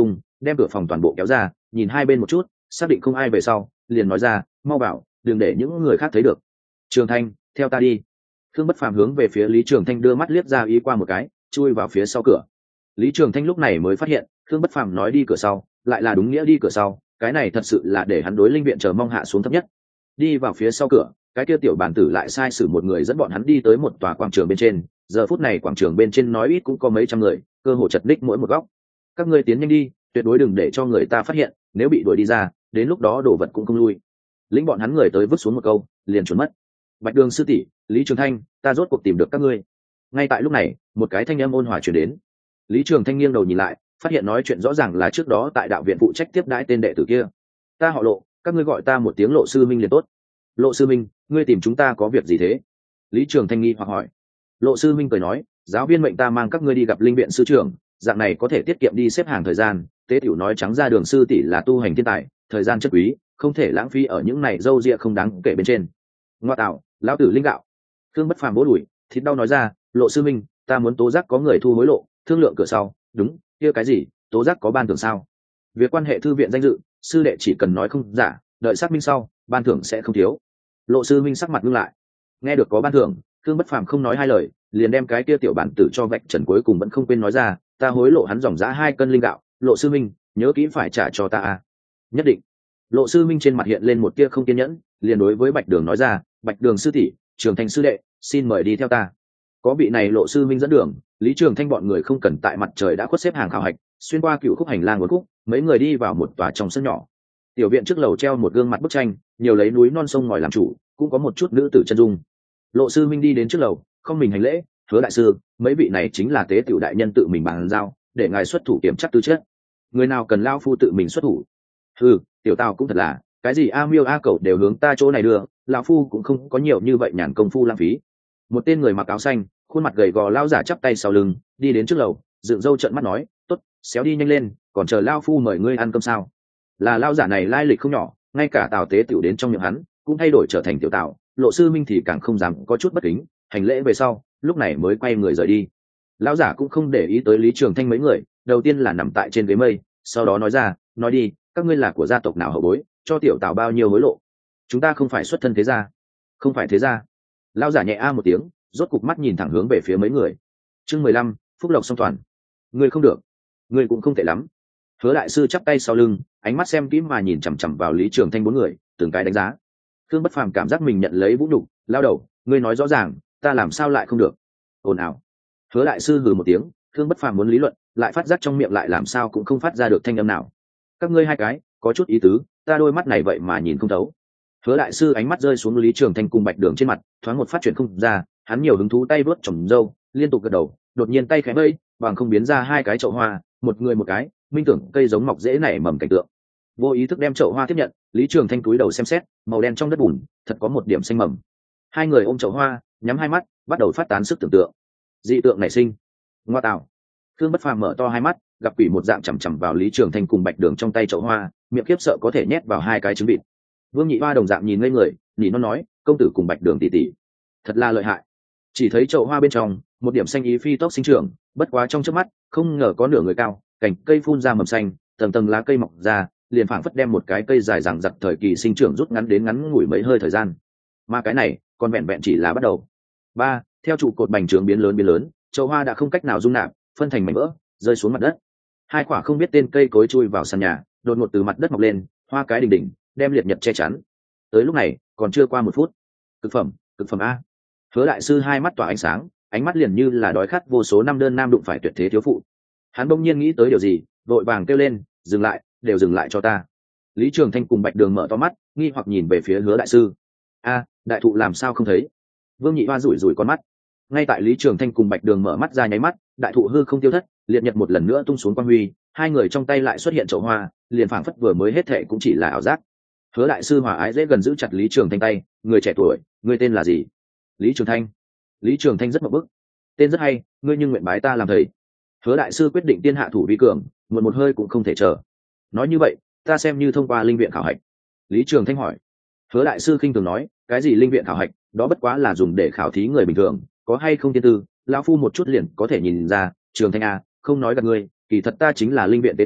Speaker 1: đem cửa phòng toàn bộ kéo ra, nhìn hai bên một chút, xác định không ai về sau, liền nói ra, mau bảo, đừng để những người khác thấy được. Trường Thanh, theo ta đi. Khương Bất Phàm hướng về phía Lý Trường Thanh đưa mắt liếc ra ý qua một cái, chui vào phía sau cửa. Lý Trường Thanh lúc này mới phát hiện, Khương Bất Phàm nói đi cửa sau, lại là đúng nghĩa đi cửa sau, cái này thật sự là để hắn đối linh viện chờ mong hạ xuống thấp nhất. Đi vào phía sau cửa, cái kia tiểu bản tử lại sai sử một người dẫn bọn hắn đi tới một tòa quảng trường bên trên. Giờ phút này quảng trường bên trên nói ít cũng có mấy trăm người, cơ hồ chật ních mỗi một góc. Các ngươi tiến nhanh đi, tuyệt đối đừng để cho người ta phát hiện, nếu bị đuổi đi ra, đến lúc đó đồ vật cũng không lui. Lĩnh bọn hắn người tới vứt xuống một câu, liền trốn mất. Bạch Đường sư tỷ, Lý Trường Thanh, ta rốt cuộc tìm được các ngươi. Ngay tại lúc này, một cái thanh âm ôn hòa truyền đến. Lý Trường Thanh nghiêng đầu nhìn lại, phát hiện nói chuyện rõ ràng là trước đó tại đạo viện phụ trách tiếp đãi tên đệ tử kia. Ta họ Lộ, các ngươi gọi ta một tiếng Lộ sư minh liền tốt. Lộ sư minh, ngươi tìm chúng ta có việc gì thế? Lý Trường Thanh nghi hoặc hỏi. Lộ sư minh cười nói, giáo viên mệnh ta mang các ngươi đi gặp linh viện sư trưởng, dạng này có thể tiết kiệm đi xếp hàng thời gian. Tế tiểu nói trắng ra, Đường sư tỷ là tu hành thiên tài, thời gian chất quý, không thể lãng phí ở những này dâu dịa không đáng kể bên trên. Ngoa tạo, lão tử linh gạo. Khương Bất Phàm bố đuổi, thịt đau nói ra, Lộ sư minh, ta muốn tố giác có người thu hối lộ, thương lượng cửa sau. Đúng, kia cái gì, tố giác có ban thưởng sao? Việc quan hệ thư viện danh dự, sư đệ chỉ cần nói không giả, đợi xác minh sau, ban thưởng sẽ không thiếu. Lộ sư minh sắc mặt ngưng lại, nghe được có ban thưởng, Khương Bất Phàm không nói hai lời, liền đem cái kia tiểu bản tử cho vạch trần, cuối cùng vẫn không quên nói ra, ta hối lộ hắn dòng giá hai cân linh gạo, Lộ sư minh, nhớ kỹ phải trả cho ta a. Nhất định. Lộ sư minh trên mặt hiện lên một tia không kiên nhẫn, liền đối với Bạch Đường nói ra, Bạch Đường sư tỷ, Trường Thanh sư đệ, xin mời đi theo ta. Có vị này Lộ sư minh dẫn đường, Lý Trường Thanh bọn người không cần tại mặt trời đã khuất xếp hàng khảo hạch, xuyên qua cựu khúc hành lang một khúc, mấy người đi vào một tòa trong sân nhỏ. Tiểu viện trước lầu treo một gương mặt bức tranh, nhiều lấy núi non sông ngòi làm chủ, cũng có một chút nữ tử chân dung. Lộ sư minh đi đến trước lầu, không mình hành lễ, Hứa đại sư, mấy vị này chính là tế tiểu đại nhân tự mình bàn giao, để ngài xuất thủ kiểm chắc tư chất. Người nào cần lao phu tự mình xuất thủ? Ừ, tiểu tào cũng thật là, cái gì a miêu a cẩu đều hướng ta chỗ này đưa, lão phu cũng không có nhiều như vậy nhàn công phu lãng phí. Một tên người mặc áo xanh, khuôn mặt gầy gò lao giả chắp tay sau lưng, đi đến trước lầu, dựng râu trợn mắt nói, tốt, xéo đi nhanh lên, còn chờ lao phu mời ngươi ăn cơm sao? Là lao giả này lai lịch không nhỏ, ngay cả tào tế tiểu đến trong miệng hắn cũng thay đổi trở thành tiểu tào. Lộ sư minh thì càng không dám có chút bất kính, hành lễ về sau, lúc này mới quay người rời đi. Lão giả cũng không để ý tới Lý Trường Thanh mấy người, đầu tiên là nằm tại trên ghế mây, sau đó nói ra, nói đi, các ngươi là của gia tộc nào hậu bối, cho tiểu tào bao nhiêu hối lộ? Chúng ta không phải xuất thân thế gia. Không phải thế gia. Lão giả nhẹ a một tiếng, rốt cục mắt nhìn thẳng hướng về phía mấy người. Chương mười lăm, phúc lộc song toàn. Ngươi không được, ngươi cũng không tệ lắm. Hứa đại sư chắp tay sau lưng, ánh mắt xem kỹ mà nhìn chằm chằm vào Lý Trường Thanh bốn người, từng cái đánh giá. Khương Bất Phàm cảm giác mình nhận lấy vũ nhục, lao đầu, ngươi nói rõ ràng, ta làm sao lại không được? Ồn ào. Hứa đại sư hừ một tiếng, Khương Bất Phàm muốn lý luận, lại phát giác trong miệng lại làm sao cũng không phát ra được thanh âm nào. Các ngươi hai cái, có chút ý tứ, ta đôi mắt này vậy mà nhìn không thấu. Hứa đại sư ánh mắt rơi xuống Lý Trường Thanh cùng Bạch Đường trên mặt, thoáng một phát chuyển không ra, hắn nhiều hứng thú tay vớt trồng râu, liên tục gật đầu, đột nhiên tay khẽ vẫy, bằng không biến ra hai cái chậu hoa, một người một cái, minh tưởng cây giống mọc dễ nảy mầm cảnh tượng. Vô ý thức đem chậu hoa tiếp nhận, Lý Trường Thanh cúi đầu xem xét, màu đen trong đất bùn, thật có một điểm xanh mầm. Hai người ôm chậu hoa, nhắm hai mắt, bắt đầu phát tán sức tưởng tượng. Dị tượng nảy sinh. Ngoa tạo. Khương Bất Phàm mở to hai mắt, gặp quỷ một dạng chằm chằm vào Lý Trường Thanh cùng Bạch Đường trong tay chậu hoa, miệng khiếp sợ có thể nhét vào hai cái trứng vịt. Vương Nhị Hoa đồng dạng nhìn ngây người, nỉ non nói, công tử cùng Bạch Đường tỷ tỷ, thật là lợi hại. Chỉ thấy chậu hoa bên trong, một điểm xanh ý phi tốc sinh trưởng, bất quá trong chớp mắt, không ngờ có nửa người cao, cành cây phun ra mầm xanh, tầng tầng lá cây mọc ra, liền phảng phất đem một cái cây dài dằng dặc thời kỳ sinh trưởng rút ngắn đến ngắn ngủi mấy hơi thời gian. Mà cái này, còn vẹn vẹn chỉ là bắt đầu. Ba, theo trụ cột bành trướng biến lớn biến lớn, chậu hoa đã không cách nào dung nạp, phân thành mảnh vỡ, rơi xuống mặt đất. Hai quả không biết tên cây cối chui vào sàn nhà, đột ngột từ mặt đất mọc lên, hoa cái đỉnh đỉnh, đem liệt nhật che chắn. Tới lúc này, còn chưa qua một phút. Cực phẩm, cực phẩm a. Hứa đại sư hai mắt tỏa ánh sáng, ánh mắt liền như là đói khát vô số năm đơn nam đụng phải tuyệt thế thiếu phụ. Hắn bỗng nhiên nghĩ tới điều gì, vội vàng kêu lên, dừng lại, đều dừng lại cho ta. Lý Trường Thanh cùng Bạch Đường mở to mắt, nghi hoặc nhìn về phía Hứa đại sư. A, đại thụ làm sao không thấy? Vương Nhị Hoa rủi rủi con mắt. Ngay tại Lý Trường Thanh cùng Bạch Đường mở mắt ra nháy mắt, đại thụ hư không tiêu thất, liệt nhật một lần nữa tung xuống quang huy, hai người trong tay lại xuất hiện chậu hoa, liền phảng phất vừa mới hết thệ cũng chỉ là ảo giác. Hứa đại sư hòa ái dễ gần giữ chặt Lý Trường Thanh tay, người trẻ tuổi, ngươi tên là gì? Lý Trường Thanh. Lý Trường Thanh rất mập bức. Tên rất hay, ngươi nhưng nguyện bái ta làm thầy. Hứa đại sư quyết định tiên hạ thủ vi cường, muộn một hơi cũng không thể chờ. Nói như vậy, ta xem như thông qua linh viện khảo hạch. Lý Trường Thanh hỏi. Hứa đại sư khinh thường nói, cái gì linh viện khảo hạch, đó bất quá là dùng để khảo thí người bình thường, có hay không tiên tư, lão phu một chút liền có thể nhìn ra. Trường Thanh a, không nói gạt ngươi, kỳ thật ta chính là linh viện tế tiểu,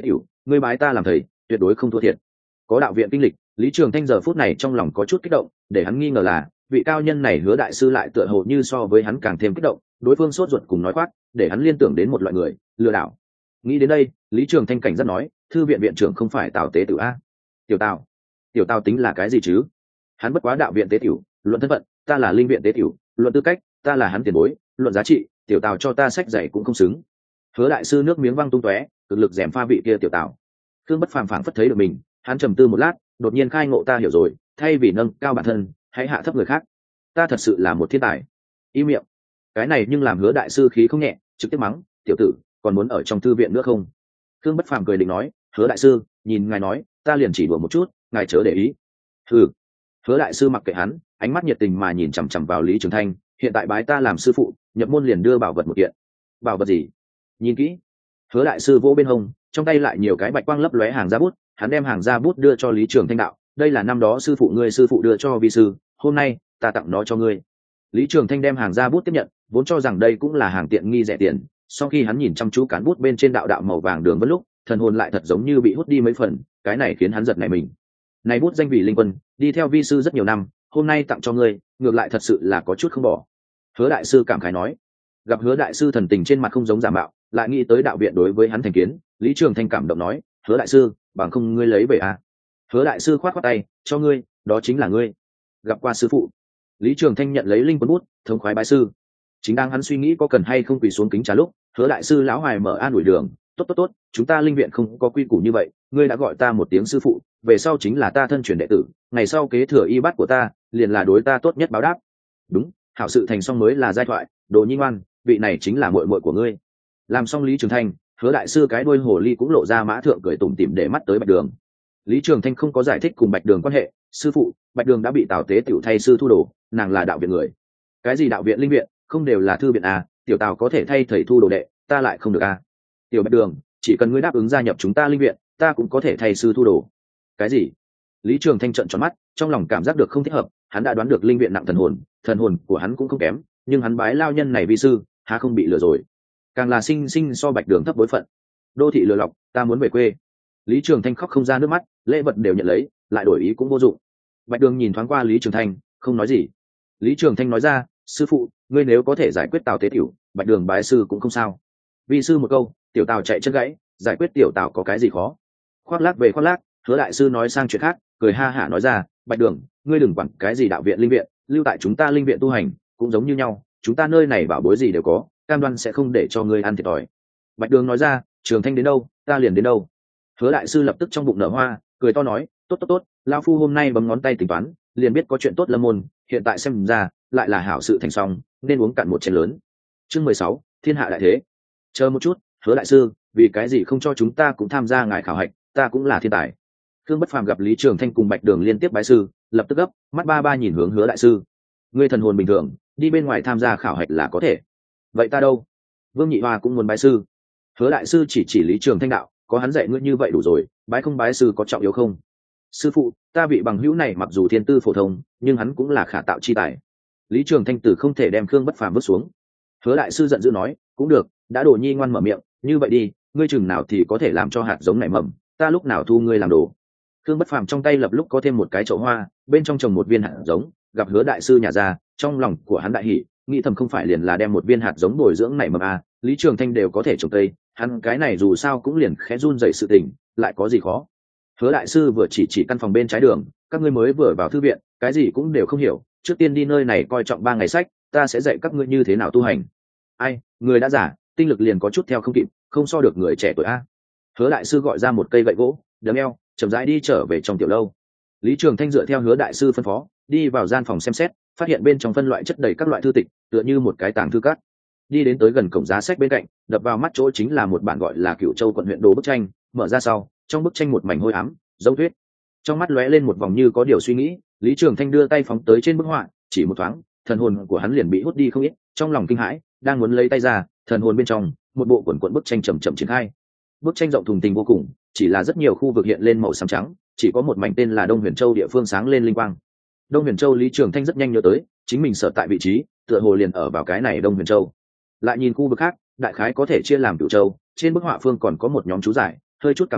Speaker 1: ngươi bái ta làm thầy tuyệt đối không thua thiệt. Có đạo viện kinh lịch, Lý Trường Thanh giờ phút này trong lòng có chút kích động, để hắn nghi ngờ là vị cao nhân này Hứa đại sư lại tựa hồ như so với hắn càng thêm kích động, đối phương sốt ruột cùng nói khoác, để hắn liên tưởng đến một loại người lừa đảo. Nghĩ đến đây, Lý Trường Thanh cảnh giác nói, thư viện viện trưởng không phải Tào Tế Tử a? Tiểu Tào? Tiểu Tào tính là cái gì chứ? Hắn bất quá đạo viện tế tiểu, luận thân phận, ta là linh viện tế tiểu, luận tư cách, ta là hắn tiền bối, luận giá trị, tiểu Tào cho ta sách dạy cũng không xứng. Hứa đại sư nước miếng văng tung tóe, cực lực gièm pha vị kia tiểu Tào. Khương Bất Phàm phảng phất thấy được mình, hắn trầm tư một lát, đột nhiên khai ngộ, ta hiểu rồi, thay vì nâng cao bản thân, hãy hạ thấp người khác. Ta thật sự là một thiên tài. Im miệng. Cái này nhưng làm Hứa đại sư khí không nhẹ, trực tiếp mắng, tiểu tử, còn muốn ở trong thư viện nữa không? Khương Bất Phàm cười định nói, Hứa đại sư, nhìn ngài nói, ta liền chỉ đùa một chút, ngài chớ để ý. Hừ. Hứa đại sư mặc kệ hắn, ánh mắt nhiệt tình mà nhìn chằm chằm vào Lý Trường Thanh, hiện tại bái ta làm sư phụ, nhập môn liền đưa bảo vật một kiện. Bảo vật gì? Nhìn kỹ. Hứa đại sư vỗ bên hông, trong tay lại nhiều cái bạch quang lấp lóe hàng ra bút, hắn đem hàng ra bút đưa cho Lý Trường Thanh đạo, đây là năm đó sư phụ ngươi sư phụ đưa cho vi sư, hôm nay ta tặng nó cho ngươi. Lý Trường Thanh đem hàng ra bút tiếp nhận, vốn cho rằng đây cũng là hàng tiện nghi rẻ tiền, sau khi hắn nhìn chăm chú cán bút bên trên đạo đạo màu vàng đường vân lúc, thần hồn lại thật giống như bị hút đi mấy phần, cái này khiến hắn giật nảy mình. Này bút danh vị linh quân, đi theo vi sư rất nhiều năm, hôm nay tặng cho ngươi, ngược lại thật sự là có chút không bỏ. Hứa đại sư cảm khái nói. Gặp Hứa đại sư thần tình trên mặt không giống giả mạo, lại nghĩ tới đạo viện đối với hắn thành kiến, Lý Trường Thanh cảm động nói, Hứa đại sư, bằng không ngươi lấy về à? Hứa đại sư khoát khoát tay, cho ngươi, đó chính là ngươi. Gặp qua sư phụ. Lý Trường Thanh nhận lấy linh quân bút, thống khoái bái sư. Chính đang hắn suy nghĩ có cần hay không quỳ xuống kính trà lúc, Hứa đại sư lão hoài mở an ủi đường, tốt tốt tốt, chúng ta linh viện không có quy củ như vậy, ngươi đã gọi ta một tiếng sư phụ, về sau chính là ta thân truyền đệ tử, ngày sau kế thừa y bát của ta, liền là đối ta tốt nhất báo đáp. Đúng, hảo sự thành xong mới là giai thoại, Đồ Nhi ngoan, vị này chính là muội muội của ngươi. Làm xong Lý Trường Thanh, Hứa đại sư cái đuôi hồ ly cũng lộ ra mã thượng cười tủm tỉm để mắt tới Bạch Đường. Lý Trường Thanh không có giải thích cùng Bạch Đường quan hệ, sư phụ, Bạch Đường đã bị Tào Tế tiểu thay sư thu đồ, nàng là đạo viện người. Cái gì đạo viện linh viện, không đều là thư viện à, tiểu Tào có thể thay thầy thu đồ đệ, ta lại không được à? Tiểu Bạch Đường, chỉ cần ngươi đáp ứng gia nhập chúng ta linh viện, ta cũng có thể thay sư thu đồ. Cái gì? Lý Trường Thanh trợn tròn mắt, trong lòng cảm giác được không thích hợp, hắn đã đoán được linh viện nặng thần hồn, thần hồn của hắn cũng không kém, nhưng hắn bái lao nhân này vi sư, há không bị lừa rồi? Càng là sinh sinh so Bạch Đường thấp bối phận. Đô thị lừa lọc, ta muốn về quê. Lý Trường Thanh khóc không ra nước mắt, lễ vật đều nhận lấy, lại đổi ý cũng vô dụng. Bạch Đường nhìn thoáng qua Lý Trường Thanh, không nói gì. Lý Trường Thanh nói ra, sư phụ, ngươi nếu có thể giải quyết Tào Tế tiểu, Bạch Đường bái sư cũng không sao. Vi sư một câu, tiểu Tào chạy chân gãy, giải quyết tiểu Tào có cái gì khó? Khoác lác về khoác lác, Hứa đại sư nói sang chuyện khác, cười ha hả nói ra, Bạch Đường, ngươi đừng quản cái gì đạo viện linh viện, lưu tại chúng ta linh viện tu hành, cũng giống như nhau, chúng ta nơi này bảo bối gì đều có, cam đoan sẽ không để cho ngươi ăn thiệt thòi. Bạch Đường nói ra, Trường Thanh đến đâu, ta liền đến đâu. Hứa đại sư lập tức trong bụng nở hoa, cười to nói, tốt tốt tốt, lão phu hôm nay bấm ngón tay tính toán, liền biết có chuyện tốt lâm môn, hiện tại xem ra lại là hảo sự thành xong, nên uống cạn một chén lớn. Chương mười sáu, thiên hạ đại thế. Chờ một chút, Hứa đại sư, vì cái gì không cho chúng ta cũng tham gia ngài khảo hạch, ta cũng là thiên tài. Khương Bất Phàm gặp Lý Trường Thanh cùng Bạch Đường liên tiếp bái sư, lập tức gấp, mắt ba ba nhìn hướng Hứa đại sư. Ngươi thần hồn bình thường, đi bên ngoài tham gia khảo hạch là có thể. Vậy ta đâu? Vương Nhị Hoa cũng muốn bái sư. Hứa đại sư chỉ chỉ Lý Trường Thanh đạo, có hắn dạy ngươi như vậy đủ rồi, bái không bái sư có trọng yếu không? Sư phụ, ta vị bằng hữu này mặc dù thiên tư phổ thông, nhưng hắn cũng là khả tạo chi tài. Lý Trường Thanh từ không thể đem Khương Bất Phàm vứt xuống. Hứa đại sư giận dữ nói, cũng được, đã Đồ Nhi ngoan mở miệng, như vậy đi, ngươi chừng nào thì có thể làm cho hạt giống nảy mầm, ta lúc nào thu ngươi làm đồ. Khương Bất Phàm trong tay lập lúc có thêm một cái chậu hoa, bên trong trồng một viên hạt giống, gặp Hứa đại sư nhà ra, trong lòng của hắn đại hỉ, nghĩ thầm không phải liền là đem một viên hạt giống bồi dưỡng nảy mầm à, Lý Trường Thanh đều có thể trồng cây, hắn cái này dù sao cũng liền khẽ run dậy sự tình, lại có gì khó. Hứa đại sư vừa chỉ chỉ căn phòng bên trái đường, các ngươi mới vừa vào thư viện, cái gì cũng đều không hiểu, trước tiên đi nơi này coi trọng ba ngày sách, ta sẽ dạy các ngươi như thế nào tu hành. Ai, người đã giả, tinh lực liền có chút theo không kịp, không so được người trẻ tuổi a. Hứa đại sư gọi ra một cây gậy gỗ, đấm eo, chậm rãi đi trở về trong tiểu lâu. Lý Trường Thanh dựa theo Hứa đại sư phân phó, đi vào gian phòng xem xét, phát hiện bên trong phân loại chất đầy các loại thư tịch, tựa như một cái tàng thư cát. Đi đến tới gần cổng giá sách bên cạnh, đập vào mắt chỗ chính là một bản gọi là Cửu Châu quận huyện đồ bức tranh, mở ra sau, trong bức tranh một mảnh hôi ám, dấu thuyết. Trong mắt lóe lên một vòng như có điều suy nghĩ, Lý Trường Thanh đưa tay phóng tới trên bức họa, chỉ một thoáng, thần hồn của hắn liền bị hút đi không ít, trong lòng kinh hãi, đang muốn lấy tay ra, thần hồn bên trong, một bộ cuộn cuộn bức tranh chậm chậm triển khai. Bức tranh rộng thùng thình vô cùng, chỉ là rất nhiều khu vực hiện lên màu xám trắng, chỉ có một mảnh tên là Đông Huyền Châu địa phương sáng lên linh quang. Đông Huyền Châu Lý Trường Thanh rất nhanh nhớ tới, chính mình sở tại vị trí, tựa hồ liền ở vào cái này Đông Huyền Châu. Lại nhìn khu vực khác, đại khái có thể chia làm Cửu Châu, trên bức họa phương còn có một nhóm chú giải, hơi chút cảm ứng,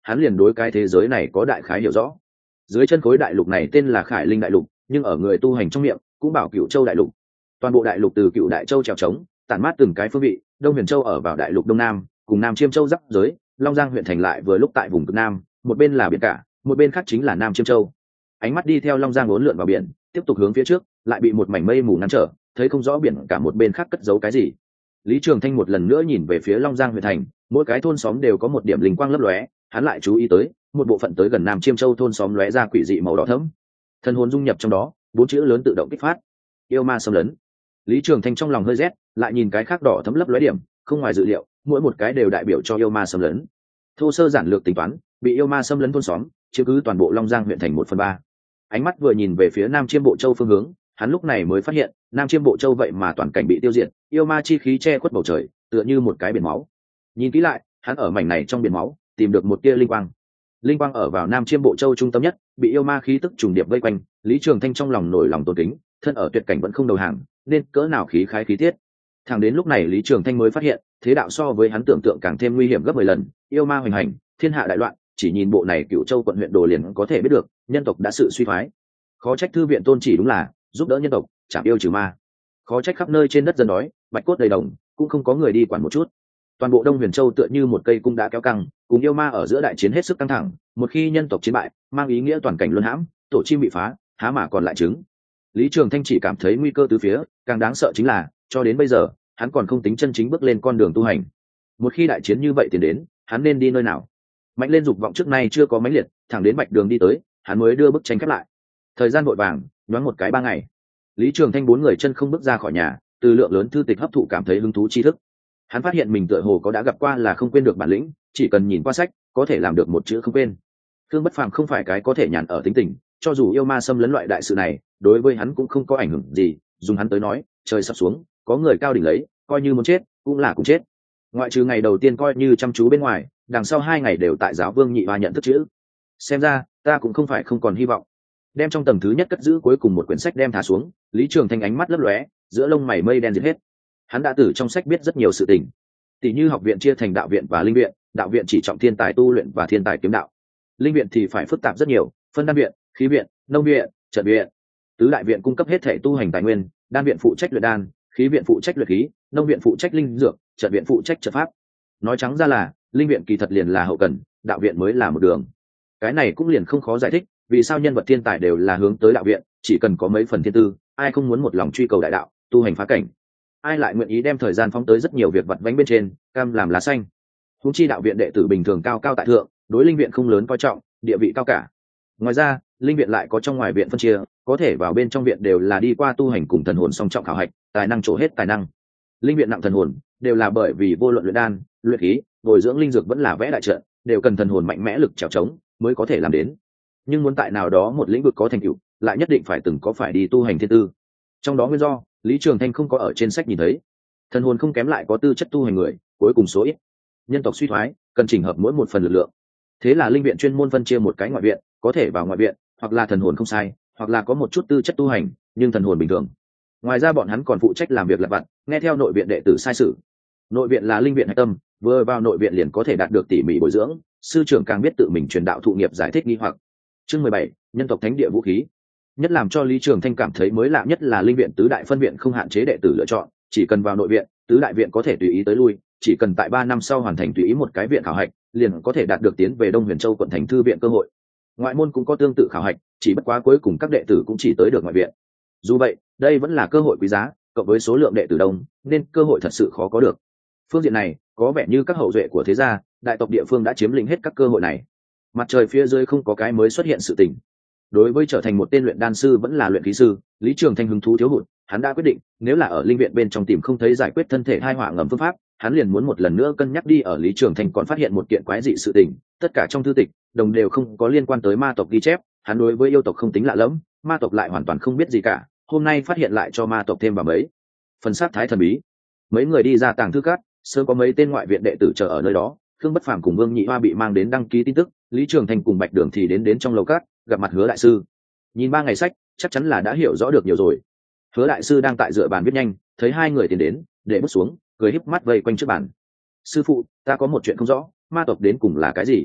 Speaker 1: hắn liền đối cái thế giới này có đại khái hiểu rõ. Dưới chân khối đại lục này tên là Khải Linh đại lục, nhưng ở người tu hành trong miệng cũng bảo Cựu Châu đại lục. Toàn bộ đại lục từ Cựu Đại Châu trèo trống, tản mát từng cái phương vị. Đông Huyền Châu ở vào đại lục đông nam, cùng Nam Chiêm Châu giáp giới. Long Giang huyện thành lại vừa lúc tại vùng cực nam, một bên là biển cả, một bên khác chính là Nam Chiêm Châu. Ánh mắt đi theo Long Giang uốn lượn vào biển, tiếp tục hướng phía trước, lại bị một mảnh mây mù ngăn trở, thấy không rõ biển cả một bên khác cất giấu cái gì. Lý Trường Thanh một lần nữa nhìn về phía Long Giang huyện thành, mỗi cái thôn xóm đều có một điểm linh quang lấp lóe, hắn lại chú ý tới, một bộ phận tới gần Nam Chiêm Châu thôn xóm lóe ra quỷ dị màu đỏ thẫm. Thần hồn dung nhập trong đó, bốn chữ lớn tự động kích phát. Yêu ma xâm lấn. Lý Trường Thanh trong lòng hơi rét, lại nhìn cái khác đỏ thẫm lấp lóe điểm, không ngoài dự liệu, mỗi một cái đều đại biểu cho yêu ma xâm lấn. Thô sơ giản lược tính toán, bị yêu ma xâm lấn thôn xóm, chiếm cứ toàn bộ Long Giang huyện thành một phần ba. Ánh mắt vừa nhìn về phía Nam Chiêm Bộ Châu phương hướng, hắn lúc này mới phát hiện, Nam Chiêm Bộ Châu vậy mà toàn cảnh bị tiêu diệt, yêu ma chi khí che khuất bầu trời, tựa như một cái biển máu. Nhìn kỹ lại, hắn ở mảnh này trong biển máu, tìm được một tia linh quang. Linh quang ở vào Nam Chiêm Bộ Châu trung tâm nhất, bị yêu ma khí tức trùng điệp vây quanh, Lý Trường Thanh trong lòng nổi lòng tôn kính, thân ở tuyệt cảnh vẫn không đầu hàng, nên cỡ nào khí khái khí tiết. Thẳng đến lúc này Lý Trường Thanh mới phát hiện, thế đạo so với hắn tưởng tượng càng thêm nguy hiểm gấp mười lần, yêu ma hoành hành, thiên hạ đại loạn, chỉ nhìn bộ này Cựu Châu quận huyện đồ liền có thể biết được, nhân tộc đã sự suy thoái. Khó trách thư viện tôn chỉ đúng là giúp đỡ nhân tộc, chảm yêu trừ ma. Khó trách khắp nơi trên đất dân đói, bạch cốt đầy đồng, cũng không có người đi quản một chút. Toàn bộ Đông Huyền Châu tựa như một cây cung đã kéo căng, cùng yêu ma ở giữa đại chiến hết sức căng thẳng, một khi nhân tộc chiến bại, mang ý nghĩa toàn cảnh luân hãm, tổ chim bị phá, há mà còn lại trứng. Lý Trường Thanh chỉ cảm thấy nguy cơ từ phía, càng đáng sợ chính là, cho đến bây giờ, hắn còn không tính chân chính bước lên con đường tu hành. Một khi đại chiến như vậy tiến đến, hắn nên đi nơi nào? Mạnh lên dục vọng trước nay chưa có mãnh liệt, thẳng đến Bạch Đường đi tới, hắn mới đưa bức tranh khép lại. Thời gian vội vàng, nhoáng một cái ba ngày. Lý Trường Thanh bốn người chân không bước ra khỏi nhà, từ lượng lớn thư tịch hấp thụ cảm thấy hứng thú tri thức. Hắn phát hiện mình tựa hồ có đã gặp qua là không quên được bản lĩnh, chỉ cần nhìn qua sách, có thể làm được một chữ không quên. Thương Bất Phàm không phải cái có thể nhàn ở tính tình, cho dù yêu ma xâm lấn loại đại sự này, đối với hắn cũng không có ảnh hưởng gì, dùng hắn tới nói, trời sắp xuống, có người cao đỉnh lấy, coi như muốn chết, cũng là cũng chết. Ngoại trừ ngày đầu tiên coi như chăm chú bên ngoài, đằng sau hai ngày đều tại giáo vương nhị hoa nhận thức chữ. Xem ra, ta cũng không phải không còn hy vọng. Đem trong tầng thứ nhất cất giữ cuối cùng một quyển sách đem thả xuống, Lý Trường Thanh ánh mắt lấp lóe, giữa lông mày mây đen diệt hết. Hắn đã từ trong sách biết rất nhiều sự tình, tỷ như học viện chia thành đạo viện và linh viện, đạo viện chỉ trọng thiên tài tu luyện và thiên tài kiếm đạo, linh viện thì phải phức tạp rất nhiều, phân đan viện, khí viện, nông viện, trận viện. Tứ đại viện cung cấp hết thể tu hành tài nguyên, đan viện phụ trách luyện đan, khí viện phụ trách luyện khí, nông viện phụ trách linh dược, trận viện phụ trách trận pháp. Nói trắng ra là, linh viện kỳ thật liền là hậu cần, đạo viện mới là một đường. Cái này cũng liền không khó giải thích, vì sao nhân vật thiên tài đều là hướng tới đạo viện, chỉ cần có mấy phần thiên tư, ai không muốn một lòng truy cầu đại đạo, tu hành phá cảnh. Ai lại nguyện ý đem thời gian phóng tới rất nhiều việc vặt vãnh bên trên, cam làm lá xanh. Huống chi đạo viện đệ tử bình thường cao cao tại thượng, đối linh viện không lớn coi trọng, địa vị cao cả. Ngoài ra, linh viện lại có trong ngoài viện phân chia, có thể vào bên trong viện đều là đi qua tu hành cùng thần hồn song trọng khảo hạch, tài năng trổ hết tài năng. Linh viện nặng thần hồn, đều là bởi vì vô luận luyện đan, luyện khí, bồi dưỡng linh dược vẫn là vẽ đại trận, đều cần thần hồn mạnh mẽ lực trèo trống mới có thể làm đến. Nhưng muốn tại nào đó một lĩnh vực có thành tựu, lại nhất định phải từng có phải đi tu hành thiên tư. Trong đó nguyên do, Lý Trường Thanh không có ở trên sách nhìn thấy. Thần hồn không kém lại có tư chất tu hành người, cuối cùng số ít. Nhân tộc suy thoái, cần chỉnh hợp mỗi một phần lực lượng. Thế là linh viện chuyên môn phân chia một cái ngoại viện, có thể vào ngoại viện, hoặc là thần hồn không sai, hoặc là có một chút tư chất tu hành, nhưng thần hồn bình thường. Ngoài ra bọn hắn còn phụ trách làm việc lặt vặt, nghe theo nội viện đệ tử sai sử. Nội viện là linh viện hạch tâm, vừa vào nội viện liền có thể đạt được tỉ mỉ bồi dưỡng, sư trưởng càng biết tự mình truyền đạo thụ nghiệp giải thích nghi hoặc. Chương mười bảy, nhân tộc thánh địa vũ khí. Nhất làm cho Lý Trường Thanh cảm thấy mới lạ nhất là linh viện tứ đại phân viện không hạn chế đệ tử lựa chọn, chỉ cần vào nội viện, tứ đại viện có thể tùy ý tới lui, chỉ cần tại ba năm sau hoàn thành tùy ý một cái viện khảo hạch, liền có thể đạt được tiến về Đông Huyền Châu quận thành thư viện cơ hội. Ngoại môn cũng có tương tự khảo hạch, chỉ bất quá cuối cùng các đệ tử cũng chỉ tới được ngoại viện. Dù vậy, đây vẫn là cơ hội quý giá, cộng với số lượng đệ tử đông, nên cơ hội thật sự khó có được. Phương diện này, có vẻ như các hậu duệ của thế gia, đại tộc địa phương đã chiếm lĩnh hết các cơ hội này. Mặt trời phía dưới không có cái mới xuất hiện sự tình. Đối với trở thành một tên luyện đan sư vẫn là luyện khí sư, Lý Trường Thanh hứng thú thiếu hụt, hắn đã quyết định, nếu là ở linh viện bên trong tìm không thấy giải quyết thân thể hai họa ngầm phương pháp, hắn liền muốn một lần nữa cân nhắc đi. Ở Lý Trường Thanh còn phát hiện một kiện quái dị sự tình, tất cả trong thư tịch, đồng đều không có liên quan tới ma tộc ghi chép, hắn đối với yêu tộc không tính lạ lẫm, ma tộc lại hoàn toàn không biết gì cả, hôm nay phát hiện lại cho ma tộc thêm vào mấy phần sát thái thần bí. Mấy người đi ra tàng thư cát, sớm có mấy tên ngoại viện đệ tử chờ ở nơi đó, Khương Bất Phàm cùng Vương Nhị Hoa bị mang đến đăng ký tin tức, Lý Trường Thanh cùng Bạch Đường thì đến đến trong lầu cát, gặp mặt Hứa đại sư. Nhìn ba ngày sách, chắc chắn là đã hiểu rõ được nhiều rồi. Hứa đại sư đang tại dựa bàn viết nhanh, thấy hai người tiến đến, để bút xuống, cười híp mắt vây quanh trước bàn. Sư phụ, ta có một chuyện không rõ, ma tộc đến cùng là cái gì?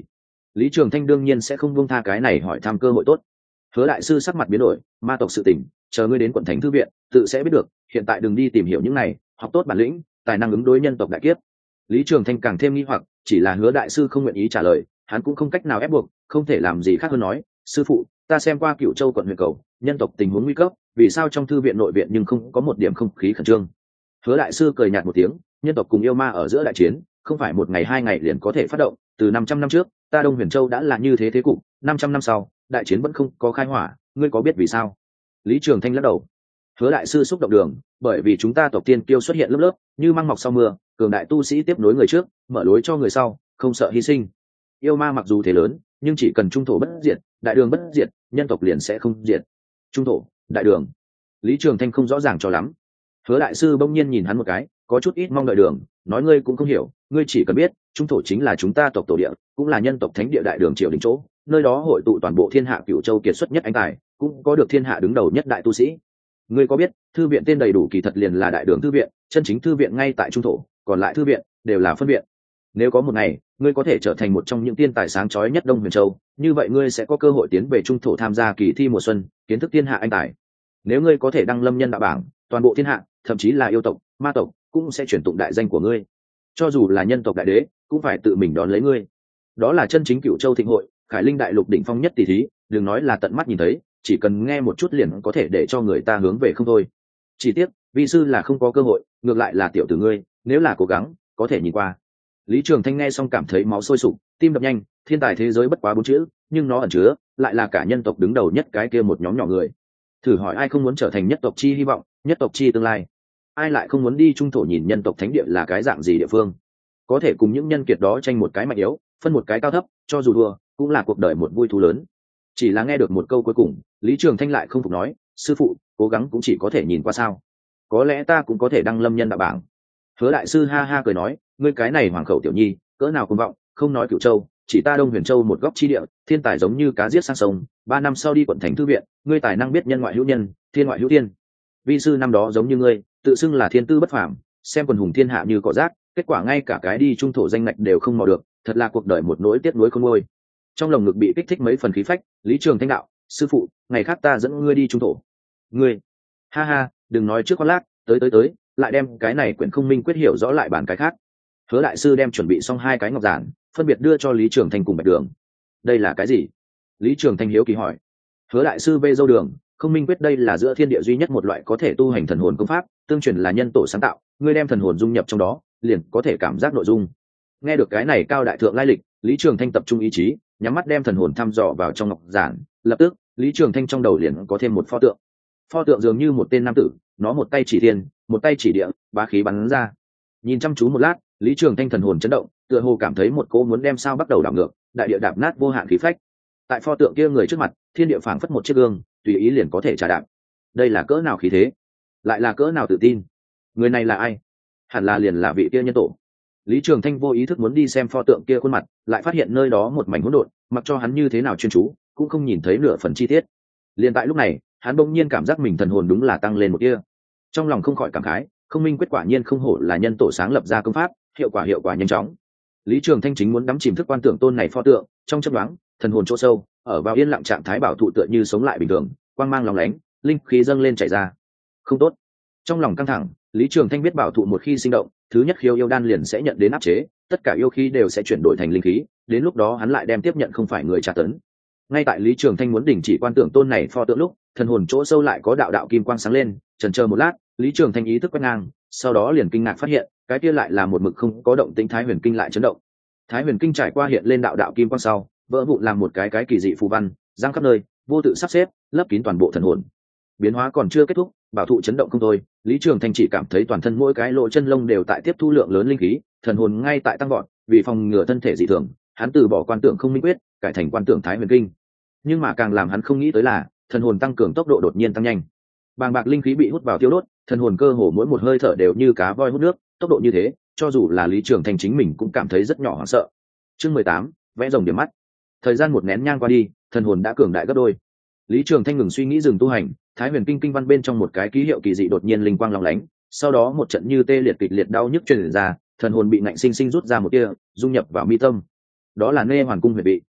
Speaker 1: Lý Trường Thanh đương nhiên sẽ không buông tha cái này hỏi thăm cơ hội tốt. Hứa đại sư sắc mặt biến đổi, ma tộc sự tình, chờ ngươi đến quận thành thư viện, tự sẽ biết được, hiện tại đừng đi tìm hiểu những này, học tốt bản lĩnh, tài năng ứng đối nhân tộc đại kiếp. Lý Trường Thanh càng thêm nghi hoặc, chỉ là Hứa đại sư không nguyện ý trả lời, hắn cũng không cách nào ép buộc, không thể làm gì khác hơn nói, sư phụ, ta xem qua Cửu Châu quận huyện cầu, nhân tộc tình huống nguy cấp, vì sao trong thư viện nội viện nhưng không có một điểm không khí khẩn trương. Hứa đại sư cười nhạt một tiếng, nhân tộc cùng yêu ma ở giữa đại chiến, không phải một ngày hai ngày liền có thể phát động, từ năm trăm năm trước, ta Đông Huyền Châu đã là như thế thế cục, năm trăm năm sau, đại chiến vẫn không có khai hỏa, ngươi có biết vì sao? Lý Trường Thanh lắc đầu. Hứa đại sư xúc động đường, bởi vì chúng ta tộc tiên kiêu xuất hiện lớp lớp, như măng mọc sau mưa, cường đại tu sĩ tiếp nối người trước, mở lối cho người sau, không sợ hy sinh. Yêu ma mặc dù thế lớn, nhưng chỉ cần trung thổ bất diệt, đại đường bất diệt, nhân tộc liền sẽ không diệt. Trung thổ, đại đường. Lý Trường Thanh không rõ ràng cho lắm. Hứa đại sư bỗng nhiên nhìn hắn một cái, có chút ít mong đợi đường, nói ngươi cũng không hiểu, ngươi chỉ cần biết, trung thổ chính là chúng ta tộc tổ địa, cũng là nhân tộc thánh địa đại đường triều đình chỗ, nơi đó hội tụ toàn bộ thiên hạ Cửu Châu kiệt xuất nhất anh tài, cũng có được thiên hạ đứng đầu nhất đại tu sĩ. Ngươi có biết, thư viện tên đầy đủ kỳ thật liền là đại đường thư viện, chân chính thư viện ngay tại trung thổ, còn lại thư viện đều là phân viện. Nếu có một ngày, ngươi có thể trở thành một trong những tiên tài sáng chói nhất Đông Huyền Châu, như vậy ngươi sẽ có cơ hội tiến về trung thổ tham gia kỳ thi mùa xuân, kiến thức thiên hạ anh tài. Nếu ngươi có thể đăng lâm nhân đạo bảng, toàn bộ thiên hạ, thậm chí là yêu tộc, ma tộc, cũng sẽ chuyển tụng đại danh của ngươi. Cho dù là nhân tộc đại đế, cũng phải tự mình đón lấy ngươi. Đó là chân chính Cửu Châu thịnh hội, Khải Linh đại lục đỉnh phong nhất tỷ thí, đừng nói là tận mắt nhìn thấy, chỉ cần nghe một chút liền có thể để cho người ta hướng về không thôi. Chỉ tiếc, vi sư là không có cơ hội, ngược lại là tiểu tử ngươi, nếu là cố gắng, có thể nhìn qua. Lý Trường Thanh nghe xong cảm thấy máu sôi sục, tim đập nhanh, thiên tài thế giới bất quá bốn chữ, nhưng nó ẩn chứa lại là cả nhân tộc đứng đầu nhất cái kia một nhóm nhỏ người. Thử hỏi ai không muốn trở thành nhất tộc chi hy vọng, nhất tộc chi tương lai? Ai lại không muốn đi trung thổ nhìn nhân tộc thánh địa là cái dạng gì địa phương? Có thể cùng những nhân kiệt đó tranh một cái mạnh yếu, phân một cái cao thấp, cho dù thua, cũng là cuộc đời một vui thú lớn. Chỉ là nghe được một câu cuối cùng, Lý Trường Thanh lại không phục nói, sư phụ, cố gắng cũng chỉ có thể nhìn qua sao? Có lẽ ta cũng có thể đăng lâm nhân đạo bảng. Hứa đại sư ha ha cười nói, ngươi cái này hoàng khẩu tiểu nhi, cỡ nào cuồng vọng, không nói Cửu Châu, chỉ ta Đông Huyền Châu một góc chi địa, thiên tài giống như cá giết sang sông, ba năm sau đi quận thành thư viện, ngươi tài năng biết nhân ngoại hữu nhân, thiên ngoại hữu thiên. Vi sư năm đó giống như ngươi, tự xưng là thiên tư bất phàm, xem quần hùng thiên hạ như cỏ rác, kết quả ngay cả cái đi trung thổ danh ngạch đều không mò được, thật là cuộc đời một nỗi tiếc nuối không nguôi. Trong lồng ngực bị kích thích mấy phần khí phách, Lý Trường Thanh đạo, sư phụ, ngày khác ta dẫn ngươi đi trung thổ. Ngươi, ha ha, đừng nói trước con lác, tới tới tới, lại đem cái này quyển không minh quyết hiểu rõ lại bản cái khác. Hứa đại sư đem chuẩn bị xong hai cái ngọc giản, phân biệt đưa cho Lý Trường Thanh cùng Bạch Đường. Đây là cái gì? Lý Trường Thanh hiếu kỳ hỏi. Hứa đại sư vê dâu đường, không minh quyết đây là giữa thiên địa duy nhất một loại có thể tu hành thần hồn công pháp, tương truyền là nhân tổ sáng tạo, ngươi đem thần hồn dung nhập trong đó, liền có thể cảm giác nội dung. Nghe được cái này cao đại thượng lai lịch, Lý Trường Thanh tập trung ý chí, nhắm mắt đem thần hồn thăm dò vào trong ngọc giản, lập tức, Lý Trường Thanh trong đầu liền có thêm một pho tượng. Pho tượng dường như một tên nam tử, nó một tay chỉ thiên, một tay chỉ địa, bá khí bắn ra. Nhìn chăm chú một lát, Lý Trường Thanh thần hồn chấn động, tựa hồ cảm thấy một cô muốn đem sao bắt đầu đảo ngược, đại địa đạp nát vô hạn khí phách. Tại pho tượng kia người trước mặt, thiên địa phảng phất một chiếc gương, tùy ý liền có thể trả đạp. Đây là cỡ nào khí thế, lại là cỡ nào tự tin. Người này là ai? Hẳn là liền là vị kia nhân tổ. Lý Trường Thanh vô ý thức muốn đi xem pho tượng kia khuôn mặt, lại phát hiện nơi đó một mảnh hỗn độn, mặc cho hắn như thế nào chuyên chú, cũng không nhìn thấy nửa phần chi tiết. Liền tại lúc này, hắn bỗng nhiên cảm giác mình thần hồn đúng là tăng lên một tia. Trong lòng không khỏi cảm khái, không minh quyết quả nhiên không hổ là nhân tổ sáng lập ra công pháp, hiệu quả hiệu quả nhanh chóng. Lý Trường Thanh chính muốn đắm chìm thức quan tưởng tôn này pho tượng, trong chớp nhoáng, thần hồn chỗ sâu, ở vào yên lặng trạng thái bảo thụ tựa như sống lại bình thường, quang mang lóng lánh, linh khí dâng lên chảy ra. Không tốt. Trong lòng căng thẳng, Lý Trường Thanh biết bảo thụ một khi sinh động, thứ nhất khiêu yêu đan liền sẽ nhận đến áp chế, tất cả yêu khí đều sẽ chuyển đổi thành linh khí, đến lúc đó hắn lại đem tiếp nhận không phải người tra tấn. Ngay tại Lý Trường Thanh muốn đình chỉ quan tưởng tôn này pho tượng lúc, thần hồn chỗ sâu lại có đạo đạo kim quang sáng lên, chần chờ một lát, Lý Trường Thanh ý thức quét ngang, sau đó liền kinh ngạc phát hiện, cái kia lại là một mực không có động tĩnh Thái Huyền Kinh lại chấn động. Thái Huyền Kinh trải qua hiện lên đạo đạo kim quang sau, vỡ vụn làm một cái cái kỳ dị phù văn, giăng khắp nơi, vô tự sắp xếp, lấp kín toàn bộ thần hồn. Biến hóa còn chưa kết thúc, bảo thụ chấn động không thôi, Lý Trường Thanh chỉ cảm thấy toàn thân mỗi cái lỗ chân lông đều tại tiếp thu lượng lớn linh khí, thần hồn ngay tại tăng vọt, vì phòng ngừa thân thể dị thường, hắn từ bỏ quan tưởng không minh quyết, cải thành quan tưởng Thái Huyền Kinh. Nhưng mà càng làm hắn không nghĩ tới là, thần hồn tăng cường tốc độ đột nhiên tăng nhanh. Bàng bạc linh khí bị hút vào tiêu đốt, thần hồn cơ hồ mỗi một hơi thở đều như cá voi hút nước, tốc độ như thế, cho dù là Lý Trường Thanh chính mình cũng cảm thấy rất nhỏ hoảng sợ. Chương mười tám, vẽ rồng điểm mắt. Thời gian một nén nhang qua đi, thần hồn đã cường đại gấp đôi. Lý Trường Thanh ngừng suy nghĩ dừng tu hành, Thái Huyền Kinh kinh văn bên trong một cái ký hiệu kỳ dị đột nhiên linh quang lóng lánh, sau đó một trận như tê liệt kịch liệt đau nhức truyền ra, thần hồn bị ngạnh sinh sinh rút ra một tia, dung nhập vào mi tâm. Đó là Nê Hoàn Cung huyệt vị.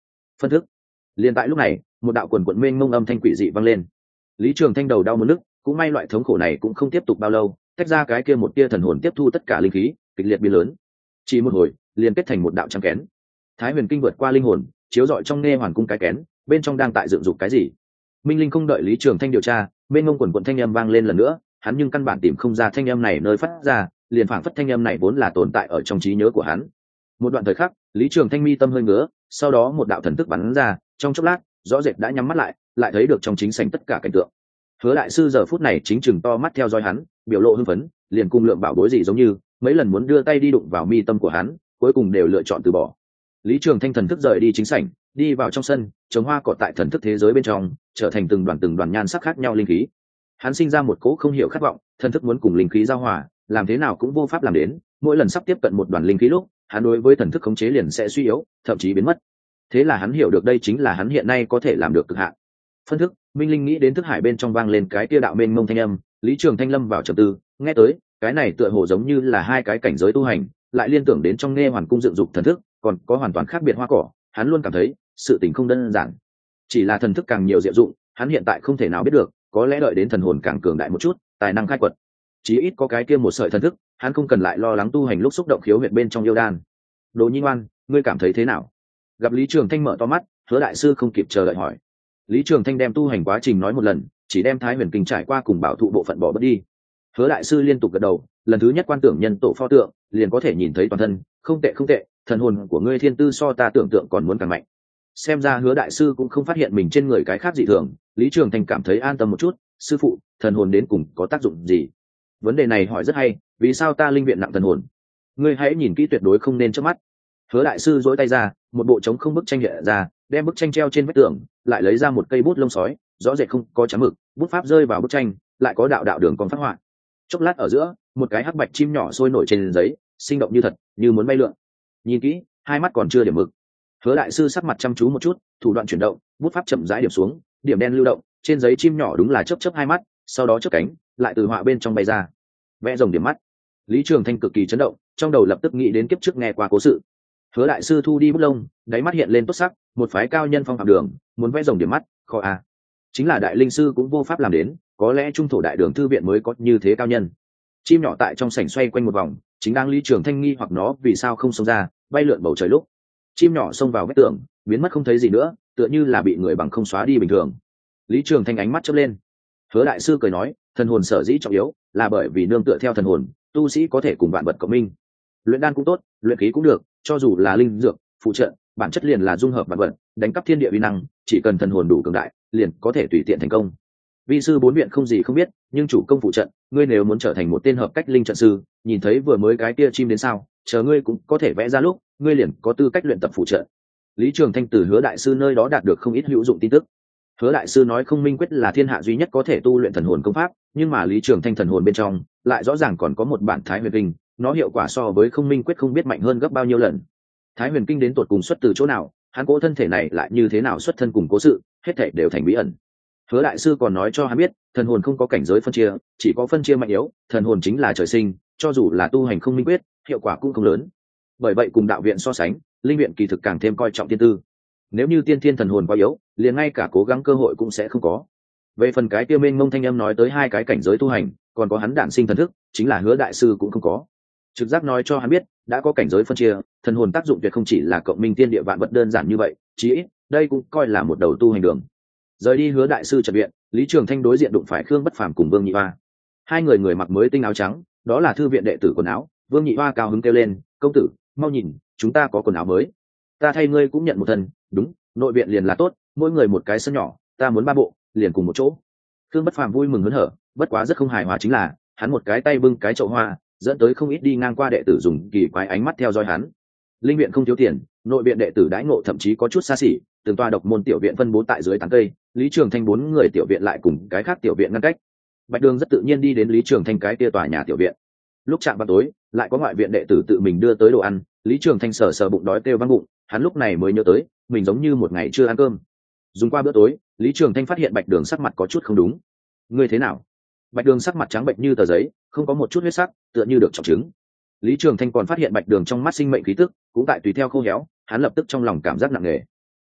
Speaker 1: phân thức. Liên tại lúc này, một đạo quần quần mênh mông âm thanh quỷ dị vang lên. Lý Trường Thanh đầu đau muốn nức, cũng may loại thống khổ này cũng không tiếp tục bao lâu, tách ra cái kia một tia thần hồn tiếp thu tất cả linh khí, kịch liệt biến lớn. Chỉ một hồi, liền kết thành một đạo trăng kén. Thái Huyền Kinh vượt qua linh hồn, chiếu rọi trong nghe hoàn cung cái kén, bên trong đang tại dựng dục cái gì. Minh Linh không đợi Lý Trường Thanh điều tra, mênh mông quần quần thanh âm vang lên lần nữa, hắn nhưng căn bản tìm không ra thanh âm này nơi phát ra, liền phảng phất thanh âm này vốn là tồn tại ở trong trí nhớ của hắn. Một đoạn thời khắc, Lý Trường Thanh mi tâm hơi ngứa, sau đó một đạo thần thức bắn ra, trong chốc lát, rõ rệt đã nhắm mắt lại, lại thấy được trong chính sảnh tất cả cảnh tượng. Hứa đại sư giờ phút này chính chừng to mắt theo dõi hắn, biểu lộ hưng phấn, liền cùng lượng bảo bối gì giống như, mấy lần muốn đưa tay đi đụng vào mi tâm của hắn, cuối cùng đều lựa chọn từ bỏ. Lý Trường Thanh thần thức rời đi chính sảnh, đi vào trong sân, trồng hoa cỏ tại thần thức thế giới bên trong, trở thành từng đoàn từng đoàn nhan sắc khác nhau linh khí. Hắn sinh ra một cỗ không hiểu khát vọng, thần thức muốn cùng linh khí giao hòa, làm thế nào cũng vô pháp làm đến, mỗi lần sắp tiếp cận một đoàn linh khí lúc, hắn đối với thần thức khống chế liền sẽ suy yếu, thậm chí biến mất. Thế là hắn hiểu được đây chính là hắn hiện nay có thể làm được cực hạn. Phân thức, Minh Linh nghĩ đến thức hải bên trong vang lên cái kia đạo mênh mông thanh âm, Lý Trường Thanh lâm vào trầm tư, nghe tới, cái này tựa hồ giống như là hai cái cảnh giới tu hành, lại liên tưởng đến trong nghe hoàn cung dựng dục thần thức, còn có hoàn toàn khác biệt hoa cỏ, hắn luôn cảm thấy sự tình không đơn giản. Chỉ là thần thức càng nhiều diệu dụng, hắn hiện tại không thể nào biết được, có lẽ đợi đến thần hồn càng cường đại một chút, tài năng khai quật, chí ít có cái kia một sợi thần thức, hắn không cần lại lo lắng tu hành lúc xúc động khiếu huyệt bên trong yêu đan. Đồ Nhi ngoan, ngươi cảm thấy thế nào? Gặp Lý Trường Thanh mở to mắt, Hứa đại sư không kịp chờ đợi hỏi. Lý Trường Thanh đem tu hành quá trình nói một lần, chỉ đem Thái Huyền Kinh trải qua cùng bảo thụ bộ phận bỏ bớt đi. Hứa đại sư liên tục gật đầu, lần thứ nhất quan tưởng nhân tổ pho tượng, liền có thể nhìn thấy toàn thân, không tệ không tệ, thần hồn của ngươi thiên tư so ta tưởng tượng còn muốn càng mạnh. Xem ra Hứa đại sư cũng không phát hiện mình trên người cái khác dị thường, Lý Trường Thanh cảm thấy an tâm một chút. Sư phụ, thần hồn đến cùng có tác dụng gì? Vấn đề này hỏi rất hay, vì sao ta linh viện nặng thần hồn? Ngươi hãy nhìn kỹ, tuyệt đối không nên chớp mắt. Hứa đại sư duỗi tay ra, một bộ trống không bức tranh hiện ra, đem bức tranh treo trên vách tường, lại lấy ra một cây bút lông sói, rõ rệt không có chấm mực, bút pháp rơi vào bức tranh, lại có đạo đạo đường còn phát họa. Chốc lát ở giữa, một cái hắc bạch chim nhỏ sôi nổi trên giấy, sinh động như thật, như muốn bay lượn. Nhìn kỹ, hai mắt còn chưa điểm mực. Hứa đại sư sắc mặt chăm chú một chút, thủ đoạn chuyển động, bút pháp chậm rãi điểm xuống, điểm đen lưu động, trên giấy chim nhỏ đúng là chớp chớp hai mắt, sau đó chớp cánh, lại từ họa bên trong bay ra. Vẽ rồng điểm mắt. Lý Trường Thanh cực kỳ chấn động, trong đầu lập tức nghĩ đến kiếp trước nghe qua cố sự. Hứa đại sư thu đi bút lông, đáy mắt hiện lên tốt sắc, một phái cao nhân phong phạm đường, muốn vẽ rồng điểm mắt, khó à. Chính là đại linh sư cũng vô pháp làm đến, có lẽ trung thổ đại đường thư viện mới có như thế cao nhân. Chim nhỏ tại trong sảnh xoay quanh một vòng, chính đang Lý Trường Thanh nghi hoặc nó vì sao không xông ra, bay lượn bầu trời lúc. Chim nhỏ xông vào vách tường, biến mất không thấy gì nữa, tựa như là bị người bằng không xóa đi bình thường. Lý Trường Thanh ánh mắt chớp lên. Hứa đại sư cười nói, thần hồn sở dĩ trọng yếu, là bởi vì nương tựa theo thần hồn, tu sĩ có thể cùng vạn vật cộng minh. Luyện đan cũng tốt, luyện khí cũng được, cho dù là linh dược, phụ trợ, bản chất liền là dung hợp vạn vật, đánh cắp thiên địa uy năng, chỉ cần thần hồn đủ cường đại, liền có thể tùy tiện thành công. Vi sư bốn viện không gì không biết, nhưng chủ công phụ trận, ngươi nếu muốn trở thành một tên hợp cách linh trận sư, nhìn thấy vừa mới cái kia chim đến sao, chờ ngươi cũng có thể vẽ ra lúc, ngươi liền có tư cách luyện tập phụ trận. Lý Trường Thanh từ Hứa đại sư nơi đó đạt được không ít hữu dụng tin tức. Hứa đại sư nói không minh quyết là thiên hạ duy nhất có thể tu luyện thần hồn công pháp, nhưng mà Lý Trường Thanh thần hồn bên trong lại rõ ràng còn có một bản Thái Huyền Kinh, nó hiệu quả so với không minh quyết không biết mạnh hơn gấp bao nhiêu lần. Thái Huyền Kinh đến tột cùng xuất từ chỗ nào, hắn cố thân thể này lại như thế nào xuất thân cùng cố sự, hết thảy đều thành bí ẩn. Hứa đại sư còn nói cho hắn biết, thần hồn không có cảnh giới phân chia, chỉ có phân chia mạnh yếu, thần hồn chính là trời sinh, cho dù là tu hành không minh quyết, hiệu quả cũng không lớn. Bởi vậy cùng đạo viện so sánh, linh viện kỳ thực càng thêm coi trọng tiên tư. Nếu như tiên thiên thần hồn quá yếu, liền ngay cả cố gắng cơ hội cũng sẽ không có. Về phần cái tiêu mênh mông thanh âm nói tới hai cái cảnh giới tu hành, còn có hắn đản sinh thần thức, chính là Hứa đại sư cũng không có. Trực giác nói cho hắn biết, đã có cảnh giới phân chia, thần hồn tác dụng tuyệt không chỉ là cộng minh tiên địa vạn vật đơn giản như vậy, chí ít đây cũng coi là một đầu tu hành đường. Rời đi Hứa đại sư trật viện, Lý Trường Thanh đối diện đụng phải Khương Bất Phàm cùng Vương Nhị Hoa. Hai người người mặc mới tinh áo trắng, đó là thư viện đệ tử quần áo. Vương Nhị Hoa cao hứng kêu lên, công tử, mau nhìn, chúng ta có quần áo mới. Ta thay ngươi cũng nhận một thân. Đúng, nội viện liền là tốt, mỗi người một cái sân nhỏ, ta muốn ba bộ, liền cùng một chỗ. Khương Bất Phàm vui mừng hớn hở, bất quá rất không hài hòa chính là, hắn một cái tay bưng cái chậu hoa, dẫn tới không ít đi ngang qua đệ tử dùng kỳ quái ánh mắt theo dõi hắn. Linh viện không thiếu tiền, nội viện đệ tử đãi ngộ thậm chí có chút xa xỉ, từng tòa độc môn tiểu viện phân bố tại dưới tán cây, Lý Trường Thanh bốn người tiểu viện lại cùng cái khác tiểu viện ngăn cách. Bạch Đường rất tự nhiên đi đến Lý Trường Thanh cái kia tòa nhà tiểu viện. Lúc chạm vào tối, lại có ngoại viện đệ tử tự mình đưa tới đồ ăn, Lý Trường Thanh sờ sờ bụng đói kêu vang bụng, hắn lúc này mới nhớ tới, mình giống như một ngày chưa ăn cơm. Dùng qua bữa tối, Lý Trường Thanh phát hiện Bạch Đường sắc mặt có chút không đúng. Ngươi thế nào? Bạch Đường sắc mặt trắng bệnh như tờ giấy, không có một chút huyết sắc, tựa như được trọng chứng. Lý Trường Thanh còn phát hiện Bạch Đường trong mắt sinh mệnh khí tức cũng tại tùy theo khô héo, hắn lập tức trong lòng cảm giác nặng nề.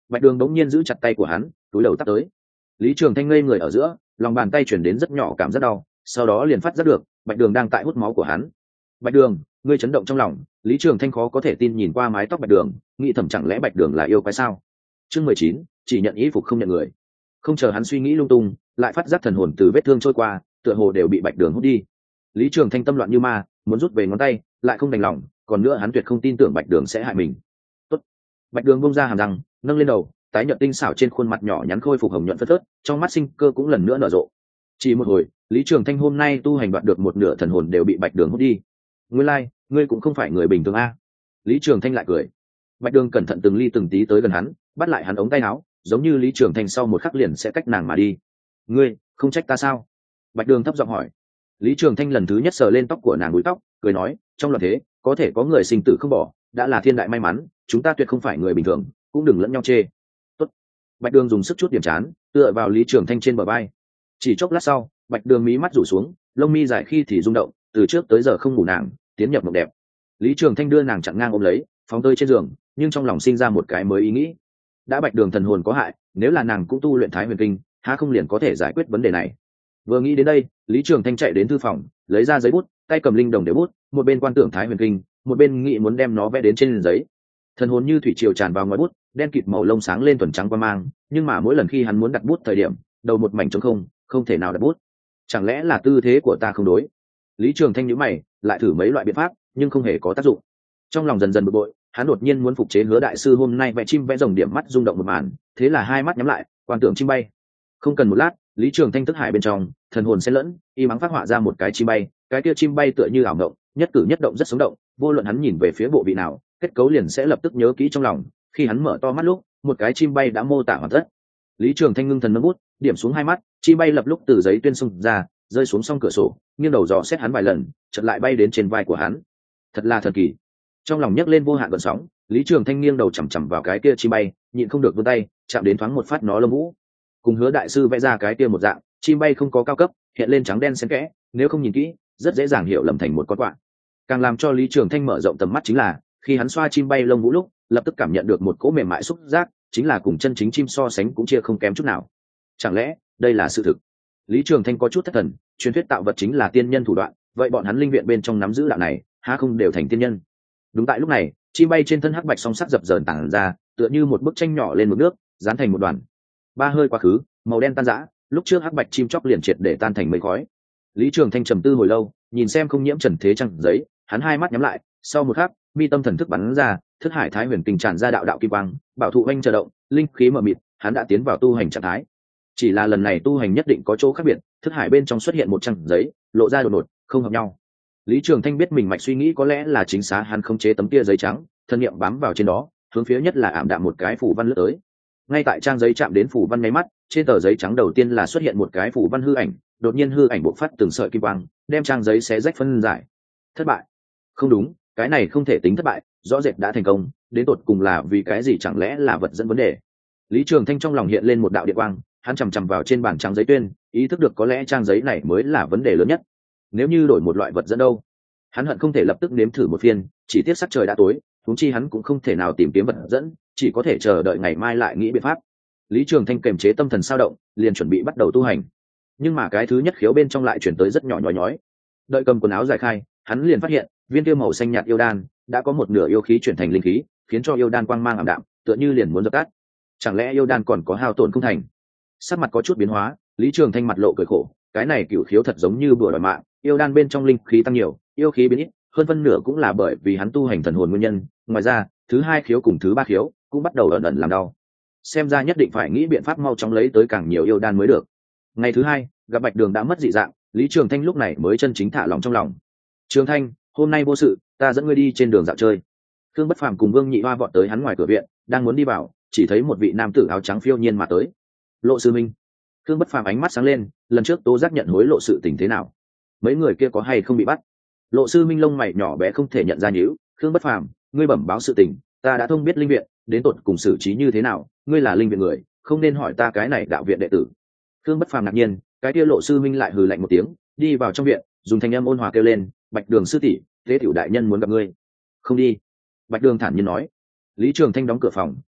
Speaker 1: Bạch Đường đống nhiên giữ chặt tay của hắn, túi đầu tắt tới. Lý Trường Thanh ngây người ở giữa, lòng bàn tay chuyển đến rất nhỏ cảm giác đau, sau đó liền phát giác được Bạch Đường đang tại hút máu của hắn. Bạch Đường, ngươi chấn động trong lòng. Lý Trường Thanh khó có thể tin nhìn qua mái tóc Bạch Đường, nghĩ thầm chẳng lẽ Bạch Đường là yêu quái sao? Chương mười chín, chỉ nhận y phục không nhận người. Không chờ hắn suy nghĩ lung tung, lại phát giác thần hồn từ vết thương trôi qua, tựa hồ đều bị Bạch Đường hút đi. Lý Trường Thanh tâm loạn như ma, muốn rút về ngón tay, lại không đành lòng, còn nữa hắn tuyệt không tin tưởng Bạch Đường sẽ hại mình. Tốt. Bạch Đường bung ra hàm răng, nâng lên đầu, tái nhợt tinh xảo trên khuôn mặt nhỏ nhắn khôi phục hồng nhuận phớt phớt, trong mắt sinh cơ cũng lần nữa nở rộ. Chỉ một hồi, Lý Trường Thanh hôm nay tu hành đoạt được một nửa thần hồn đều bị Bạch Đường hút đi. Ngươi lai, like, ngươi cũng không phải người bình thường a. Lý Trường Thanh lại cười. Bạch Đường cẩn thận từng ly từng tí tới gần hắn, bắt lại hắn ống tay áo, giống như Lý Trường Thanh sau một khắc liền sẽ cách nàng mà đi. Ngươi không trách ta sao? Bạch Đường thấp giọng hỏi. Lý Trường Thanh lần thứ nhất sờ lên tóc của nàng búi tóc, cười nói, trong loạn thế có thể có người sinh tử không bỏ, đã là thiên đại may mắn, chúng ta tuyệt không phải người bình thường, cũng đừng lẫn nhau chê. Tốt. Bạch Đường dùng sức chút điểm chán, tựa vào Lý Trường Thanh trên bờ vai. Chỉ chốc lát sau, Bạch Đường mí mắt rủ xuống, lông mi dài khi thì rung động, từ trước tới giờ không ngủ nàng, tiến nhập mộng đẹp. Lý Trường Thanh đưa nàng chặn ngang ôm lấy, phóng tơi trên giường, nhưng trong lòng sinh ra một cái mới ý nghĩ. Đã Bạch Đường thần hồn có hại, nếu là nàng cũng tu luyện Thái Huyền Kinh, há không liền có thể giải quyết vấn đề này. Vừa nghĩ đến đây, Lý Trường Thanh chạy đến thư phòng, lấy ra giấy bút, tay cầm linh đồng để bút, một bên quan tưởng Thái Huyền Kinh, một bên nghĩ muốn đem nó vẽ đến trên giấy. Thần hồn như thủy triều tràn vào ngoài bút, đen kịt màu lông sáng lên thuần trắng qua mang, nhưng mà mỗi lần khi hắn muốn đặt bút thời điểm, đầu một mảnh trống không, không thể nào đặt bút. Chẳng lẽ là tư thế của ta không đối? Lý Trường Thanh nhíu mày, lại thử mấy loại biện pháp, nhưng không hề có tác dụng. Trong lòng dần dần bực bội, hắn đột nhiên muốn phục chế Hứa đại sư hôm nay vẽ chim vẽ rồng điểm mắt rung động một màn, thế là hai mắt nhắm lại, quan tưởng chim bay. Không cần một lát, Lý Trường Thanh thức hải bên trong, thần hồn xen lẫn, y mắng phát họa ra một cái chim bay, cái kia chim bay tựa như ảo ngộng, nhất cử nhất động rất sống động, vô luận hắn nhìn về phía bộ vị nào, kết cấu liền sẽ lập tức nhớ kỹ trong lòng. Khi hắn mở to mắt lúc, một cái chim bay đã mô tả hoàn tất. Lý Trường Thanh ngưng thần nâng bút, điểm xuống hai mắt, chim bay lập lúc từ giấy tuyên xung ra, rơi xuống song cửa sổ, nghiêng đầu dò xét hắn vài lần, chợt lại bay đến trên vai của hắn. Thật là thần kỳ. Trong lòng nhấc lên vô hạn gợn sóng, Lý Trường Thanh nghiêng đầu chằm chằm vào cái kia chim bay, nhịn không được vươn tay, chạm đến thoáng một phát nó lông vũ. Cùng Hứa đại sư vẽ ra cái kia một dạng, chim bay không có cao cấp, hiện lên trắng đen xen kẽ, nếu không nhìn kỹ, rất dễ dàng hiểu lầm thành một con quạ. Càng làm cho Lý Trường Thanh mở rộng tầm mắt chính là, khi hắn xoa chim bay lông vũ lúc, lập tức cảm nhận được một cỗ mềm mại xúc giác, chính là cùng chân chính chim so sánh cũng chia không kém chút nào. Chẳng lẽ đây là sự thực? Lý Trường Thanh có chút thất thần, truyền thuyết tạo vật chính là tiên nhân thủ đoạn, vậy bọn hắn linh viện bên trong nắm giữ đạo này, há không đều thành tiên nhân? Đúng tại lúc này, chim bay trên thân hắc bạch song sắc dập dờn tản ra, tựa như một bức tranh nhỏ lên mực nước, dán thành một đoàn. Ba hơi quá khứ, màu đen tan rã, lúc trước hắc bạch chim chóc liền triệt để tan thành mây khói. Lý Trường Thanh trầm tư hồi lâu, nhìn xem không nhiễm trần thế trang giấy, hắn hai mắt nhắm lại, sau một khắc, mi tâm thần thức bắn ra, thức hải Thái Huyền Kinh tràn ra đạo đạo kim quang, bảo thụ anh chờ động, linh khí mờ mịt, hắn đã tiến vào tu hành trạng thái. Chỉ là lần này tu hành nhất định có chỗ khác biệt, thức hải bên trong xuất hiện một trang giấy, lộ ra đột ngột, không hợp nhau. Lý Trường Thanh biết mình mạch suy nghĩ có lẽ là chính xác, hắn không chế tấm kia giấy trắng, thân niệm bám vào trên đó, hướng phía nhất là ảm đạm một cái phủ văn lướt tới. Ngay tại trang giấy chạm đến phủ văn nháy mắt, trên tờ giấy trắng đầu tiên là xuất hiện một cái phủ văn hư ảnh, đột nhiên hư ảnh bộc phát từng sợi kim quang, đem trang giấy xé rách phân giải. Thất bại? Không đúng, cái này không thể tính thất bại, rõ rệt đã thành công, đến tột cùng là vì cái gì, chẳng lẽ là vật dẫn vấn đề? Lý Trường Thanh trong lòng hiện lên một đạo điện quang, hắn chằm chằm vào trên bản trang giấy tuyên, ý thức được có lẽ trang giấy này mới là vấn đề lớn nhất. Nếu như đổi một loại vật dẫn đâu? Hắn hận không thể lập tức nếm thử một phiên, chỉ tiếc sắc trời đã tối, huống chi hắn cũng không thể nào tìm kiếm vật dẫn, chỉ có thể chờ đợi ngày mai lại nghĩ biện pháp. Lý Trường Thanh kiềm chế tâm thần sao động, liền chuẩn bị bắt đầu tu hành. Nhưng mà cái thứ nhất khiếu bên trong lại chuyển tới rất nhỏ nhói nhói. Đợi cầm quần áo giải khai, hắn liền phát hiện viên tiêu màu xanh nhạt yêu đan đã có một nửa yêu khí chuyển thành linh khí, khiến cho yêu đan quang mang ảm đạm, tựa như liền muốn dập tắt. Chẳng lẽ yêu đan còn có hao tổn không thành? Sắc mặt có chút biến hóa, Lý Trường Thanh mặt lộ cười khổ, cái này cửu khiếu thật giống như bừa đòi mạng, yêu đan bên trong linh khí tăng nhiều, yêu khí biến ít, hơn phân nửa cũng là bởi vì hắn tu hành thần hồn nguyên nhân. Ngoài ra, thứ hai khiếu cùng thứ ba khiếu cũng bắt đầu ẩn ẩn làm đau. Xem ra nhất định phải nghĩ biện pháp mau chóng lấy tới càng nhiều yêu đan mới được. Ngày thứ hai, gặp Bạch Đường đã mất dị dạng, Lý Trường Thanh lúc này mới chân chính thả lòng trong lòng. Trường Thanh, hôm nay vô sự, ta dẫn ngươi đi trên đường dạo chơi. Thương Bất Phàm cùng Vương Nhị Hoa vọt tới hắn ngoài cửa viện, đang muốn đi vào, chỉ thấy một vị nam tử áo trắng phiêu nhiên mà tới. Lộ sư minh. Thương Bất Phàm ánh mắt sáng lên, lần trước tố giác nhận hối lộ sự tình thế nào? Mấy người kia có hay không bị bắt? Lộ sư minh lông mày nhỏ bé không thể nhận ra nhíu. Thương Bất Phàm, ngươi bẩm báo sự tình, ta đã thông biết linh viện, đến tột cùng xử trí như thế nào? Ngươi là linh viện người, không nên hỏi ta cái này đạo viện đệ tử. Thương Bất Phàm ngạc nhiên, cái kia Lộ sư minh lại hừ lạnh một tiếng, đi vào trong viện, dùng thanh âm ôn hòa kêu lên, Bạch Đường sư tỷ, Tế tiểu đại nhân muốn gặp ngươi. Không đi. Bạch Đường thản nhiên nói. Lý Trường Thanh đóng cửa phòng,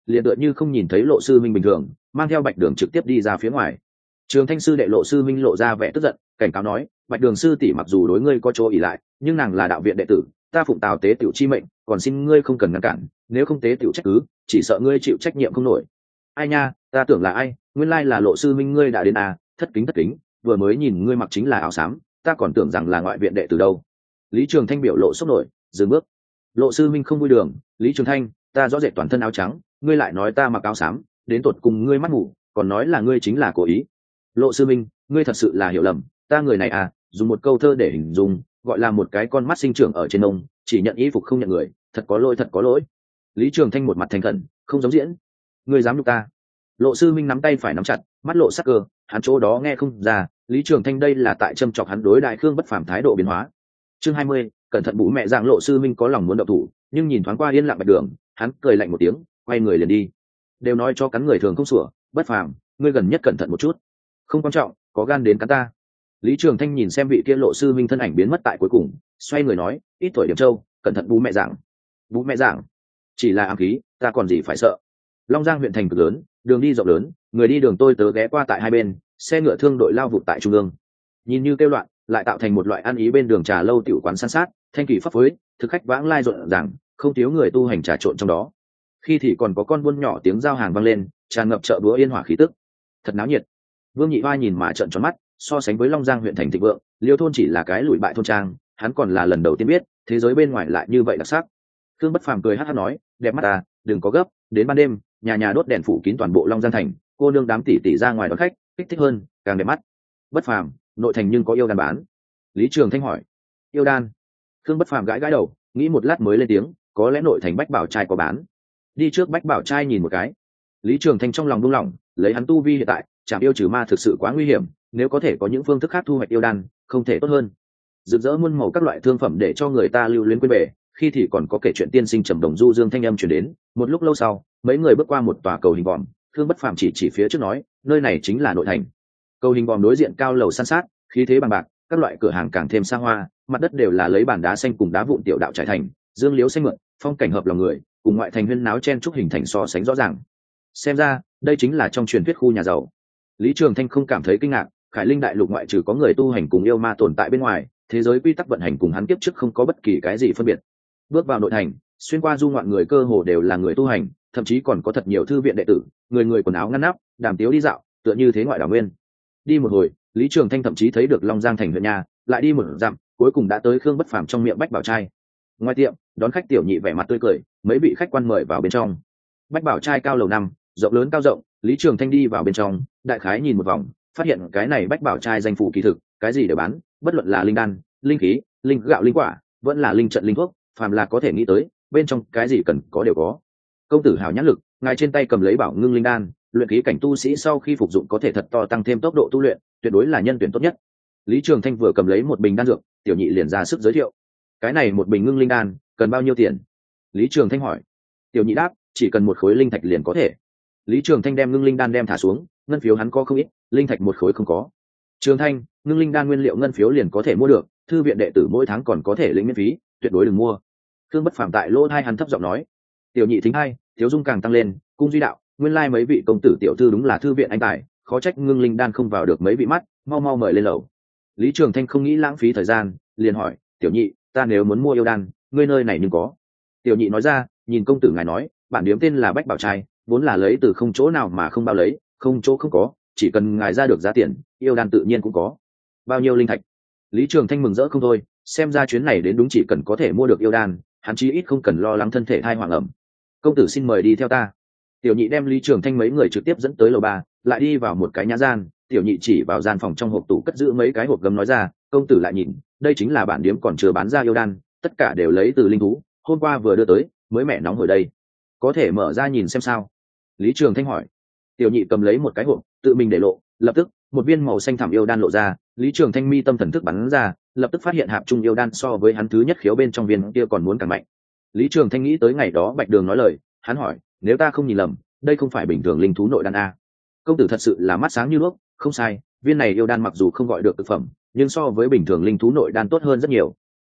Speaker 1: liền tựa như không nhìn thấy Lộ sư minh bình thường, mang theo Bạch Đường trực tiếp đi ra phía ngoài. Trường Thanh sư đệ Lộ sư minh lộ ra vẻ tức giận, cảnh cáo nói: Bạch Đường sư tỷ mặc dù đối ngươi có chỗ ỷ lại, nhưng nàng là đạo viện đệ tử, ta phụng Tào tế tiểu chi mệnh, còn xin ngươi không cần ngăn cản, nếu không tế tiểu trách cứ, chỉ sợ ngươi chịu trách nhiệm không nổi. Ai nha, ta tưởng là ai, nguyên lai là Lộ sư minh ngươi đã đến à, thất kính thất kính, vừa mới nhìn ngươi mặc chính là áo xám, ta còn tưởng rằng là ngoại viện đệ tử đâu. Lý Trường Thanh biểu lộ sốc nổi, dừng bước. Lộ sư minh không vui đường: Lý Trường Thanh, ta rõ rệt toàn thân áo trắng, ngươi lại nói ta mặc áo xám, đến tột cùng ngươi mắt ngủ, còn nói là ngươi chính là cố ý. Lộ sư minh, ngươi thật sự là hiểu lầm, ta người này à, dùng một câu thơ để hình dung, gọi là một cái con mắt sinh trưởng ở trên ông, chỉ nhận y phục không nhận người, thật có lỗi thật có lỗi. Lý Trường Thanh một mặt thành khẩn, không giống diễn. Ngươi dám nhục ta? Lộ sư minh nắm tay phải nắm chặt, mắt lộ sắc cơ, hắn chỗ đó nghe không ra, Lý Trường Thanh đây là tại châm chọc hắn đối đại Khương Bất Phàm thái độ biến hóa. Chương hai mươi, cẩn thận bú mẹ dạng. Lộ sư minh có lòng muốn động thủ, nhưng nhìn thoáng qua yên lặng Bạch Đường, hắn cười lạnh một tiếng, quay người liền đi. Đều nói cho cắn người thường không sủa, Bất Phàm, ngươi gần nhất cẩn thận một chút. Không quan trọng, có gan đến cắn ta. Lý Trường Thanh nhìn xem vị kia Lộ sư minh thân ảnh biến mất tại cuối cùng, xoay người nói: ít tuổi điểm châu, cẩn thận bú mẹ dạng. Bú mẹ dạng? Chỉ là ám khí, ta còn gì phải sợ. Long Giang huyện thành cực lớn, đường đi rộng lớn, người đi đường tôi tớ ghé qua tại hai bên, xe ngựa thương đội lao vụt tại trung ương. Nhìn như kêu loạn, lại tạo thành một loại ăn ý bên đường trà lâu tiểu quán san sát, thanh kỳ pháp phối, thực khách vãng lai rộn ràng, không thiếu người tu hành trà trộn trong đó. Khi thì còn có con buôn nhỏ tiếng giao hàng vang lên, tràn ngập chợ búa yên hỏa khí tức, thật náo nhiệt. Vương Nhị Hoa nhìn mà trợn tròn mắt, so sánh với Long Giang huyện thành thịnh vượng, Liêu thôn chỉ là cái lùi bại thôn trang, hắn còn là lần đầu tiên biết, thế giới bên ngoài lại như vậy đặc sắc. Khương Bất Phàm cười hắc hắc nói: đẹp mắt à, đừng có gấp, đến ban đêm, nhà nhà đốt đèn phủ kín toàn bộ Long Giang thành, cô nương đám tỷ tỷ ra ngoài đón khách, kích thích hơn, càng đẹp mắt. Bất Phàm, nội thành nhưng có yêu đan bán? Lý Trường Thanh hỏi. Yêu đan? Khương Bất Phàm gãi gãi đầu, nghĩ một lát mới lên tiếng: có lẽ nội thành Bách Bảo trai có bán. Đi trước Bách Bảo trai nhìn một cái. Lý Trường Thanh trong lòng buông lỏng, lấy hắn tu vi hiện tại, chạm yêu trừ ma thực sự quá nguy hiểm, nếu có thể có những phương thức khác thu hoạch yêu đan, không thể tốt hơn. Rực rỡ muôn màu các loại thương phẩm để cho người ta lưu luyến quên bề, khi thì còn có kể chuyện tiên sinh trầm đồng du dương thanh âm truyền đến. Một lúc lâu sau, mấy người bước qua một tòa cầu hình vòm, Khương Bất Phàm chỉ chỉ phía trước nói: nơi này chính là nội thành. Cầu hình vòm đối diện cao lầu san sát, khí thế bằng bạc, các loại cửa hàng càng thêm xa hoa, mặt đất đều là lấy bàn đá xanh cùng đá vụn tiểu đạo trải thành, dương liễu xanh mượn, phong cảnh hợp lòng người, cùng ngoại thành huyên náo chen chúc hình thành so sánh rõ ràng. Xem ra, đây chính là trong truyền thuyết khu nhà giàu. Lý Trường Thanh không cảm thấy kinh ngạc, Khải Linh đại lục ngoại trừ có người tu hành cùng yêu ma tồn tại bên ngoài, thế giới quy tắc vận hành cùng hắn kiếp trước không có bất kỳ cái gì phân biệt. Bước vào nội thành, xuyên qua du ngoạn người cơ hồ đều là người tu hành, thậm chí còn có thật nhiều thư viện đệ tử, người người quần áo ngăn nắp, đàm tiếu đi dạo, tựa như thế ngoại đảo nguyên. Đi một hồi, Lý Trường Thanh thậm chí thấy được Long Giang thành huyện nhà, lại đi một dặm, cuối cùng đã tới Khương Bất Phàm trong miệng Bách Bảo trai. Ngoài tiệm, đón khách tiểu nhị vẻ mặt tươi cười, mấy vị khách quan mời vào bên trong. Bách Bảo trai cao lầu năm, rộng lớn cao rộng, Lý Trường Thanh đi vào bên trong, đại khái nhìn một vòng, phát hiện cái này Bách Bảo trai danh phủ kỳ thực, cái gì đều bán, bất luận là linh đan, linh khí, linh gạo linh quả, vẫn là linh trận linh thuốc, phàm là có thể nghĩ tới, bên trong cái gì cần có đều có. Công tử hảo nhãn lực, ngài trên tay cầm lấy Bảo Ngưng linh đan, luyện khí cảnh tu sĩ sau khi phục dụng có thể thật to tăng thêm tốc độ tu luyện, tuyệt đối là nhân tuyển tốt nhất. Lý Trường Thanh vừa cầm lấy một bình đan dược, tiểu nhị liền ra sức giới thiệu. Cái này một bình Ngưng linh đan, cần bao nhiêu tiền? Lý Trường Thanh hỏi. Tiểu nhị đáp, chỉ cần một khối linh thạch liền có thể. Lý Trường Thanh đem Ngưng linh đan đem thả xuống, ngân phiếu hắn có không ít, linh thạch một khối không có. Trường Thanh, Ngưng linh đan nguyên liệu ngân phiếu liền có thể mua được, thư viện đệ tử mỗi tháng còn có thể lĩnh miễn phí, tuyệt đối đừng mua. Khương Bất Phàm tại lỗ tai hắn thấp giọng nói. Tiểu nhị thính hai, thiếu dung càng tăng lên, cung duy đạo, nguyên lai like mấy vị công tử tiểu thư đúng là thư viện anh tài, khó trách Ngưng linh đan không vào được mấy vị mắt, mau mau mời lên lầu. Lý Trường Thanh không nghĩ lãng phí thời gian, liền hỏi, tiểu nhị, ta nếu muốn mua yêu đan, ngươi nơi này nhưng có? Tiểu nhị nói ra, nhìn công tử ngài nói, bản điếm tên là Bách Bảo trai, vốn là lấy từ không chỗ nào mà không bao lấy, không chỗ không có, chỉ cần ngài ra được giá tiền, yêu đan tự nhiên cũng có. Bao nhiêu linh thạch? Lý Trường Thanh mừng rỡ không thôi, xem ra chuyến này đến đúng chỉ cần có thể mua được yêu đan, hắn chí ít không cần lo lắng thân thể thai hoàng ẩm. Công tử xin mời đi theo ta. Tiểu nhị đem Lý Trường Thanh mấy người trực tiếp dẫn tới lầu ba, lại đi vào một cái nhã gian, tiểu nhị chỉ vào gian phòng trong hộp tủ cất giữ mấy cái hộp gấm nói ra, công tử lại nhìn, đây chính là bản điếm còn chưa bán ra yêu đan, tất cả đều lấy từ linh thú, hôm qua vừa đưa tới, mới mẻ nóng hồi đây, có thể mở ra nhìn xem sao? Lý Trường Thanh hỏi. Tiểu nhị cầm lấy một cái hộp, tự mình để lộ, lập tức một viên màu xanh thẳm yêu đan lộ ra. Lý Trường Thanh mi tâm thần thức bắn ra, lập tức phát hiện hạp trung yêu đan so với hắn thứ nhất khiếu bên trong viên kia còn muốn càng mạnh. Lý Trường Thanh nghĩ tới ngày đó Bạch Đường nói lời, hắn hỏi, nếu ta không nhìn lầm, đây không phải bình thường linh thú nội đan a? Công tử thật sự là mắt sáng như đuốc, không sai, viên này yêu đan mặc dù không gọi được thực phẩm, nhưng so với bình thường linh thú nội đan tốt hơn rất nhiều.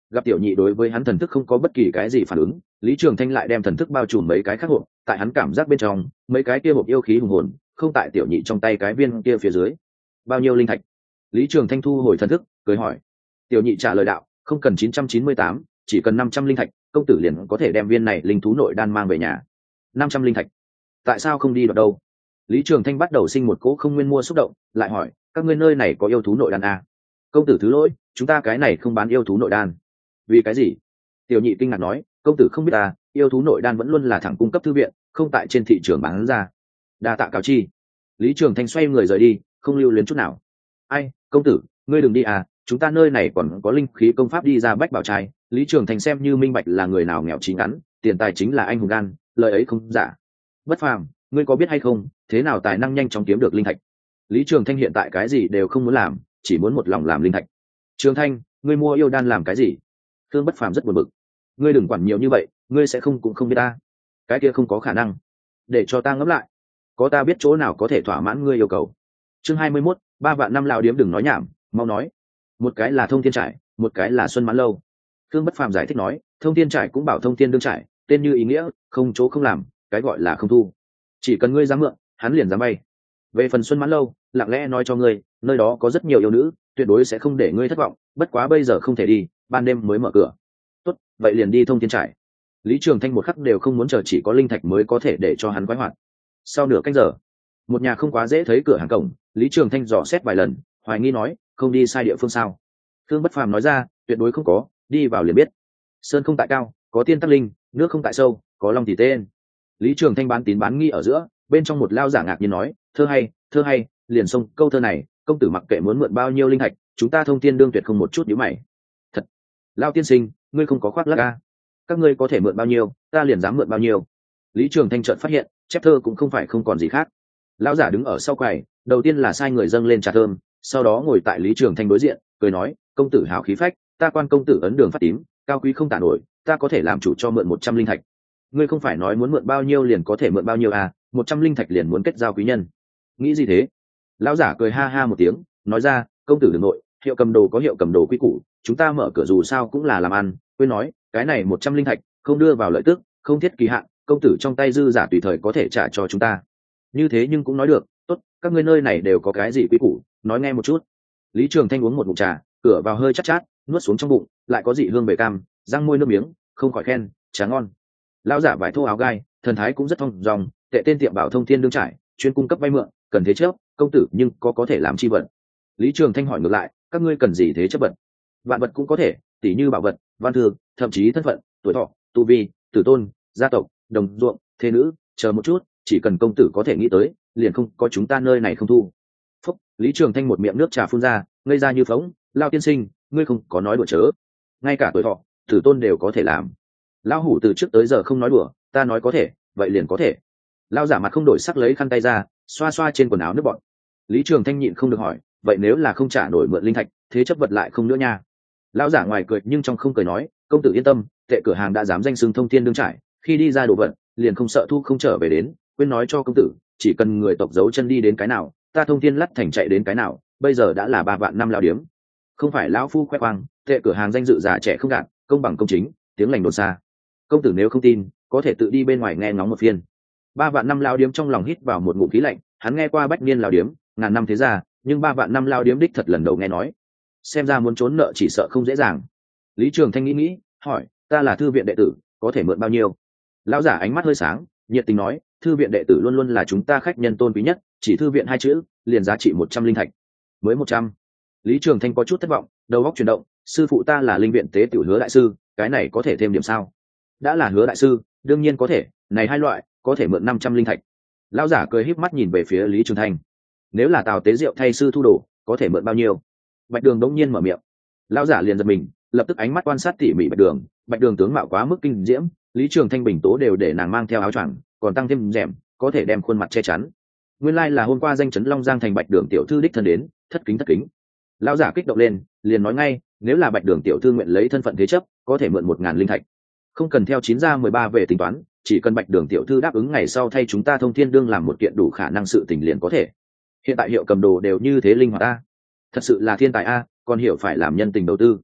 Speaker 1: Gặp tiểu nhị đối với hắn thần thức không có bất kỳ cái gì phản ứng, Lý Trường Thanh lại đem thần thức bao trùm mấy cái khác hộp, tại hắn cảm giác bên trong mấy cái kia hộp yêu khí hùng hồn, không tại tiểu nhị trong tay cái viên kia phía dưới. Bao nhiêu linh thạch? Lý Trường Thanh thu hồi thần thức, cười hỏi. Tiểu nhị trả lời đạo, không cần chín trăm chín mươi tám, chỉ cần năm trăm linh thạch, công tử liền có thể đem viên này linh thú nội đan mang về nhà. Năm trăm linh thạch. Tại sao không đi đoạt đâu? Lý Trường Thanh bắt đầu sinh một cỗ không nguyên mua xúc động, lại hỏi, các ngươi nơi này có yêu thú nội đan à? Công tử thứ lỗi, chúng ta cái này không bán yêu thú nội đan. Vì cái gì? Tiểu nhị kinh ngạc nói, công tử không biết à, yêu thú nội đan vẫn luôn là thẳng cung cấp thư viện, không tại trên thị trường bán ra. Đa tạ cáo chi. Lý Trường Thanh xoay người rời đi, không lưu luyến chút nào. Ai, công tử, ngươi đừng đi à, chúng ta nơi này còn có linh khí công pháp đi ra bách bảo trai. Lý Trường Thanh xem như minh bạch là người nào nghèo chín ngắn, tiền tài chính là anh hùng gan, lời ấy không giả. Bất phàm, ngươi có biết hay không, thế nào tài năng nhanh chóng kiếm được linh thạch? Lý Trường Thanh hiện tại cái gì đều không muốn làm, chỉ muốn một lòng làm linh thạch. Trường Thanh, ngươi mua yêu đan làm cái gì? Thương Bất Phàm rất buồn bực. Ngươi đừng quản nhiều như vậy, ngươi sẽ không cũng không biết ta. Cái kia không có khả năng. Để cho ta ngẫm lại. Có ta biết chỗ nào có thể thỏa mãn ngươi yêu cầu. Chương hai mươi mốt, ba vạn năm lão điếm đừng nói nhảm, mau nói. Một cái là Thông Thiên Trải, một cái là Xuân Mãn Lâu. Thương Bất Phàm giải thích nói, Thông Thiên Trải cũng bảo Thông Thiên đương trải, tên như ý nghĩa, không chỗ không làm, cái gọi là không thu. Chỉ cần ngươi dám mượn, hắn liền dám bay. Về phần Xuân Mãn Lâu, lặng lẽ nói cho ngươi, nơi đó có rất nhiều yêu nữ, tuyệt đối sẽ không để ngươi thất vọng, bất quá bây giờ không thể đi, ban đêm mới mở cửa. Tốt, vậy liền đi Thông Thiên Trải. Lý Trường Thanh một khắc đều không muốn chờ, chỉ có linh thạch mới có thể để cho hắn quái hoạt. Sau nửa canh giờ, một nhà không quá dễ thấy cửa hàng cổng, Lý Trường Thanh dò xét vài lần, hoài nghi nói, không đi sai địa phương sao? Thương Bất Phàm nói ra, tuyệt đối không có, đi vào liền biết. Sơn không tại cao, có tiên tắc linh, nước không tại sâu, có long thì tên. Lý Trường Thanh bán tín bán nghi ở giữa, bên trong một lao giả ngạc nhiên nói, thơ hay, thơ hay, liền xông câu thơ này, công tử mặc kệ muốn mượn bao nhiêu linh thạch, chúng ta Thông Thiên đương tuyệt không một chút nhíu mày. Thật, lao tiên sinh, ngươi không có khoác lác a? Các ngươi có thể mượn bao nhiêu, ta liền dám mượn bao nhiêu. Lý Trường Thanh chợt phát hiện, chép thơ cũng không phải không còn gì khác. Lão giả đứng ở sau quầy, đầu tiên là sai người dâng lên trà thơm, sau đó ngồi tại Lý Trường Thanh đối diện, cười nói, công tử hào khí phách, ta quan công tử ấn đường phát tím, cao quý không tả nổi, ta có thể làm chủ cho mượn một trăm linh thạch. Ngươi không phải nói muốn mượn bao nhiêu liền có thể mượn bao nhiêu à? Một trăm linh thạch liền muốn kết giao quý nhân, nghĩ gì thế? Lão giả cười ha ha một tiếng, nói ra, công tử đừng nội, hiệu cầm đồ có hiệu cầm đồ quy củ, chúng ta mở cửa dù sao cũng là làm ăn, quên nói, cái này một trăm linh thạch không đưa vào lợi tức, không thiết kỳ hạn, công tử trong tay dư giả tùy thời có thể trả cho chúng ta. Như thế nhưng cũng nói được, tốt, các ngươi nơi này đều có cái gì quy củ, nói nghe một chút. Lý Trường Thanh uống một ngụm trà, cửa vào hơi chát chát, nuốt xuống trong bụng, lại có dị hương bể cam, răng môi nước miếng, không khỏi khen, trà ngon. Lão giả vải thô áo gai, thần thái cũng rất thong dong, tệ tên tiệm bảo Thông Thiên đương trải, chuyên cung cấp vay mượn, cần thế chấp, công tử nhưng có có thể làm chi vật. Lý Trường Thanh hỏi ngược lại, các ngươi cần gì thế chấp vật? Vạn vật cũng có thể, tỷ như bảo vật, văn thư, thậm chí thân phận, tuổi thọ, tu vi, tử tôn, gia tộc, đồng ruộng, thế nữ, chờ một chút, chỉ cần công tử có thể nghĩ tới, liền không có chúng ta nơi này không thu. Phúc, Lý Trường Thanh một miệng nước trà phun ra, ngây ra như phóng, lao tiên sinh, ngươi không có nói đùa chớ, ngay cả tuổi thọ, tử tôn đều có thể làm. Lão hủ từ trước tới giờ không nói đùa, ta nói có thể, vậy liền có thể. Lão giả mặt không đổi sắc lấy khăn tay ra, xoa xoa trên quần áo nước bọn. Lý Trường Thanh nhịn không được hỏi, vậy nếu là không trả nổi mượn linh thạch, thế chấp vật lại không nữa nha. Lão giả ngoài cười nhưng trong không cười nói, công tử yên tâm, tệ cửa hàng đã dám danh xưng Thông Thiên đương trải, khi đi ra đồ vật, liền không sợ thu không trở về đến, quên nói cho công tử, chỉ cần người tộc giấu chân đi đến cái nào, ta Thông Thiên lắt thành chạy đến cái nào, bây giờ đã là ba vạn năm lão điếm. Không phải lão phu khoe khoang, tệ cửa hàng danh dự già trẻ không gạt, công bằng công chính, tiếng lành đồn xa. Công tử nếu không tin, có thể tự đi bên ngoài nghe ngóng một phiên. Ba vạn năm lão điếm trong lòng hít vào một ngụm khí lạnh, hắn nghe qua bách niên lão điếm, ngàn năm thế gia, nhưng ba vạn năm lão điếm đích thật lần đầu nghe nói. Xem ra muốn trốn nợ chỉ sợ không dễ dàng. Lý Trường Thanh nghĩ nghĩ, hỏi, ta là thư viện đệ tử, có thể mượn bao nhiêu? Lão giả ánh mắt hơi sáng, nhiệt tình nói, thư viện đệ tử luôn luôn là chúng ta khách nhân tôn quý nhất, chỉ thư viện hai chữ, liền giá trị một trăm linh thạch. Mới một trăm. Lý Trường Thanh có chút thất vọng, đầu óc chuyển động, sư phụ ta là linh viện tế tiểu Hứa đại sư, cái này có thể thêm điểm sao? Đã là Hứa đại sư, đương nhiên có thể, này hai loại, có thể mượn năm trăm linh thạch. Lão giả cười híp mắt nhìn về phía Lý Trường Thanh. Nếu là Tào Tế Diệu thay sư thu đồ, có thể mượn bao nhiêu? Bạch Đường đống nhiên mở miệng. Lão giả liền giật mình, lập tức ánh mắt quan sát tỉ mỉ Bạch Đường, Bạch Đường tướng mạo quá mức kinh diễm, Lý Trường Thanh bình tố đều để nàng mang theo áo choàng, còn tăng thêm rèm, có thể đem khuôn mặt che chắn. Nguyên lai là hôm qua danh chấn Long Giang thành Bạch Đường tiểu thư đích thân đến, thất kính thất kính. Lão giả kích động lên, liền nói ngay, nếu là Bạch Đường tiểu thư nguyện lấy thân phận thế chấp, có thể mượn một ngàn linh thạch. Không cần theo chín ra mười ba về tính toán, chỉ cần Bạch Đường tiểu thư đáp ứng ngày sau thay chúng ta Thông Thiên đương làm một kiện đủ khả năng sự tình liền có thể. Hiện tại hiệu cầm đồ đều như thế linh hoạt a, thật sự là thiên tài a, còn hiểu phải làm nhân tình đầu tư.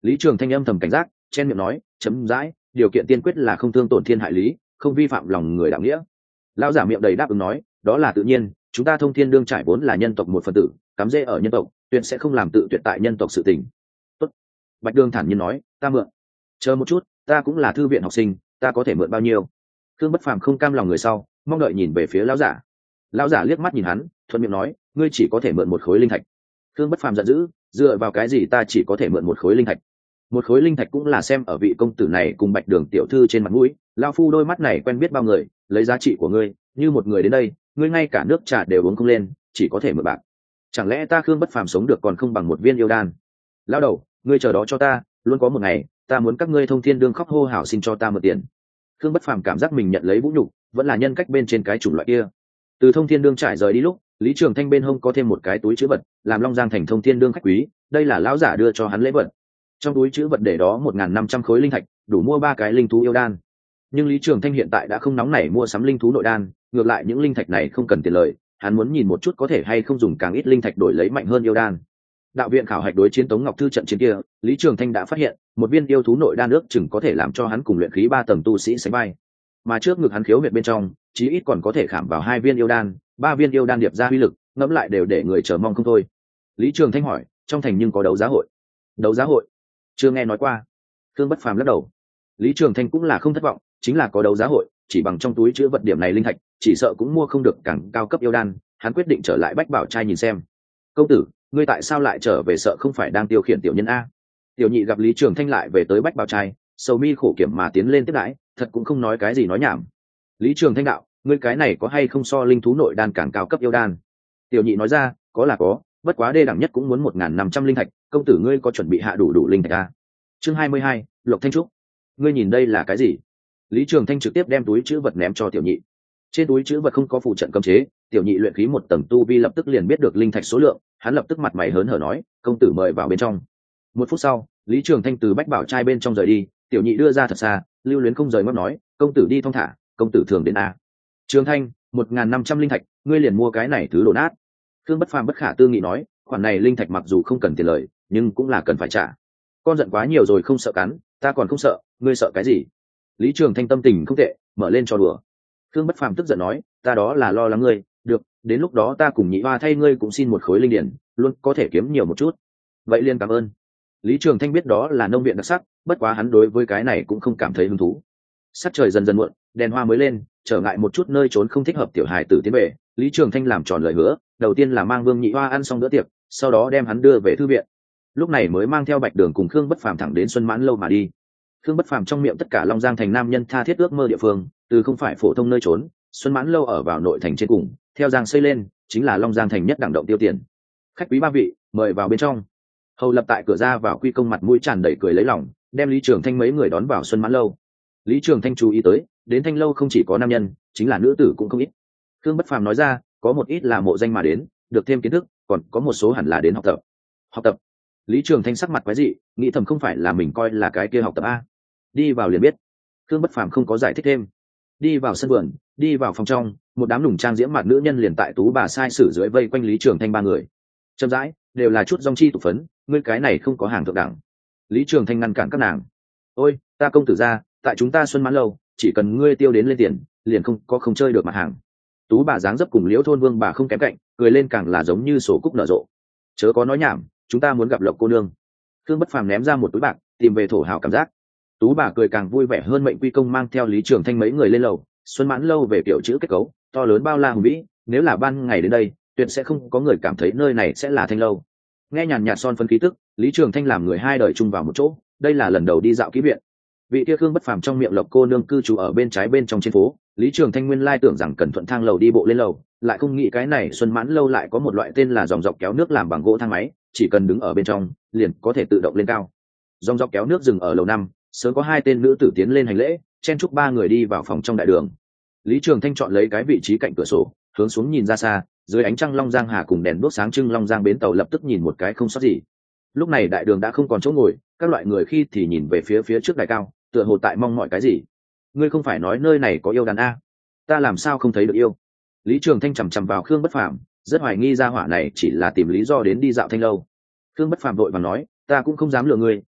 Speaker 1: Lý Trường Thanh âm thầm cảnh giác, chen miệng nói, chấm dãi, điều kiện tiên quyết là không thương tổn thiên hại lý, không vi phạm lòng người đạo nghĩa. Lão giả miệng đầy đáp ứng nói, đó là tự nhiên, chúng ta Thông Thiên Đương trải vốn là nhân tộc một phần tử, cắm rễ ở nhân tộc, tuyệt sẽ không làm tự tuyệt tại nhân tộc sự tình. Tốt. Bạch Đường thản nhiên nói, ta mượn. Chờ một chút, ta cũng là thư viện học sinh, ta có thể mượn bao nhiêu? Khương Bất Phàm không cam lòng người sau, mong đợi nhìn về phía lão giả. Lão giả liếc mắt nhìn hắn, thuận miệng nói, ngươi chỉ có thể mượn một khối linh thạch. Khương Bất Phàm giận dữ, dựa vào cái gì ta chỉ có thể mượn một khối linh thạch? Một khối linh thạch cũng là xem ở vị công tử này cùng Bạch Đường tiểu thư trên mặt mũi, lão phu đôi mắt này quen biết bao người, lấy giá trị của ngươi, như một người đến đây, ngươi ngay cả nước trà đều uống không lên, chỉ có thể mượn bạc. Chẳng lẽ ta Khương Bất Phàm sống được còn không bằng một viên yêu đan? Lão đầu, ngươi chờ đó cho ta, luôn có một ngày, ta muốn các ngươi Thông Thiên Đương khóc hô hào xin cho ta mượn tiền. Khương Bất Phàm cảm giác mình nhận lấy vũ nhục, vẫn là nhân cách bên trên cái chủng loại kia. Từ Thông Thiên Đương trải rời đi lúc, Lý Trường Thanh bên hông có thêm một cái túi trữ vật, làm Long Giang thành Thông Thiên Đương khách quý, đây là lão giả đưa cho hắn lễ vật. Trong túi trữ vật để đó một nghìn năm trăm khối linh thạch, đủ mua ba cái linh thú yêu đan. Nhưng Lý Trường Thanh hiện tại đã không nóng nảy mua sắm linh thú nội đan, ngược lại những linh thạch này không cần tiền lời, hắn muốn nhìn một chút có thể hay không dùng càng ít linh thạch đổi lấy mạnh hơn yêu đan. Đạo viện khảo hạch đối chiến Tống Ngọc Thư trận chiến kia, Lý Trường Thanh đã phát hiện, một viên yêu thú nội đan ước chừng có thể làm cho hắn cùng luyện khí ba tầng tu sĩ sánh vai. Mà trước ngực hắn khiếu huyệt bên trong, chí ít còn có thể khảm vào hai viên yêu đan, ba viên yêu đan điệp ra uy lực, ngẫm lại đều để người chờ mong không thôi. Lý Trường Thanh hỏi, trong thành nhưng có đấu giá hội? Đấu giá hội? Chưa nghe nói qua. Khương Bất Phàm lắc đầu. Lý Trường Thanh cũng là không thất vọng, chính là có đấu giá hội, chỉ bằng trong túi chứa vật điểm này linh thạch, chỉ sợ cũng mua không được càng cao cấp yêu đan, hắn quyết định trở lại Bách Bảo trai nhìn xem. Công tử, ngươi tại sao lại trở về, sợ không phải đang tiêu khiển tiểu nhân a? Tiểu nhị gặp Lý Trường Thanh lại về tới Bách Bảo trai, sầu mi khổ kiểm mà tiến lên tiếp đãi, thật cũng không nói cái gì nói nhảm. Lý Trường Thanh đạo, ngươi cái này có hay không so linh thú nội đan càng cao cấp yêu đan? Tiểu nhị nói ra, có là có, bất quá đê đẳng nhất cũng muốn một nghìn năm trăm linh thạch, công tử ngươi có chuẩn bị hạ đủ đủ linh thạch a? Chương hai mươi hai, Lộc Thanh Trúc. Ngươi nhìn đây là cái gì? Lý Trường Thanh trực tiếp đem túi trữ vật ném cho tiểu nhị. Trên túi trữ vật không có phụ trận cấm chế, tiểu nhị luyện khí một tầng tu vi lập tức liền biết được linh thạch số lượng, hắn lập tức mặt mày hớn hở nói, công tử mời vào bên trong. Một phút sau, Lý Trường Thanh từ Bách Bảo trai bên trong rời đi, tiểu nhị đưa ra thật xa, lưu luyến không rời mắt nói, công tử đi thong thả, công tử thường đến a. Trường Thanh, một nghìn năm trăm linh thạch, ngươi liền mua cái này thứ đồ nát. Khương Bất Phàm bất khả tư nghị nói, khoản này linh thạch mặc dù không cần tiền lời, nhưng cũng là cần phải trả. Con giận quá nhiều rồi không sợ cắn, ta còn không sợ, ngươi sợ cái gì? Lý Trường Thanh tâm tình không tệ, mở lên cho đùa. Khương Bất Phàm tức giận nói, ta đó là lo lắng ngươi, được, đến lúc đó ta cùng nhị hoa thay ngươi cũng xin một khối linh điển, luôn có thể kiếm nhiều một chút. Vậy liền cảm ơn. Lý Trường Thanh biết đó là nông viện đặc sắc, bất quá hắn đối với cái này cũng không cảm thấy hứng thú. Sắc trời dần dần muộn, đèn hoa mới lên, trở ngại một chút nơi trốn không thích hợp tiểu hài tử tiến về, Lý Trường Thanh làm tròn lời hứa, đầu tiên là mang Vương Nhị Hoa ăn xong bữa tiệc, sau đó đem hắn đưa về thư viện. Lúc này mới mang theo Bạch Đường cùng Khương Bất Phàm thẳng đến Xuân Mãn lâu mà đi. Khương Bất Phàm trong miệng tất cả Long Giang thành nam nhân tha thiết ước mơ địa phương, từ không phải phổ thông nơi trốn, Xuân Mãn lâu ở vào nội thành trên cùng, theo giang xây lên, chính là Long Giang thành nhất đẳng động tiêu tiền. Khách quý ba vị, mời vào bên trong. Hầu lập tại cửa ra vào quy công mặt mũi tràn đầy cười lấy lòng, đem Lý Trường Thanh mấy người đón vào Xuân Mãn lâu. Lý Trường Thanh chú ý tới, đến Thanh lâu không chỉ có nam nhân, chính là nữ tử cũng không ít. Khương Bất Phàm nói ra, có một ít là mộ danh mà đến, được thêm kiến thức, còn có một số hẳn là đến học tập. Học tập? Lý Trường Thanh sắc mặt quái dị, nghĩ thầm không phải là mình coi là cái kia học tập a. Đi vào liền biết. Khương Bất Phàm không có giải thích thêm. Đi vào sân vườn, đi vào phòng trong, một đám lùng trang diễm mặt nữ nhân liền tại tú bà sai sử dưới vây quanh Lý Trường Thanh ba người. Chậm rãi, đều là chút dòng chi tục phấn, ngươi cái này không có hàng thượng đẳng. Lý Trường Thanh ngăn cản các nàng. Ôi, ta công tử gia, tại chúng ta Xuân Mãn lâu, chỉ cần ngươi tiêu đến lên tiền, liền không có không chơi được mặt hàng. Tú bà dáng dấp cùng Liễu thôn vương bà không kém cạnh, cười lên càng là giống như sổ cúc nở rộ. Chớ có nói nhảm, chúng ta muốn gặp Lộc cô nương. Khương Bất Phàm ném ra một túi bạc, tìm về thổ hào cảm giác. Tú bà cười càng vui vẻ hơn, mệnh quy công mang theo Lý Trường Thanh mấy người lên lầu. Xuân Mãn lâu về kiểu chữ kết cấu, to lớn bao la hùng vĩ, nếu là ban ngày đến đây, tuyệt sẽ không có người cảm thấy nơi này sẽ là Thanh lâu. Nghe nhàn nhạt son phấn khí tức, Lý Trường Thanh làm người hai đời chung vào một chỗ, đây là lần đầu đi dạo kỹ viện. Vị kia Khương Bất Phàm trong miệng Lộc cô nương cư trú ở bên trái bên trong trên phố, Lý Trường Thanh nguyên lai tưởng rằng cần thuận thang lầu đi bộ lên lầu, lại không nghĩ cái này Xuân Mãn lâu lại có một loại tên là dòng dọc kéo nước làm bằng gỗ thang máy, chỉ cần đứng ở bên trong, liền có thể tự động lên cao. Dòng dọc kéo nước dừng ở lầu năm, sớm có hai tên nữ tử tiến lên hành lễ, chen chúc ba người đi vào phòng trong đại đường. Lý Trường Thanh chọn lấy cái vị trí cạnh cửa sổ, hướng xuống nhìn ra xa, dưới ánh trăng Long Giang Hà cùng đèn đuốc sáng trưng Long Giang bến tàu lập tức nhìn một cái không sót gì. Lúc này đại đường đã không còn chỗ ngồi, các loại người khi thì nhìn về phía phía trước đài cao, tựa hồ tại mong mọi cái gì. Ngươi không phải nói nơi này có yêu đàn a? Ta làm sao không thấy được yêu? Lý Trường Thanh chằm chằm vào Khương Bất Phàm, rất hoài nghi ra hỏa này chỉ là tìm lý do đến đi dạo Thanh lâu. Khương Bất Phàm vội vàng nói, ta cũng không dám lừa ngươi,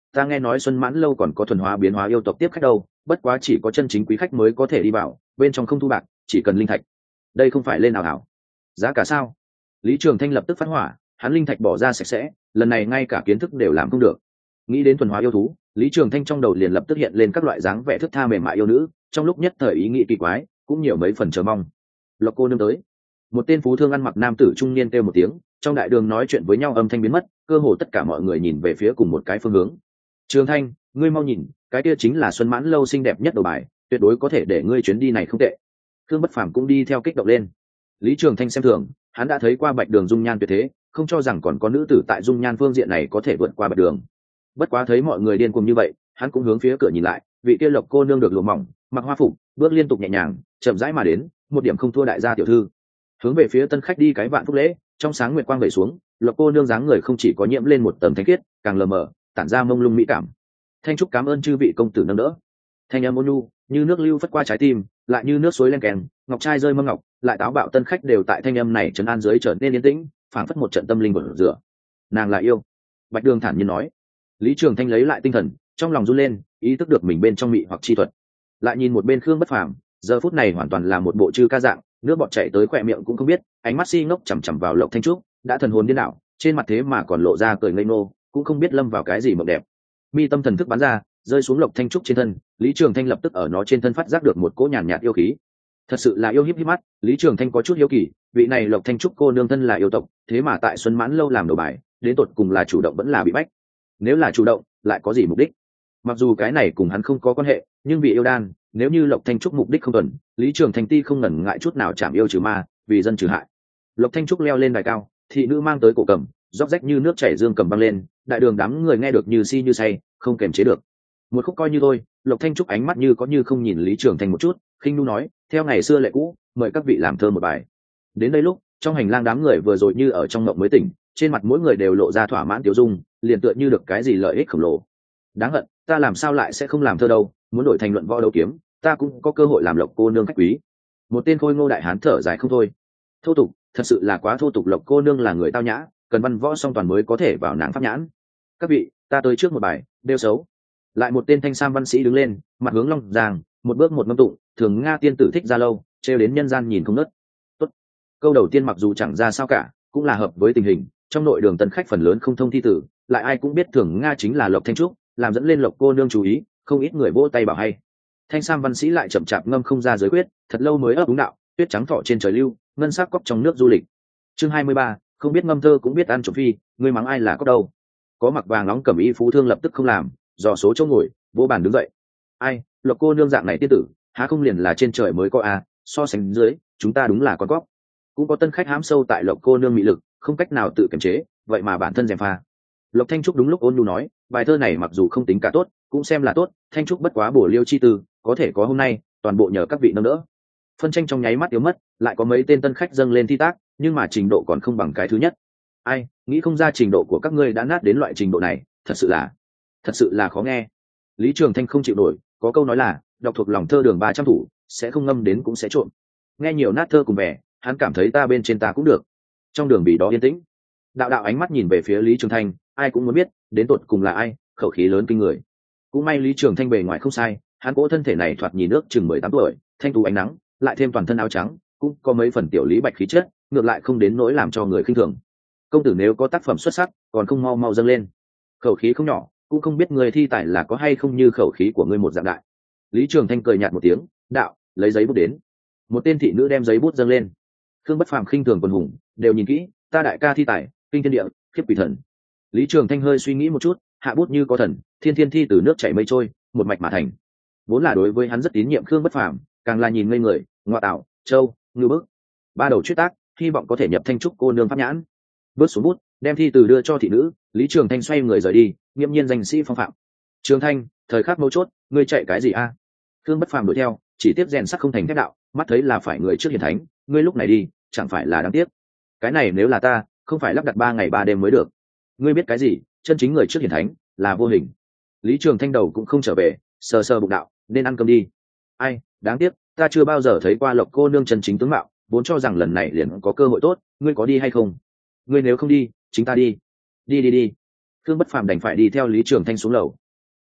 Speaker 1: ta nghe nói Xuân Mãn lâu còn có thuần hóa biến hóa yêu tộc tiếp khách đâu, bất quá chỉ có chân chính quý khách mới có thể đi vào, bên trong không thu bạc, chỉ cần linh thạch. Đây không phải lên ảo ảo. Giá cả sao? Lý Trường Thanh lập tức phát hỏa, hắn linh thạch bỏ ra sạch sẽ, lần này ngay cả kiến thức đều làm không được. Nghĩ đến thuần hóa yêu thú, Lý Trường Thanh trong đầu liền lập tức hiện lên các loại dáng vẻ thướt tha mềm mại yêu nữ, trong lúc nhất thời ý nghĩ kỳ quái, cũng nhiều mấy phần chờ mong. Lộc cô nương tới. Một tên phú thương ăn mặc nam tử trung niên kêu một tiếng, trong đại đường nói chuyện với nhau âm thanh biến mất, cơ hồ tất cả mọi người nhìn về phía cùng một cái phương hướng. Trường Thanh, ngươi mau nhìn, cái kia chính là Xuân Mãn lâu xinh đẹp nhất đầu bài, tuyệt đối có thể để ngươi chuyến đi này không tệ. Thương Bất Phàm cũng đi theo kích động lên. Lý Trường Thanh xem thường, hắn đã thấy qua Bạch Đường dung nhan tuyệt thế, không cho rằng còn có nữ tử tại dung nhan phương diện này có thể vượt qua Bạch Đường. Bất quá thấy mọi người điên cuồng như vậy, hắn cũng hướng phía cửa nhìn lại, vị kia Lộc cô nương được lụa mỏng, mặc hoa phục, bước liên tục nhẹ nhàng, chậm rãi mà đến, một điểm không thua đại gia tiểu thư. Hướng về phía tân khách đi cái vạn phúc lễ, trong sáng nguyệt quang vẩy xuống, Lộc cô nương dáng người không chỉ có nhiễm lên một tầng thánh khiết, càng lờ mờ, tản ra mông lung mỹ cảm. Thanh trúc cảm ơn chư vị công tử nâng đỡ. Thanh âm ôn nhu, như nước lưu phất qua trái tim, lại như nước suối len kèn, ngọc trai rơi mâm ngọc, lại táo bạo tân khách đều tại thanh âm này trấn an dưới trở nên yên tĩnh, phảng phất một trận tâm linh bẩn rửa. Nàng là yêu. Bạch Đường thản nhiên nói. Lý Trường Thanh lấy lại tinh thần, trong lòng run lên, ý thức được mình bên trong mị hoặc chi thuật. Lại nhìn một bên Khương Bất Phàm, giờ phút này hoàn toàn là một bộ chư ca dạng, nước bọt chảy tới khỏe miệng cũng không biết, ánh mắt si ngốc chằm chằm vào Lộc Thanh Trúc, đã thần hồn điên đảo, trên mặt thế mà còn lộ ra cười ngây ngô, cũng không biết lâm vào cái gì mộng đẹp. Mi tâm thần thức bắn ra, rơi xuống Lộc Thanh Trúc trên thân, Lý Trường Thanh lập tức ở nó trên thân phát giác được một cỗ nhàn nhạt yêu khí. Thật sự là yêu hiếp hiếp mắt, Lý Trường Thanh có chút hiếu kỳ, vị này Lộc Thanh Trúc cô nương thân là yêu tộc, thế mà tại Xuân Mãn lâu làm đầu bài, đến tột cùng là chủ động vẫn là bị bách. Nếu là chủ động, lại có gì mục đích? Mặc dù cái này cùng hắn không có quan hệ, nhưng vì yêu đan, nếu như Lộc Thanh Trúc mục đích không thuần, Lý Trường Thanh ti không ngần ngại chút nào chạm yêu trừ ma, vì dân trừ hại. Lộc Thanh Trúc leo lên đài cao, thị nữ mang tới cổ cầm, róc rách như nước chảy dương cầm băng lên, đại đường đám người nghe được như si như say, không kềm chế được. Một khúc coi như thôi, Lộc Thanh Trúc ánh mắt như có như không nhìn Lý Trường Thanh một chút, khinh nu nói, theo ngày xưa lệ cũ, mời các vị làm thơ một bài. Đến đây lúc, trong hành lang đám người vừa rồi như ở trong mộng mới tỉnh, trên mặt mỗi người đều lộ ra thỏa mãn tiêu dung, liền tựa như được cái gì lợi ích khổng lồ. Đáng hận, ta làm sao lại sẽ không làm thơ đâu, muốn đổi thành luận võ đấu kiếm, ta cũng có cơ hội làm Lộc cô nương khách quý. Một tên khôi ngô đại hán thở dài không thôi. Thô tục, thật sự là quá thô tục, Lộc cô nương là người tao nhã, cần văn võ song toàn mới có thể vào nàng pháp nhãn. Các vị, ta tới trước một bài, đeo xấu. Lại một tên thanh sam văn sĩ đứng lên, mặt hướng long giang, một bước một ngâm tụng, thường nga tiên tử thích ra lâu, trêu đến nhân gian nhìn không nớt. Tốt. Câu đầu tiên mặc dù chẳng ra sao cả, cũng là hợp với tình hình, trong nội đường tân khách phần lớn không thông thi tử, lại ai cũng biết thường nga chính là Lộc Thanh Trúc, làm dẫn lên Lộc cô nương chú ý, không ít người vỗ tay bảo hay. Thanh sam văn sĩ lại chậm chạp ngâm không ra giới quyết, thật lâu mới ấp đúng đạo, tuyết trắng thọ trên trời lưu, ngân sắc cốc trong nước du lịch. Chương hai mươi ba, không biết ngâm thơ cũng biết ăn trộm phi, ngươi mắng ai là cốc đâu. Có mặc vàng nóng cẩm y phú thương lập tức không làm, dò số chỗ ngồi, vỗ bàn đứng dậy. Ai, Lộc cô nương dạng này tiên tử, há không liền là trên trời mới có à, so sánh dưới, chúng ta đúng là con cóc. Cũng có tân khách hám sâu tại Lộc cô nương mị lực, không cách nào tự kiềm chế, vậy mà bản thân gièm pha. Lộc Thanh Trúc đúng lúc ôn nhu nói, bài thơ này mặc dù không tính cả tốt, cũng xem là tốt, Thanh Trúc bất quá bổ liêu chi tư, có thể có hôm nay, toàn bộ nhờ các vị nâng đỡ. Phân tranh trong nháy mắt yếu mất, lại có mấy tên tân khách dâng lên thi tác, nhưng mà trình độ còn không bằng cái thứ nhất. Ai, nghĩ không ra trình độ của các ngươi đã nát đến loại trình độ này, thật sự là, thật sự là khó nghe. Lý Trường Thanh không chịu nổi, có câu nói là, đọc thuộc lòng thơ đường ba trăm thủ, sẽ không ngâm đến cũng sẽ trộm. Nghe nhiều nát thơ cùng vẻ, hắn cảm thấy ta bên trên ta cũng được. Trong đường bị đó yên tĩnh. Đạo đạo ánh mắt nhìn về phía Lý Trường Thanh, ai cũng muốn biết, đến tột cùng là ai, khẩu khí lớn kinh người. Cũng may Lý Trường Thanh bề ngoài không sai, hắn cỗ thân thể này thoạt nhìn nước chừng mười tám tuổi, thanh tú ánh nắng, lại thêm toàn thân áo trắng, cũng có mấy phần tiểu lý bạch khí chất, ngược lại không đến nỗi làm cho người khinh thường. Công tử nếu có tác phẩm xuất sắc, còn không mau mau dâng lên. Khẩu khí không nhỏ, cũng không biết người thi tài là có hay không như khẩu khí của ngươi một dạng đại. Lý Trường Thanh cười nhạt một tiếng, đạo, lấy giấy bút đến. Một tên thị nữ đem giấy bút dâng lên. Khương Bất Phàm khinh thường quần hùng, đều nhìn kỹ, ta đại ca thi tài, kinh thiên địa, khiếp quỷ thần. Lý Trường Thanh hơi suy nghĩ một chút, hạ bút như có thần, thiên thiên thi từ nước chảy mây trôi, một mạch mà thành. Vốn là đối với hắn rất tín nhiệm Khương Bất Phàm, càng là nhìn ngây người, ngoa tạo, châu, ngư bức, ba đầu chuyết tác, hy vọng có thể nhập Thanh Trúc cô nương pháp nhãn. Bước xuống bút, đem thi từ đưa cho thị nữ, Lý Trường Thanh xoay người rời đi, nghiêm nhiên danh sĩ phong phạm. Trường Thanh, thời khắc mấu chốt, ngươi chạy cái gì a? À? Khương Bất Phàm đuổi theo, chỉ tiếp rèn sắt không thành thép đạo, mắt thấy là phải người trước hiển thánh, ngươi lúc này đi, chẳng phải là đáng tiếc. Cái này nếu là ta, không phải lắp đặt ba ngày ba đêm mới được. Ngươi biết cái gì, chân chính người trước hiển thánh là vô hình. Lý Trường Thanh đầu cũng không trở về, sờ sờ bụng đạo, nên ăn cơm đi. Ai, đáng tiếc, ta chưa bao giờ thấy qua Lộc cô nương chân chính tướng mạo, vốn cho rằng lần này liền có cơ hội tốt, ngươi có đi hay không? Ngươi nếu không đi, chính ta đi. Đi đi đi. Khương Bất Phàm đành phải đi theo Lý Trường Thanh xuống lầu,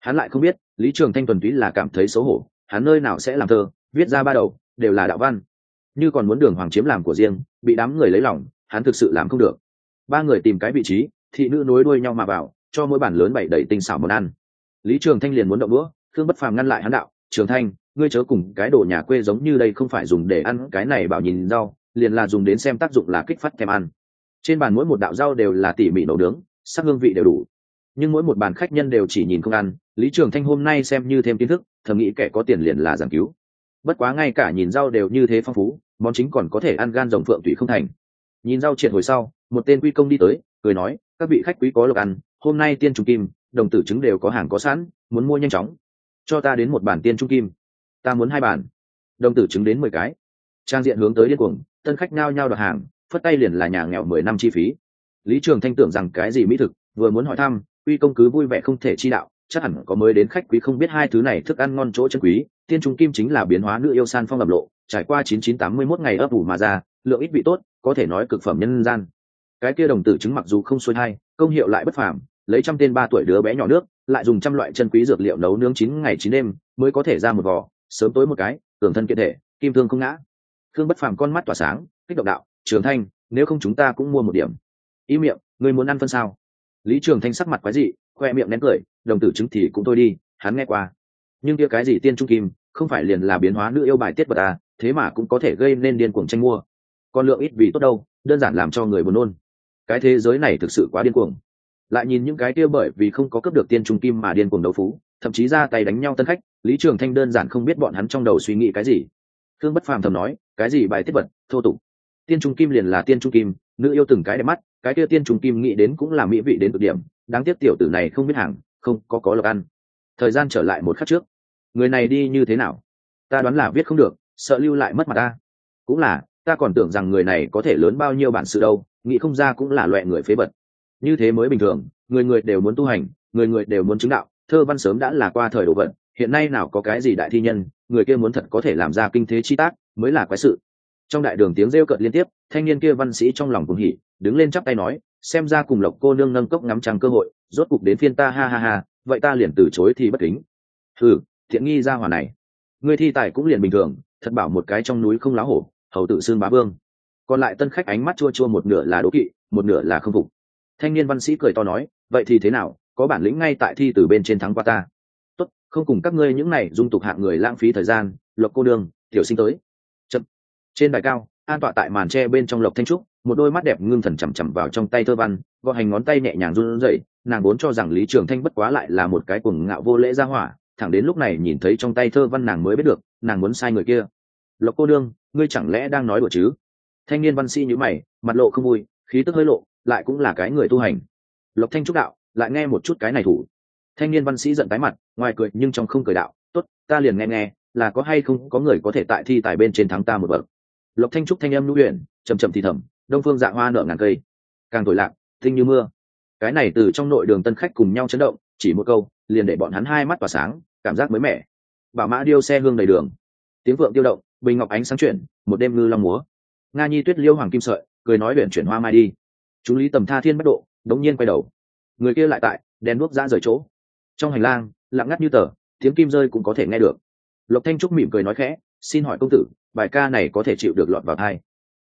Speaker 1: Hắn lại không biết Lý Trường Thanh thuần túy là cảm thấy xấu hổ, hắn nơi nào sẽ làm thơ viết ra ba đầu đều là đạo văn, như còn muốn đường hoàng chiếm làm của riêng, bị đám người lấy lòng, hắn thực sự làm không được. Ba người tìm cái vị trí, thị nữ nối đuôi nhau mà vào, cho mỗi bàn lớn bày đầy tinh xảo món ăn. Lý Trường Thanh liền muốn động đũa, Khương Bất Phàm ngăn lại hắn đạo: Trường Thanh, ngươi chớ cùng cái đồ nhà quê giống như đây, không phải dùng để ăn, cái này bảo nhìn rau, liền là dùng đến xem tác dụng, là kích phát thèm ăn. Trên bàn mỗi một đạo rau đều là tỉ mỉ nấu nướng, sắc hương vị đều đủ, nhưng mỗi một bàn khách nhân đều chỉ nhìn không ăn. Lý Trường Thanh hôm nay xem như thêm kiến thức, thầm nghĩ kẻ có tiền liền là giảng cứu. Bất quá ngay cả nhìn rau đều như thế phong phú, món chính còn có thể ăn gan rồng phượng thủy không thành. Nhìn rau triệt hồi sau, một tên quy công đi tới, cười nói: các vị khách quý có lộc ăn, hôm nay tiên trung kim, đồng tử trứng đều có hàng có sẵn, muốn mua nhanh chóng, cho ta đến một bản tiên trung kim. Ta muốn hai bản. Đồng tử trứng đến mười cái. Trang diện hướng tới điên cuồng, tân khách nhao nhao đặt hàng, phất tay liền là nhà nghèo mười năm chi phí. Lý Trường Thanh tưởng rằng cái gì mỹ thực, vừa muốn hỏi thăm, quy công cứ vui vẻ không thể chi đạo, chắc hẳn có mới đến khách quý không biết hai thứ này thức ăn ngon chỗ chân quý. Tiên trung kim chính là biến hóa nữ yêu san phong ẩm lộ, trải qua chín chín tám mươi mốt ngày ấp ủ mà ra, lượng ít vị tốt, có thể nói cực phẩm nhân gian. Cái kia đồng tử trứng mặc dù không xuôi hay, công hiệu lại bất phàm, lấy trăm tên ba tuổi đứa bé nhỏ nước, lại dùng trăm loại chân quý dược liệu nấu nướng chín ngày chín đêm mới có thể ra một vò, sớm tối một cái, tưởng thân kiện thể, kim thương không ngã. Khương Bất Phàm con mắt tỏa sáng, kích động đạo: Trường Thanh, nếu không chúng ta cũng mua một điểm. Ý miệng, ngươi muốn ăn phân sao? Lý Trường Thanh sắc mặt quái dị, khoe miệng nén cười: đồng tử trứng thì cũng thôi đi, hắn nghe qua, nhưng kia cái gì tiên trung kim, không phải liền là biến hóa nữ yêu bài tiết vật à, thế mà cũng có thể gây nên điên cuồng tranh mua. Còn lượng ít vì tốt đâu, đơn giản làm cho người buồn nôn. Cái thế giới này thực sự quá điên cuồng. Lại nhìn những cái kia bởi vì không có cướp được tiên trung kim mà điên cuồng đấu phú, thậm chí ra tay đánh nhau tân khách, Lý Trường Thanh đơn giản không biết bọn hắn trong đầu suy nghĩ cái gì. Khương Bất Phàm thầm nói: cái gì bài tiết vật, thô tục. Tiên trung kim liền là tiên trung kim, nữ yêu từng cái đẹp mắt, cái kia tiên trung kim nghĩ đến cũng là mỹ vị đến cực điểm, đáng tiếc tiểu tử này không biết hàng, không có có lộc ăn. Thời gian trở lại một khắc trước, người này đi như thế nào? Ta đoán là viết không được, sợ lưu lại mất mặt ta. Cũng là, ta còn tưởng rằng người này có thể lớn bao nhiêu bản sự đâu, nghĩ không ra cũng là loại người phế vật. Như thế mới bình thường, người người đều muốn tu hành, người người đều muốn chứng đạo, thơ văn sớm đã là qua thời đồ vận, hiện nay nào có cái gì đại thi nhân, người kia muốn thật có thể làm ra kinh thế chi tác, mới là quái sự. Trong đại đường tiếng rêu cợt liên tiếp, thanh niên kia văn sĩ trong lòng cuồng hỉ, đứng lên chắp tay nói: xem ra cùng Lộc cô nương nâng cốc ngắm trăng cơ hội, rốt cục đến phiên ta, ha ha ha, vậy ta liền từ chối thì bất kính. Hừ, thiện nghi gia hỏa này, ngươi thi tài cũng liền bình thường, thật bảo một cái trong núi không láo hổ, hầu tự xương bá vương. Còn lại tân khách ánh mắt chua chua, một nửa là đố kỵ, một nửa là không phục. Thanh niên văn sĩ cười to nói: vậy thì thế nào, có bản lĩnh ngay tại thi từ bên trên thắng qua ta. Tốt, không cùng các ngươi những này dung tục hạng người lãng phí thời gian. Lộc cô nương, tiểu sinh tới. Chậm. Trên đài cao, an tọa tại màn tre bên trong Lộc Thanh Trúc, một đôi mắt đẹp ngưng thần chằm chằm vào trong tay thơ văn, gõ hành ngón tay nhẹ nhàng run rẩy. Nàng vốn cho rằng Lý Trường Thanh bất quá lại là một cái cuồng ngạo vô lễ gia hỏa, thẳng đến lúc này nhìn thấy trong tay thơ văn nàng mới biết được, nàng muốn sai người kia. Lộc cô nương, ngươi chẳng lẽ đang nói đùa chứ? Thanh niên văn sĩ nhíu mày, mặt lộ không vui, khí tức hơi lộ, lại cũng là cái người tu hành. Lộc Thanh Trúc đạo: lại nghe một chút cái này thủ. Thanh niên văn sĩ giận tái mặt, ngoài cười nhưng trong không cười đạo: tốt, ta liền nghe nghe, là có hay không có người có thể tại thi tài bên trên thắng ta một bậc. Lộc Thanh Trúc thanh âm nhu huyền, trầm trầm thì thầm: đông phương dạ hoa nở ngàn cây, càng thổi lạc, tinh như mưa. Cái này từ trong nội đường tân khách cùng nhau chấn động, chỉ một câu liền để bọn hắn hai mắt tỏa sáng, cảm giác mới mẻ. Bảo mã điêu xe hương đầy đường, tiếng vượng tiêu động, bình ngọc ánh sáng chuyển, một đêm ngư long múa. Nga nhi tuyết liêu hoàng kim sợi, cười nói luyện chuyển hoa mai đi. Chú lý tầm tha thiên bất độ, đống nhiên quay đầu, người kia lại tại đèn đuốc ra rời chỗ. Trong hành lang lặng ngắt như tờ, tiếng kim rơi cũng có thể nghe được. Lộc Thanh Trúc mỉm cười nói khẽ: xin hỏi công tử, bài ca này có thể chịu được lọt vào tai?